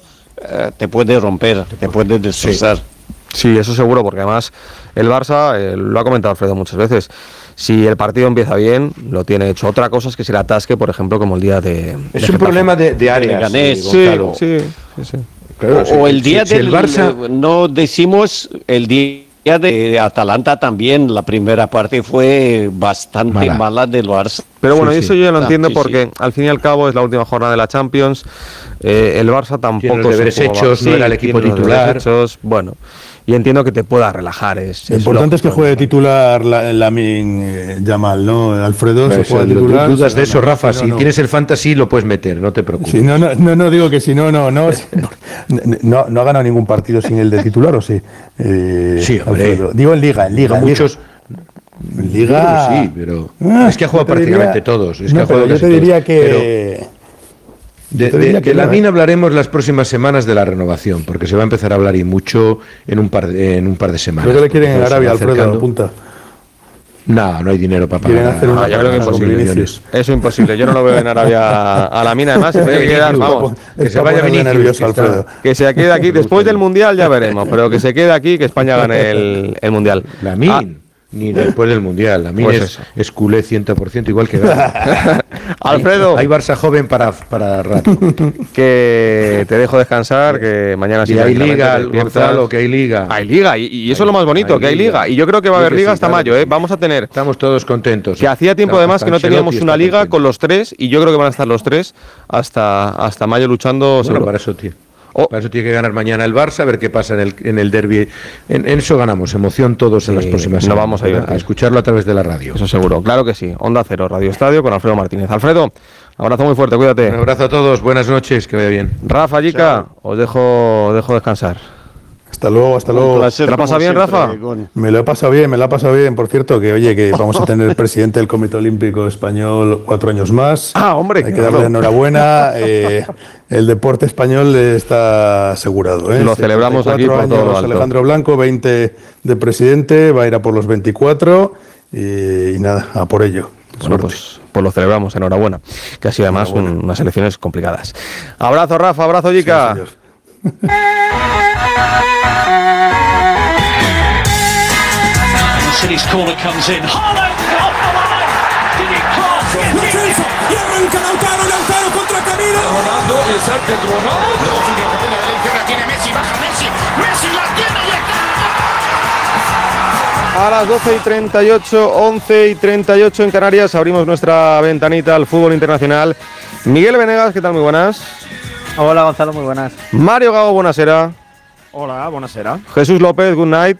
eh, te puede romper, te puede destrozar. Sí. Sí, eso seguro, porque además el Barça, eh, lo ha comentado Alfredo muchas veces, si el partido empieza bien, lo tiene hecho. Otra cosa es que se le atasque, por ejemplo, como el día de... Es de un problema de, de áreas, de sí, sí, sí, sí. Claro, o, sí, o el día si, del... si el Barça... No decimos el día de Atalanta también, la primera parte fue bastante mala, mala del Barça. Pero bueno, sí, eso sí. yo ya lo entiendo sí, porque sí. al fin y al cabo es la última jornada de la Champions, eh, el Barça tampoco... Tiene los deberes se jugaba, hechos, sí, no era el equipo tiene los titular. deberes hechos, bueno, y entiendo que te pueda relajar. Es, Lo es importante es que lógico. juegue titular la, Lamin eh, Yamal, ¿no? Alfredo, Pero se juega eso, titular. dudas de eso, no, Rafa. no, Si no. tienes el fantasy, lo puedes meter, no te preocupes. Sí, no, no, no, no digo que si no, no, no, no, no, no ha ganado ningún partido sin el de titular, ¿o sí? Eh, Sí, hombre. Alfredo. Digo en Liga, en Liga. No en muchos. En Liga. Sí, pero. Ah, es que ha jugado yo te diría- prácticamente todos. Es que no, ha jugado pero yo casi te diría todos. que. Pero de, yo te de, diría de que no, Lamine ¿eh? hablaremos las próximas semanas de la renovación, porque se va a empezar a hablar y mucho en un par de, en un par de semanas. Creo que le quieren en Porque todo se Arabia, va Alfredo, acercando. apunta. No, no hay dinero para Quieren pagar. hacer una Ah, yo creo que es con imposible. Vinicius. Eso es imposible. Yo no lo veo en Arabia a la mina. Además, se tiene que quedar, vamos, que se Está vaya poniendo Vinicius, nervioso, que está- Alfredo. que se quede aquí. Después del Mundial ya veremos, pero que se quede aquí, que España gane el, el Mundial. Lamine. Ah, Ni después del Mundial. Lamine Pues es, eso. es culé cien por ciento igual que Gavi. Alfredo, Hay, hay Barça joven para, para rato. que te dejo descansar, que mañana sí Y hay tranquilamente liga, te despiertas. Gonzalo, que hay liga. Hay liga, y, y eso es lo más bonito, hay que hay liga. liga. Y yo creo que va a Sí, haber que liga sí, hasta claro mayo, que ¿eh? sí. Vamos a tener... Estamos todos contentos. Que hacía tiempo Hasta además que no Ancelotti teníamos está una liga contento. con los tres, y yo creo que van a estar los tres hasta, hasta mayo luchando Bueno, seguro. para eso, tío. Oh. Para eso tiene que ganar mañana el Barça, a ver qué pasa en el, en el derbi. En, en eso ganamos, emoción todos en Sí, las próximas no semanas. vamos a ir a escucharlo a través de la radio. Eso seguro, claro que sí. Onda Cero, Radio Estadio con Alfredo Martínez. Alfredo, abrazo muy fuerte, cuídate. Un abrazo a todos, buenas noches, que vaya bien. Rafa, Yica, os dejo, dejo descansar. Hasta luego, hasta luego. Un placer, ¿Te la pasa como bien, siempre, Rafa? Gon. Me lo he pasado bien, me lo he pasado bien. Por cierto, que oye, que vamos a tener el presidente del Comité Olímpico Español cuatro años más. Ah, hombre, Hay que claro. darle enhorabuena. eh, el deporte español está asegurado. ¿eh? Lo celebramos aquí por veinticuatro todo lo años, alto. Alejandro Blanco, veinte de presidente, va a ir a por los veinticuatro y, y nada, a por ello. Bueno, pues, pues lo celebramos, enhorabuena. Que ha sido además un- unas elecciones complicadas. Abrazo, Rafa, abrazo, Yica. City's corner comes in. Haaland off the line. Did he cross? Yes, y arranca Lautaro, Lautaro contra Camilo. Ronaldo y el saque Ronaldo. La tiene Messi, baja Messi. Messi la tiene y está. A las doce y treinta y ocho, once y treinta y ocho en Canarias, abrimos nuestra ventanita al fútbol internacional. Miguel Venegas, ¿qué tal? Muy buenas. Hola Gonzalo, muy buenas. Mario Gago, buonasera. Hola, buonasera. Jesús López, good night.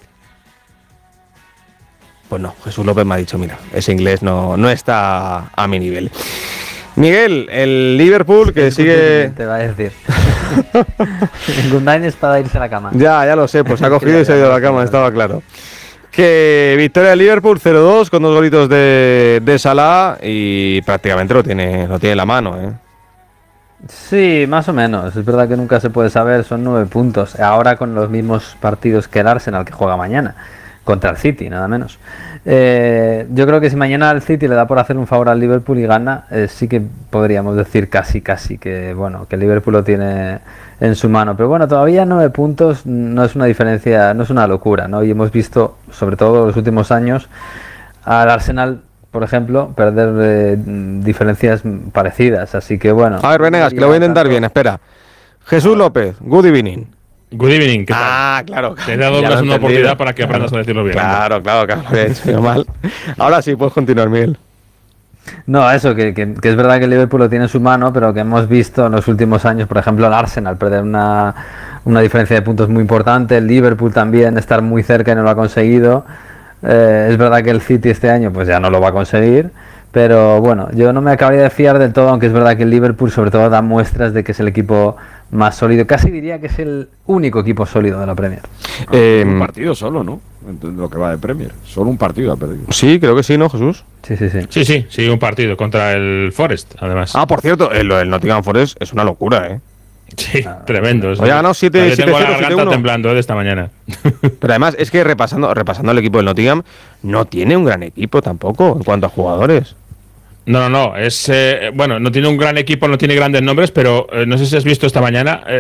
Pues no, Jesús López me ha dicho, mira, ese inglés no, no está a mi nivel. Miguel, el Liverpool que sigue... Te va a decir. Good night es para irse a la cama. Ya, ya lo sé, pues ha cogido y se ha ido a la cama, estaba claro. Que victoria del Liverpool cero dos con dos golitos de, de Salah y prácticamente lo tiene, lo tiene en la mano, ¿eh? Sí, más o menos. Es verdad que nunca se puede saber, son nueve puntos. Ahora con los mismos partidos que el Arsenal, que juega mañana. Contra el City, nada menos. Eh, yo creo que si mañana el City le da por hacer un favor al Liverpool y gana, eh, sí que podríamos decir casi, casi que bueno, que el Liverpool lo tiene en su mano. Pero bueno, todavía nueve puntos no es una diferencia, no es una locura, ¿no? Y hemos visto, sobre todo en los últimos años, al Arsenal, por ejemplo, perder eh, diferencias parecidas. Así que bueno. A ver, Venegas, que lo voy a intentar bien, espera. Jesús López, good evening. Good evening, ¿qué tal? Ah, claro. Te he dado Ya lo he una entendido. oportunidad para que aprendas Claro. a decirlo bien. Claro, claro, claro, lo he hecho yo mal. Ahora sí, puedes continuar, Miguel. No, eso, que, que, que es verdad que el Liverpool lo tiene en su mano, pero que hemos visto en los últimos años, por ejemplo, el Arsenal perder una, una diferencia de puntos muy importante, el Liverpool también estar muy cerca y no lo ha conseguido. Eh, es verdad que el City este año pues ya no lo va a conseguir, pero bueno, yo no me acabaría de fiar del todo, aunque es verdad que el Liverpool sobre todo da muestras de que es el equipo más sólido, casi diría que es el único equipo sólido de la Premier. Eh, un partido solo, ¿no? En lo que va de Premier. Solo un partido ha perdido. Sí, creo que sí, ¿no, Jesús? Sí, sí, sí. Sí, sí, sí, un partido contra el Forest, además. Ah, por cierto, el, el Nottingham Forest es una locura, ¿eh? Sí, tremendo. Hoy ha ganado siete Yo siete tengo la cero, siete garganta uno. temblando eh, de esta mañana. Pero además es que repasando, repasando el equipo del Nottingham, no tiene un gran equipo tampoco en cuanto a jugadores. No, no, no. Es eh, bueno, no tiene un gran equipo, no tiene grandes nombres, pero eh, no sé si has visto esta mañana. Eh,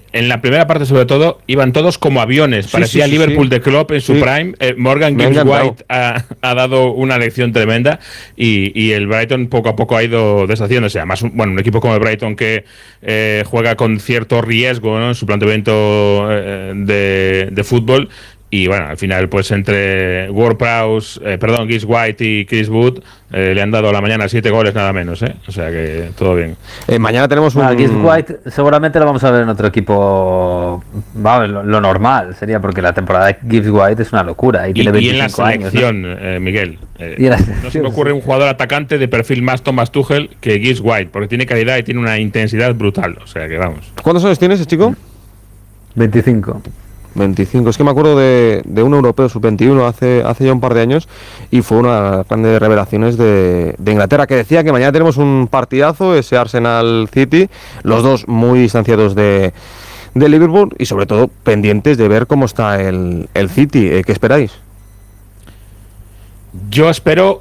en la primera parte sobre todo iban todos como aviones, Sí, parecía sí, sí, Liverpool sí. de Klopp en su Sí. prime. eh, Morgan Me ha Gibbs encantado. White ha, ha dado una lección tremenda y, y el Brighton poco a poco ha ido deshaciéndose. Además, un, bueno, un equipo como el Brighton que eh, juega con cierto riesgo, ¿no?, en su planteamiento eh, de, de fútbol. Y bueno, al final, pues entre Ward-Prowse, eh, perdón, Gibbs White y Chris Wood eh, le han dado a la mañana siete goles nada menos, ¿eh? O sea que todo bien. Eh, mañana tenemos un... Ah, Gibbs White seguramente lo vamos a ver en otro equipo. Vamos, lo, lo normal sería, porque la temporada de Gibbs White es una locura y, Y, tiene y en la veinticinco años, ¿no? selección, eh, Miguel. eh, Y en la no se selección, me ocurre un jugador atacante de perfil más Thomas Tuchel que Gibbs White, porque tiene calidad y tiene una intensidad brutal. O sea que vamos. ¿Cuántos años tiene ese chico? veinticinco. veinticinco. Es que me acuerdo de, de un europeo sub veintiuno hace, hace ya un par de años y fue una de las grandes revelaciones de, de Inglaterra, que decía que mañana tenemos un partidazo, ese Arsenal City, los dos muy distanciados de, de Liverpool y sobre todo pendientes de ver cómo está el, el City. Eh, ¿Qué esperáis? Yo espero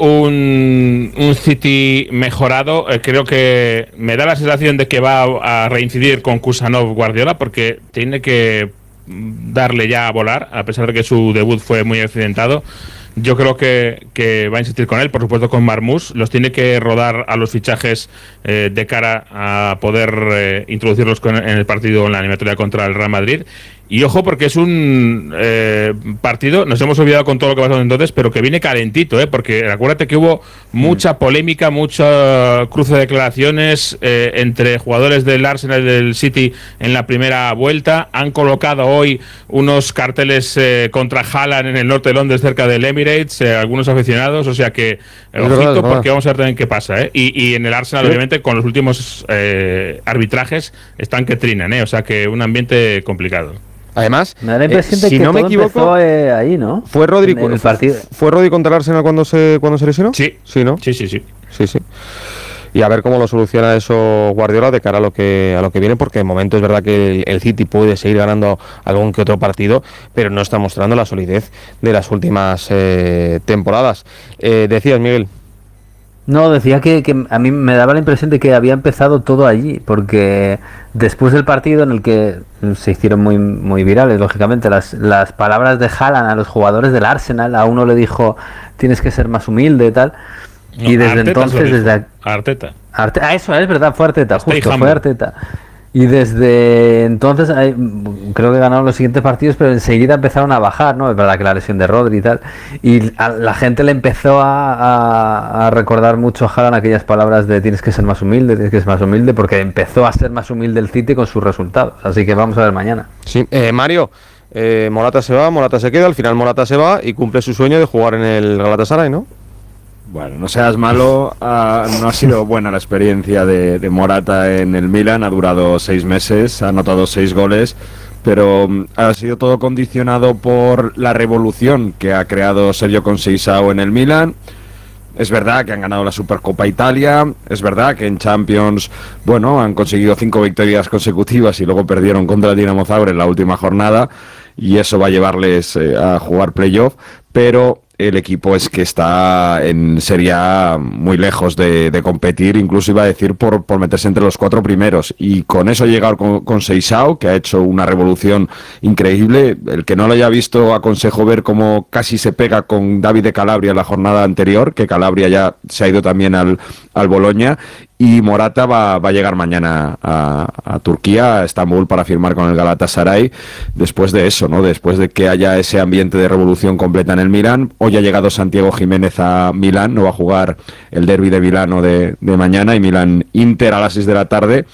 un, un City mejorado. Eh, creo que me da la sensación de que va a reincidir con Kusanov Guardiola, porque tiene que darle ya a volar, a pesar de que su debut fue muy accidentado. Yo creo que, que va a insistir con él, por supuesto con Marmoush. Los tiene que rodar a los fichajes eh, de cara a poder eh, introducirlos con, en el partido, en la eliminatoria contra el Real Madrid. Y ojo, porque es un eh, partido, nos hemos olvidado con todo lo que pasó entonces, pero que viene calentito, ¿eh? Porque acuérdate que hubo mucha polémica, mucha cruce de declaraciones eh, entre jugadores del Arsenal y del City en la primera vuelta. Han colocado hoy unos carteles eh, contra Haaland en el norte de Londres, cerca del Emirates, eh, algunos aficionados, o sea que eh, Es ojito, verdad, es verdad. porque vamos a ver también qué pasa, ¿eh? Y, y en el Arsenal, Sí. obviamente, con los últimos eh, arbitrajes, están que trinan, ¿eh? O sea que un ambiente complicado. Además, Me da la impresión eh, de si que no me todo equivoco, empezó eh, ahí, ¿no? ¿fue Rodri, En el fu- partido. ¿fue Rodri contra el Arsenal cuando se, cuando se lesionó? Sí. Sí, ¿no? Sí, sí, sí. Sí, sí. Y a ver cómo lo soluciona eso Guardiola de cara a lo que a lo que viene, porque de momento es verdad que el, el City puede seguir ganando algún que otro partido, pero no está mostrando la solidez de las últimas eh, temporadas. Eh, decías, Miguel. No, decía que, que a mí me daba la impresión de que había empezado todo allí, porque después del partido en el que se hicieron muy muy virales, lógicamente, las, las palabras de Haaland a los jugadores del Arsenal, a uno le dijo, tienes que ser más humilde y tal, No, y desde Arteta se entonces, lo dijo. desde... Arteta. Arte- ah, eso es verdad, fue Arteta, Stay justo, humble. fue Arteta. Y desde entonces, hay- creo que ganaron los siguientes partidos, pero enseguida empezaron a bajar, ¿no? Es verdad que la lesión de Rodri y tal. Y a la gente le empezó a, a- a recordar mucho a Haaland aquellas palabras de tienes que ser más humilde, tienes que ser más humilde, porque empezó a ser más humilde el City con sus resultados. Así que vamos a ver mañana. Sí, eh, Mario, eh, Morata se va, Morata se queda, al final Morata se va y cumple su sueño de jugar en el Galatasaray, ¿no? Bueno, no seas malo, ah, no ha sido buena la experiencia de, de Morata en el Milan, ha durado seis meses, ha anotado seis goles, pero mm, ha sido todo condicionado por la revolución que ha creado Sergio Conceição en el Milan. Es verdad que han ganado la Supercopa Italia, es verdad que en Champions, bueno, han conseguido cinco victorias consecutivas y luego perdieron contra el Dinamo Zagreb en la última jornada y eso va a llevarles eh, a jugar playoff, pero el equipo es que está en Serie A muy lejos de, de competir, incluso iba a decir por, por meterse entre los cuatro primeros, y con eso llega con, con Seisao, que ha hecho una revolución increíble. El que no lo haya visto, aconsejo ver cómo casi se pega con David de Calabria en la jornada anterior, que Calabria ya se ha ido también al, al Bologna, y Morata va, va a llegar mañana a, a Turquía, a Estambul, para firmar con el Galatasaray, después de eso, ¿no? Después de que haya ese ambiente de revolución completa en el Milán. Hoy ha llegado Santiago Jiménez a Milán, no va a jugar el derbi de Milano de, de mañana, y Milán-Inter a las seis de la tarde.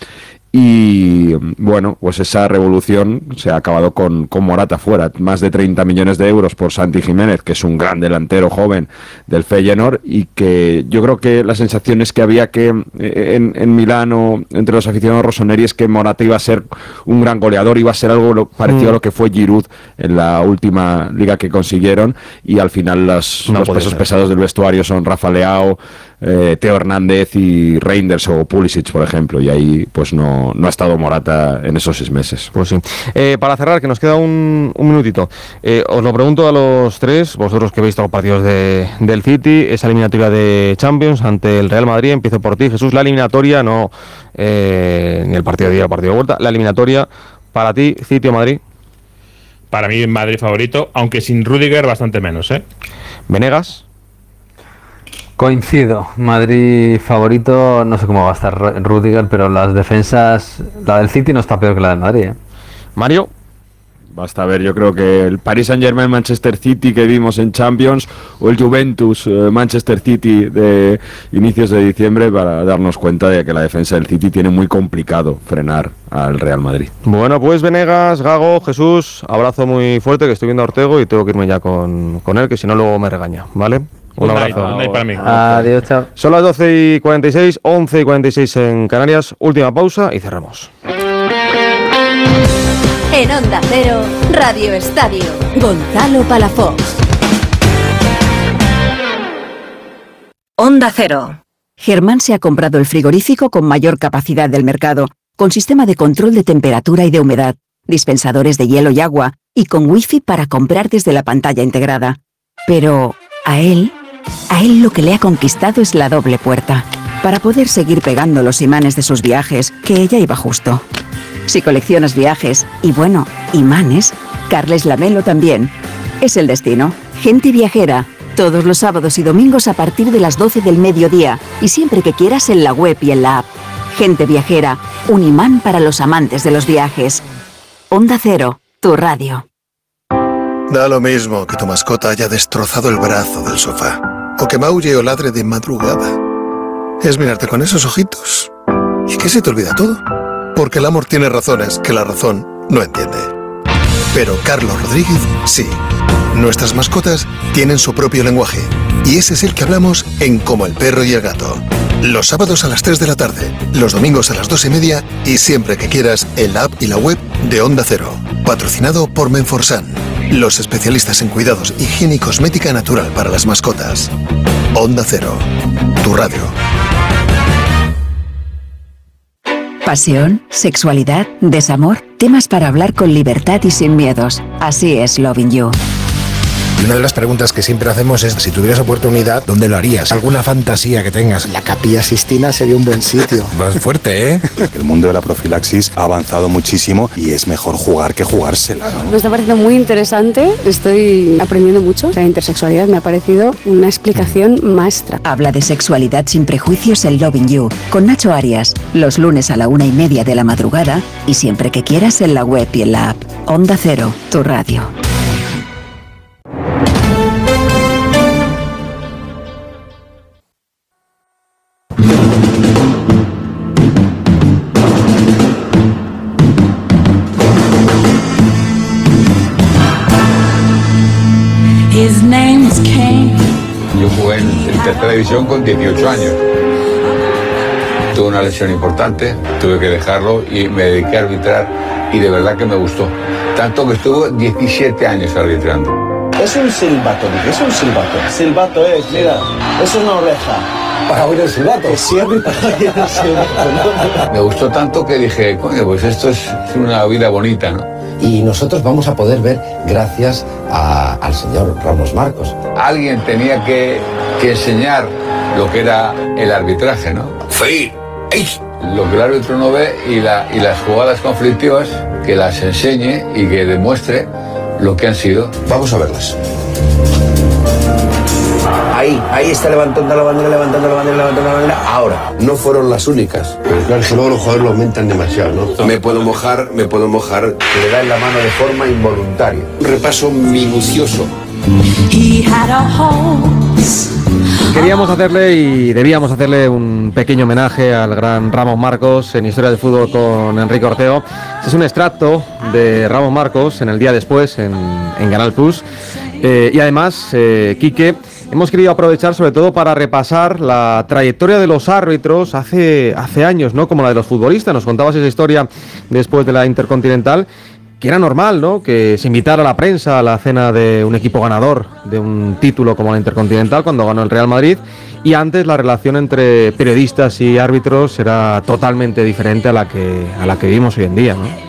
Y bueno, pues esa revolución se ha acabado con, con Morata fuera. Más de treinta millones de euros por Santi Jiménez, que es un gran delantero joven del Feyenoord, y que yo creo que la sensación es que había que eh, en, en Milán, o entre los aficionados rossoneri, es que Morata iba a ser un gran goleador, iba a ser algo lo, parecido mm. a lo que fue Giroud en la última liga que consiguieron, y al final las, no los pesos ser. pesados del vestuario son Rafa Leao, eh, Teo Hernández y Reinders o Pulisic, por ejemplo, y ahí pues no, no ha estado Morata en esos seis meses. Pues sí. Eh, para cerrar, que nos queda un, un minutito, eh, os lo pregunto a los tres, vosotros que veis todos los partidos de, del City, esa eliminatoria de Champions ante el Real Madrid. Empiezo por ti, Jesús. La eliminatoria, no eh, ni el partido de ida o el partido de vuelta, la eliminatoria Para ti, City o Madrid. Para mí, Madrid favorito, aunque sin Rüdiger bastante menos, ¿eh? Venegas. Coincido, Madrid favorito, no sé cómo va a estar Rüdiger, pero las defensas, la del City no está peor que la del Madrid, ¿eh? Mario. Basta ver, yo creo que el Paris Saint-Germain Manchester City que vimos en Champions o el Juventus eh, Manchester City de inicios de diciembre para darnos cuenta de que la defensa del City tiene muy complicado frenar al Real Madrid. Bueno, pues Venegas, Gago, Jesús, abrazo muy fuerte, que estoy viendo a Ortego y tengo que irme ya con, con él, que si no luego me regaña, ¿vale? Un Good abrazo. night, good night para mí. Adiós, chao. Son las doce y cuarenta y seis, once y cuarenta y seis en Canarias. Última pausa y cerramos. En Onda Cero, Radio Estadio, Gonzalo Palafox. Onda Cero. Germán se ha comprado el frigorífico con mayor capacidad del mercado, con sistema de control de temperatura y de humedad, dispensadores de hielo y agua, y con wifi para comprar desde la pantalla integrada. Pero a él, a él lo que le ha conquistado es la doble puerta, para poder seguir pegando los imanes de sus viajes, que ella iba justo. Si coleccionas viajes, y bueno, imanes, Carles Lamelo también. Es el destino. Gente viajera, todos los sábados y domingos a partir de las doce del mediodía, y siempre que quieras en la web y en la app. Gente viajera, un imán para los amantes de los viajes. Onda Cero, tu radio. Da lo mismo que tu mascota haya destrozado el brazo del sofá, o que maulle o ladre de madrugada. Es mirarte con esos ojitos y que se te olvida todo. Porque el amor tiene razones que la razón no entiende. Pero Carlos Rodríguez sí. Nuestras mascotas tienen su propio lenguaje. Y ese es el que hablamos en Como el perro y el gato. Los sábados a las tres de la tarde, los domingos a las dos y media y siempre que quieras en la app y la web de Onda Cero. Patrocinado por Menforsan, los especialistas en cuidados, higiene y cosmética natural para las mascotas. Onda Cero, tu radio. Pasión, sexualidad, desamor, temas para hablar con libertad y sin miedos. Así es Loving You. Y una de las preguntas que siempre hacemos es, si tuvieras oportunidad, ¿dónde lo harías? ¿Alguna fantasía que tengas? La Capilla Sistina sería un buen sitio. Vas fuerte, ¿eh? El mundo de la profilaxis ha avanzado muchísimo y es mejor jugar que jugársela, ¿no? Me está pareciendo muy interesante, estoy aprendiendo mucho. La intersexualidad me ha parecido una explicación maestra. Habla de sexualidad sin prejuicios en Loving You, con Nacho Arias, los lunes a la una y media de la madrugada y siempre que quieras en la web y en la app. Onda Cero, tu radio. Yo jugué en, en tercera división con dieciocho años. Tuve una lesión importante, tuve que dejarlo y me dediqué a arbitrar y de verdad que me gustó. Tanto que estuve diecisiete años arbitrando. Es un silbato, es un silbato. Silbato es, mira, es una oreja. Para oír el silbato. Que sirve para oír el silbato. Me gustó tanto que dije, coño, pues esto es una vida bonita, ¿no? Y nosotros vamos a poder ver gracias a, al señor Ramos Marcos. Alguien tenía que, que enseñar lo que era el arbitraje, ¿no? Sí. Lo que el árbitro no ve y, la, y las jugadas conflictivas, que las enseñe y que demuestre lo que han sido. Vamos a verlas. Ahí, ahí está levantando la bandera, levantando la bandera, levantando la bandera. Ahora, no fueron las únicas. Pero claro, es que luego los jugadores lo aumentan demasiado, ¿no? Me puedo mojar, me puedo mojar. Le da en la mano de forma involuntaria. Un repaso minucioso. Queríamos hacerle y debíamos hacerle un pequeño homenaje al gran Ramos Marcos en Historia del Fútbol con Enrique Ortego. Este es un extracto de Ramos Marcos en el día después en, en Canal Plus. Eh, y además, eh, Quique, hemos querido aprovechar sobre todo para repasar la trayectoria de los árbitros hace, hace años, ¿no? Como la de los futbolistas. Nos contabas esa historia después de la Intercontinental, que era normal, ¿no? Que se invitara a la prensa a la cena de un equipo ganador de un título como la Intercontinental cuando ganó el Real Madrid, y antes la relación entre periodistas y árbitros era totalmente diferente a la que a la que vivimos hoy en día, ¿no?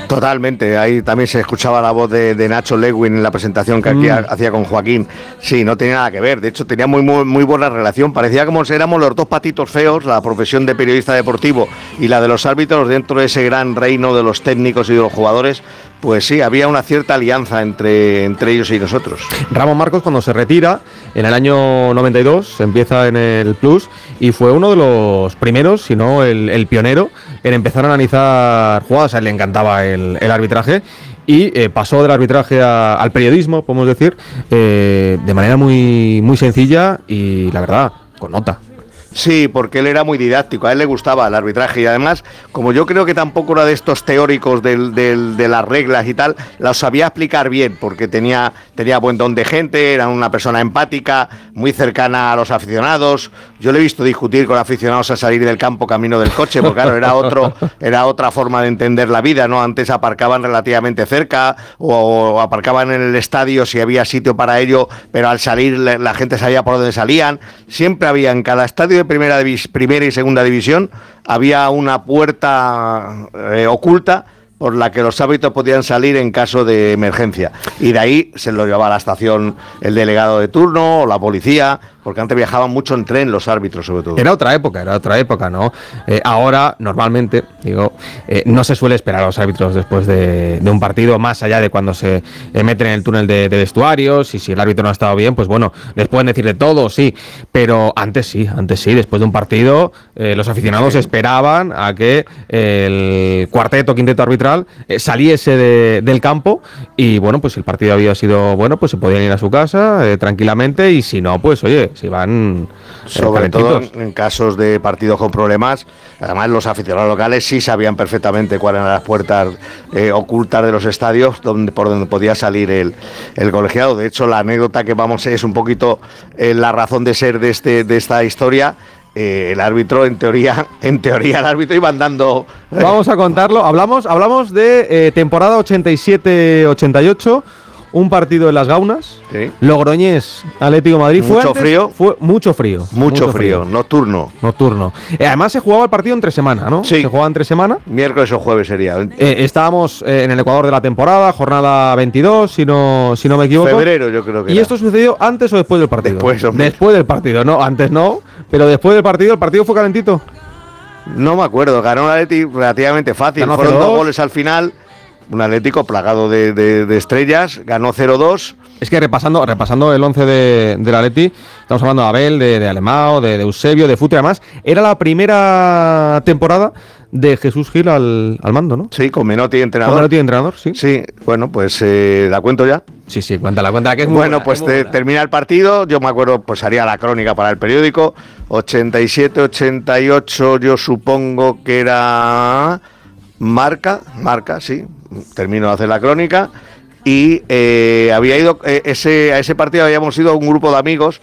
Totalmente, ahí también se escuchaba la voz de, de Nacho Lewin en la presentación que aquí Mm. hacía con Joaquín. Sí, no tenía nada que ver, de hecho tenía muy, muy, muy buena relación, parecía como si éramos los dos patitos feos, la profesión de periodista deportivo y la de los árbitros dentro de ese gran reino de los técnicos y de los jugadores. Pues sí, había una cierta alianza entre, entre ellos y nosotros. Ramón Marcos, cuando se retira en el año noventa y dos, empieza en el Plus y fue uno de los primeros, si no el, el pionero, en empezar a analizar jugadas. A él le encantaba el, el arbitraje y eh, pasó del arbitraje a, al periodismo, podemos decir, eh, de manera muy, muy sencilla y, la verdad, con nota. Sí, porque él era muy didáctico, a él le gustaba el arbitraje y además, como yo creo que tampoco era de estos teóricos del, del, de las reglas y tal, las sabía explicar bien, porque tenía, tenía buen don de gente, era una persona empática, muy cercana a los aficionados. Yo le he visto discutir con aficionados a salir del campo camino del coche, porque claro, era, otro, era otra forma de entender la vida, ¿no? Antes aparcaban relativamente cerca o, o aparcaban en el estadio si había sitio para ello, pero al salir la, la gente sabía por dónde salían. Siempre había en cada estadio de primera, divis, primera y segunda división había una puerta eh, oculta por la que los árbitros podían salir en caso de emergencia. Y de ahí se lo llevaba a la estación el delegado de turno o la policía, porque antes viajaban mucho en tren los árbitros, sobre todo. Era otra época, era otra época, ¿no? Eh, ahora, normalmente, digo, eh, no se suele esperar a los árbitros después de, de un partido, más allá de cuando se eh, meten en el túnel de, de vestuarios, y si el árbitro no ha estado bien, pues bueno, les pueden decir de todo, sí, pero antes sí, antes sí, después de un partido, eh, los aficionados sí. esperaban a que el cuarteto, quinteto arbitral eh, saliese de, del campo, y bueno, pues si el partido había sido bueno, pues se podían ir a su casa eh, tranquilamente, y si no, pues oye, se van eh, sobre todo en casos de partidos con problemas. Además, los aficionados locales sí sabían perfectamente cuáles eran las puertas eh, ocultas de los estadios donde, por donde podía salir el, el colegiado. De hecho, la anécdota que vamos es un poquito eh, la razón de ser de este de esta historia. Eh, el árbitro, en teoría, en teoría el árbitro iba andando. Eh. Vamos a contarlo. Hablamos, hablamos de eh, temporada ochenta y siete ochenta y ocho. Un partido en Las Gaunas, sí. Logroñés, Atlético de Madrid. Mucho fue antes, frío. Fue mucho frío. Mucho, mucho frío. frío, nocturno. Nocturno. Eh, además se jugaba el partido entre semana, ¿no? Sí. Se jugaba entre semana. Miércoles o jueves sería. Eh, estábamos eh, en el Ecuador de la temporada, jornada veintidós, si no, si no me equivoco. Febrero, yo creo que. ¿Y era. esto sucedió antes o después del partido? Después, hombre. Después del partido, no, antes no, pero después del partido, ¿el partido fue calentito? No me acuerdo, ganó el Atleti relativamente fácil. Ganó Fueron dos goles al final. Un Atlético plagado de, de, de estrellas, ganó cero dos. Es que repasando repasando el once de, del Atleti, estamos hablando de Abel, de, de Alemão, de, de Eusebio, de Futre, además, era la primera temporada de Jesús Gil al, al mando, ¿no? Sí, con Menotti entrenador. Con Menotti entrenador, sí. Sí, bueno, pues eh, ¿la cuento ya? Sí, sí, cuéntala, cuéntala, que es muy Bueno, buena, pues muy te, termina el partido, yo me acuerdo, pues haría la crónica para el periódico, ochenta y siete ochenta y ocho, yo supongo que era Marca, Marca, sí, termino de hacer la crónica. Y eh, había ido eh, ese a ese partido habíamos ido un grupo de amigos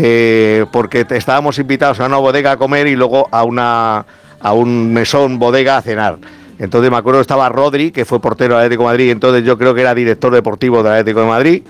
eh, porque te, estábamos invitados a una bodega a comer y luego a una a un mesón bodega a cenar. Entonces me acuerdo que estaba Rodri, que fue portero del Atlético de Madrid, entonces yo creo que era director deportivo del Atlético de Madrid,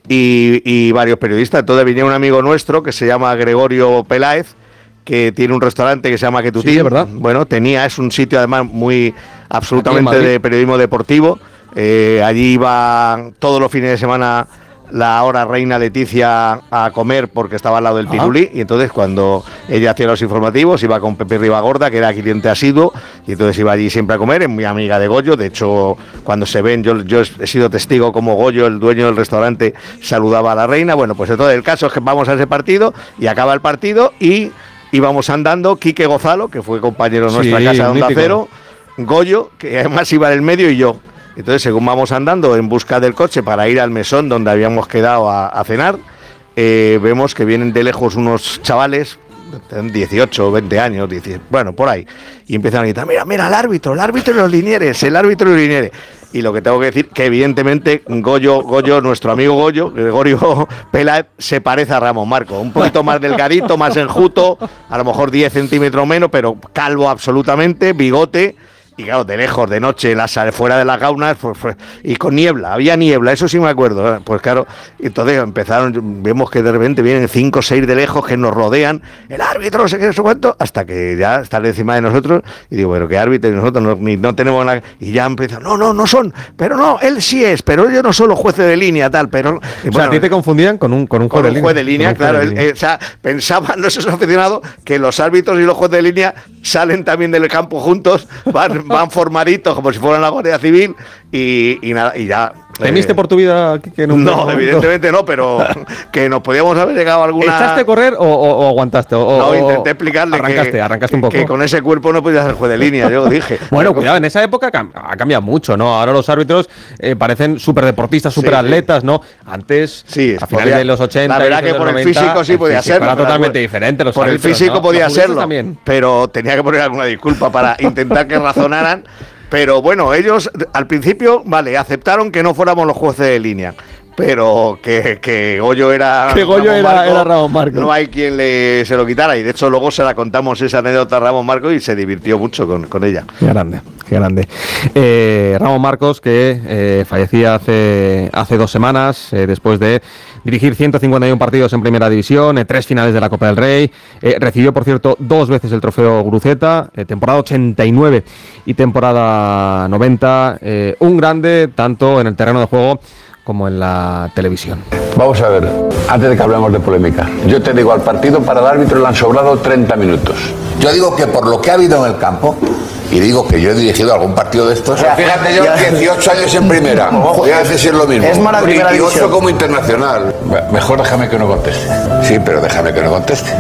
y, y varios periodistas. Entonces venía un amigo nuestro que se llama Gregorio Peláez, que tiene un restaurante que se llama Quetutín. Sí, ¿verdad? Bueno, tenía, es un sitio además muy absolutamente de periodismo deportivo. Eh, allí iba todos los fines de semana la ahora reina Leticia a comer porque estaba al lado del Pirulí, y entonces cuando ella hacía los informativos iba con Pepe Ribagorda, que era cliente asiduo, y entonces iba allí siempre a comer. Es muy amiga de Goyo, de hecho cuando se ven, yo, yo he sido testigo como Goyo, el dueño del restaurante, saludaba a la reina. Bueno, pues entonces el caso es que vamos a ese partido y acaba el partido y íbamos andando Quique Gozalo, que fue compañero de nuestra sí, casa de Onda mítico. Cero, Goyo, que además iba en el medio, y yo. Entonces, según vamos andando en busca del coche para ir al mesón donde habíamos quedado a, a cenar, eh, vemos que vienen de lejos unos chavales, dieciocho o veinte años, dieciocho, bueno, por ahí, y empiezan a gritar: mira, mira, el árbitro, el árbitro y los linieres, el árbitro y los linieres. Y lo que tengo que decir, que evidentemente Goyo, Goyo, nuestro amigo Goyo, Gregorio Peláez, se parece a Ramón Marcos, un poquito más delgadito, más enjuto, a lo mejor diez centímetros menos, pero calvo absolutamente, bigote. y claro, de lejos, de noche, las, fuera de las gaunas, pues, pues, y con niebla, había niebla, eso sí me acuerdo, pues claro, entonces empezaron, vemos que de repente vienen cinco o seis de lejos que nos rodean, el árbitro, no sé qué, no sé cuánto, hasta que ya están encima de nosotros, y digo, pero qué árbitro, y nosotros no, ni, no tenemos nada, y ya empiezan, no, no, no son, pero no, él sí es, pero ellos no son los jueces de línea, tal, pero... O bueno, sea, a ti te confundían con un, con un juez con de un juez de línea, línea, claro, de línea. Él, eh, o sea, pensaban esos aficionados que los árbitros y los jueces de línea salen también del campo juntos, van, van formaditos como si fueran la Guardia Civil y, y nada, y ya... ¿Temiste eh, por tu vida? Que no, no evidentemente no, pero que nos podíamos haber llegado a alguna... ¿Echaste a correr o, o, o aguantaste? O, no, intenté explicarle arrancaste, que, arrancaste un poco. que con ese cuerpo no podías ser juez de línea, yo dije. Bueno, cuidado, en esa época ha cambiado mucho, ¿no? Ahora los árbitros eh, parecen súper deportistas, súper atletas, sí, ¿no? Antes, sí, a finales de los ochenta... La verdad que por noventa, el físico sí podía serlo. Era totalmente diferente los Por árbitros, el físico ¿no? podía serlo, también. Pero tenía que poner alguna disculpa para intentar que razonaran. Pero bueno, ellos al principio, vale, aceptaron que no fuéramos los jueces de línea, pero que, que Goyo era... Que Goyo era, Marco, era Ramón Marcos. No hay quien le, se lo quitara, y de hecho luego se la contamos esa anécdota a Ramón Marcos y se divirtió mucho con, con ella. Qué grande, qué grande. Eh, Ramón Marcos, que eh, fallecía hace, hace dos semanas, eh, después de dirigir ciento cincuenta y uno partidos en Primera División, eh, tres finales de la Copa del Rey, eh, recibió, por cierto, dos veces el trofeo Gruceta, eh, temporada ochenta y nueve y temporada noventa, eh, un grande tanto en el terreno de juego como en la televisión. Vamos a ver, antes de que hablemos de polémica, yo te digo, al partido para el árbitro le han sobrado treinta minutos. Yo digo que por lo que ha habido en el campo, y digo que yo he dirigido algún partido de estos, ya, fíjate yo, ya, dieciocho años en primera, voy a decir lo mismo, es mala primera veintiocho división. Como internacional. Mejor déjame que no conteste. Sí, pero déjame que no conteste.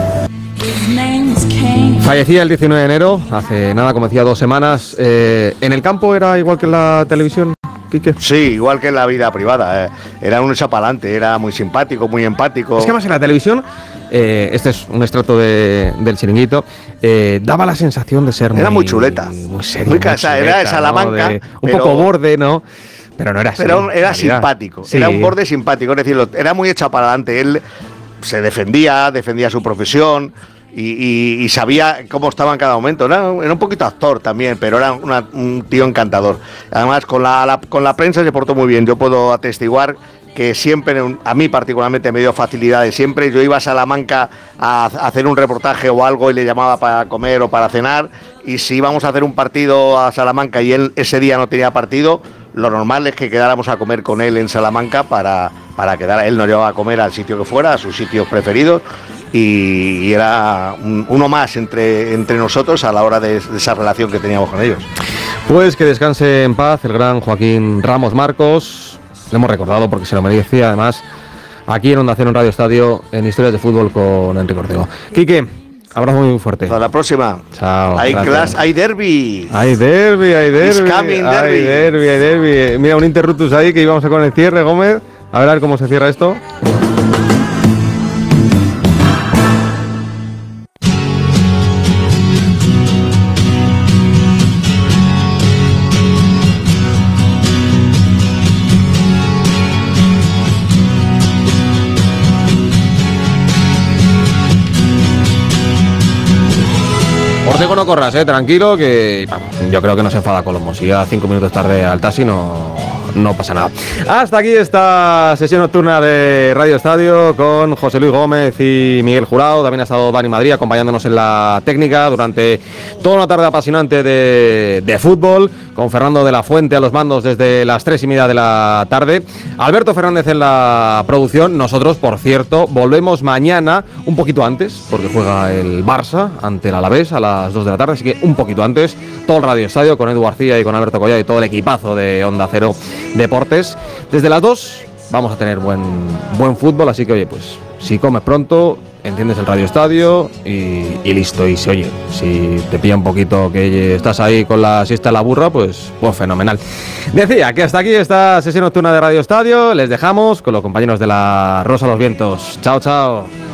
Fallecía el diecinueve de enero, hace nada, como decía, dos semanas. Eh, ¿En el campo era igual que en la televisión, Quique? Sí, igual que en la vida privada. Eh. Era un chapalante, era muy simpático, muy empático. Es que además en la televisión, eh, este es un extracto de, del Chiringuito, eh, daba la sensación de ser era muy... muy chuleta. Muy serio, muy casa, era de Salamanca. ¿no? De, un pero... poco borde, ¿no? Pero no era así. Pero era simpático, sí. Era un borde simpático, es decir, era muy hecho para adelante. Él se defendía, defendía su profesión y, y, y sabía cómo estaba en cada momento. Era, era un poquito actor también, pero era una, un tío encantador. Además, con la, la, con la prensa se portó muy bien. Yo puedo atestiguar que siempre, a mí particularmente, me dio facilidades. Siempre yo iba a Salamanca a hacer un reportaje o algo y le llamaba para comer o para cenar, y si íbamos a hacer un partido a Salamanca y él ese día no tenía partido, lo normal es que quedáramos a comer con él en Salamanca para, para quedar. Él nos llevaba a comer al sitio que fuera, a sus sitios preferidos, y, y era un, uno más entre, entre nosotros a la hora de, de esa relación que teníamos con ellos. Pues que descanse en paz el gran Joaquín Ramos Marcos. Lo hemos recordado porque se lo merecía, además, aquí en Onda Cero, en Radio Estadio, en Historias de Fútbol con Enrique Ortego. Quique, abrazo muy fuerte. Hasta la próxima. Chao. Hay class, hay derbi. Hay derbi, hay derbi. It's coming, hay derbi. derbi, hay derbi. Mira, un interruptus ahí que íbamos a con el cierre, Gómez. A ver, a ver cómo se cierra esto. Ortego, no corras, eh, tranquilo, que vamos, yo creo que no se enfada Colombo. Si llega cinco minutos tarde al taxi, no, no pasa nada. Hasta aquí esta sesión nocturna de Radio Estadio con José Luis Gómez y Miguel Jurado. También ha estado Dani Madrid acompañándonos en la técnica durante toda una tarde apasionante de, de fútbol, con Fernando de la Fuente a los mandos desde las tres y media de la tarde. Alberto Fernández en la producción. Nosotros, por cierto, volvemos mañana un poquito antes, porque juega el Barça ante el Alavés a las dos de la tarde, así que un poquito antes, todo el Radio Estadio con Edu García y con Alberto Collado y todo el equipazo de Onda Cero Deportes. Desde las dos vamos a tener buen, buen fútbol, así que oye, pues si comes pronto, enciendes el Radio Estadio y, y listo, y se oye. Si te pilla un poquito que estás ahí con la siesta en la burra, pues, pues fenomenal. Decía que hasta aquí esta sesión nocturna de Radio Estadio. Les dejamos con los compañeros de la Rosa a los Vientos. Chao, chao.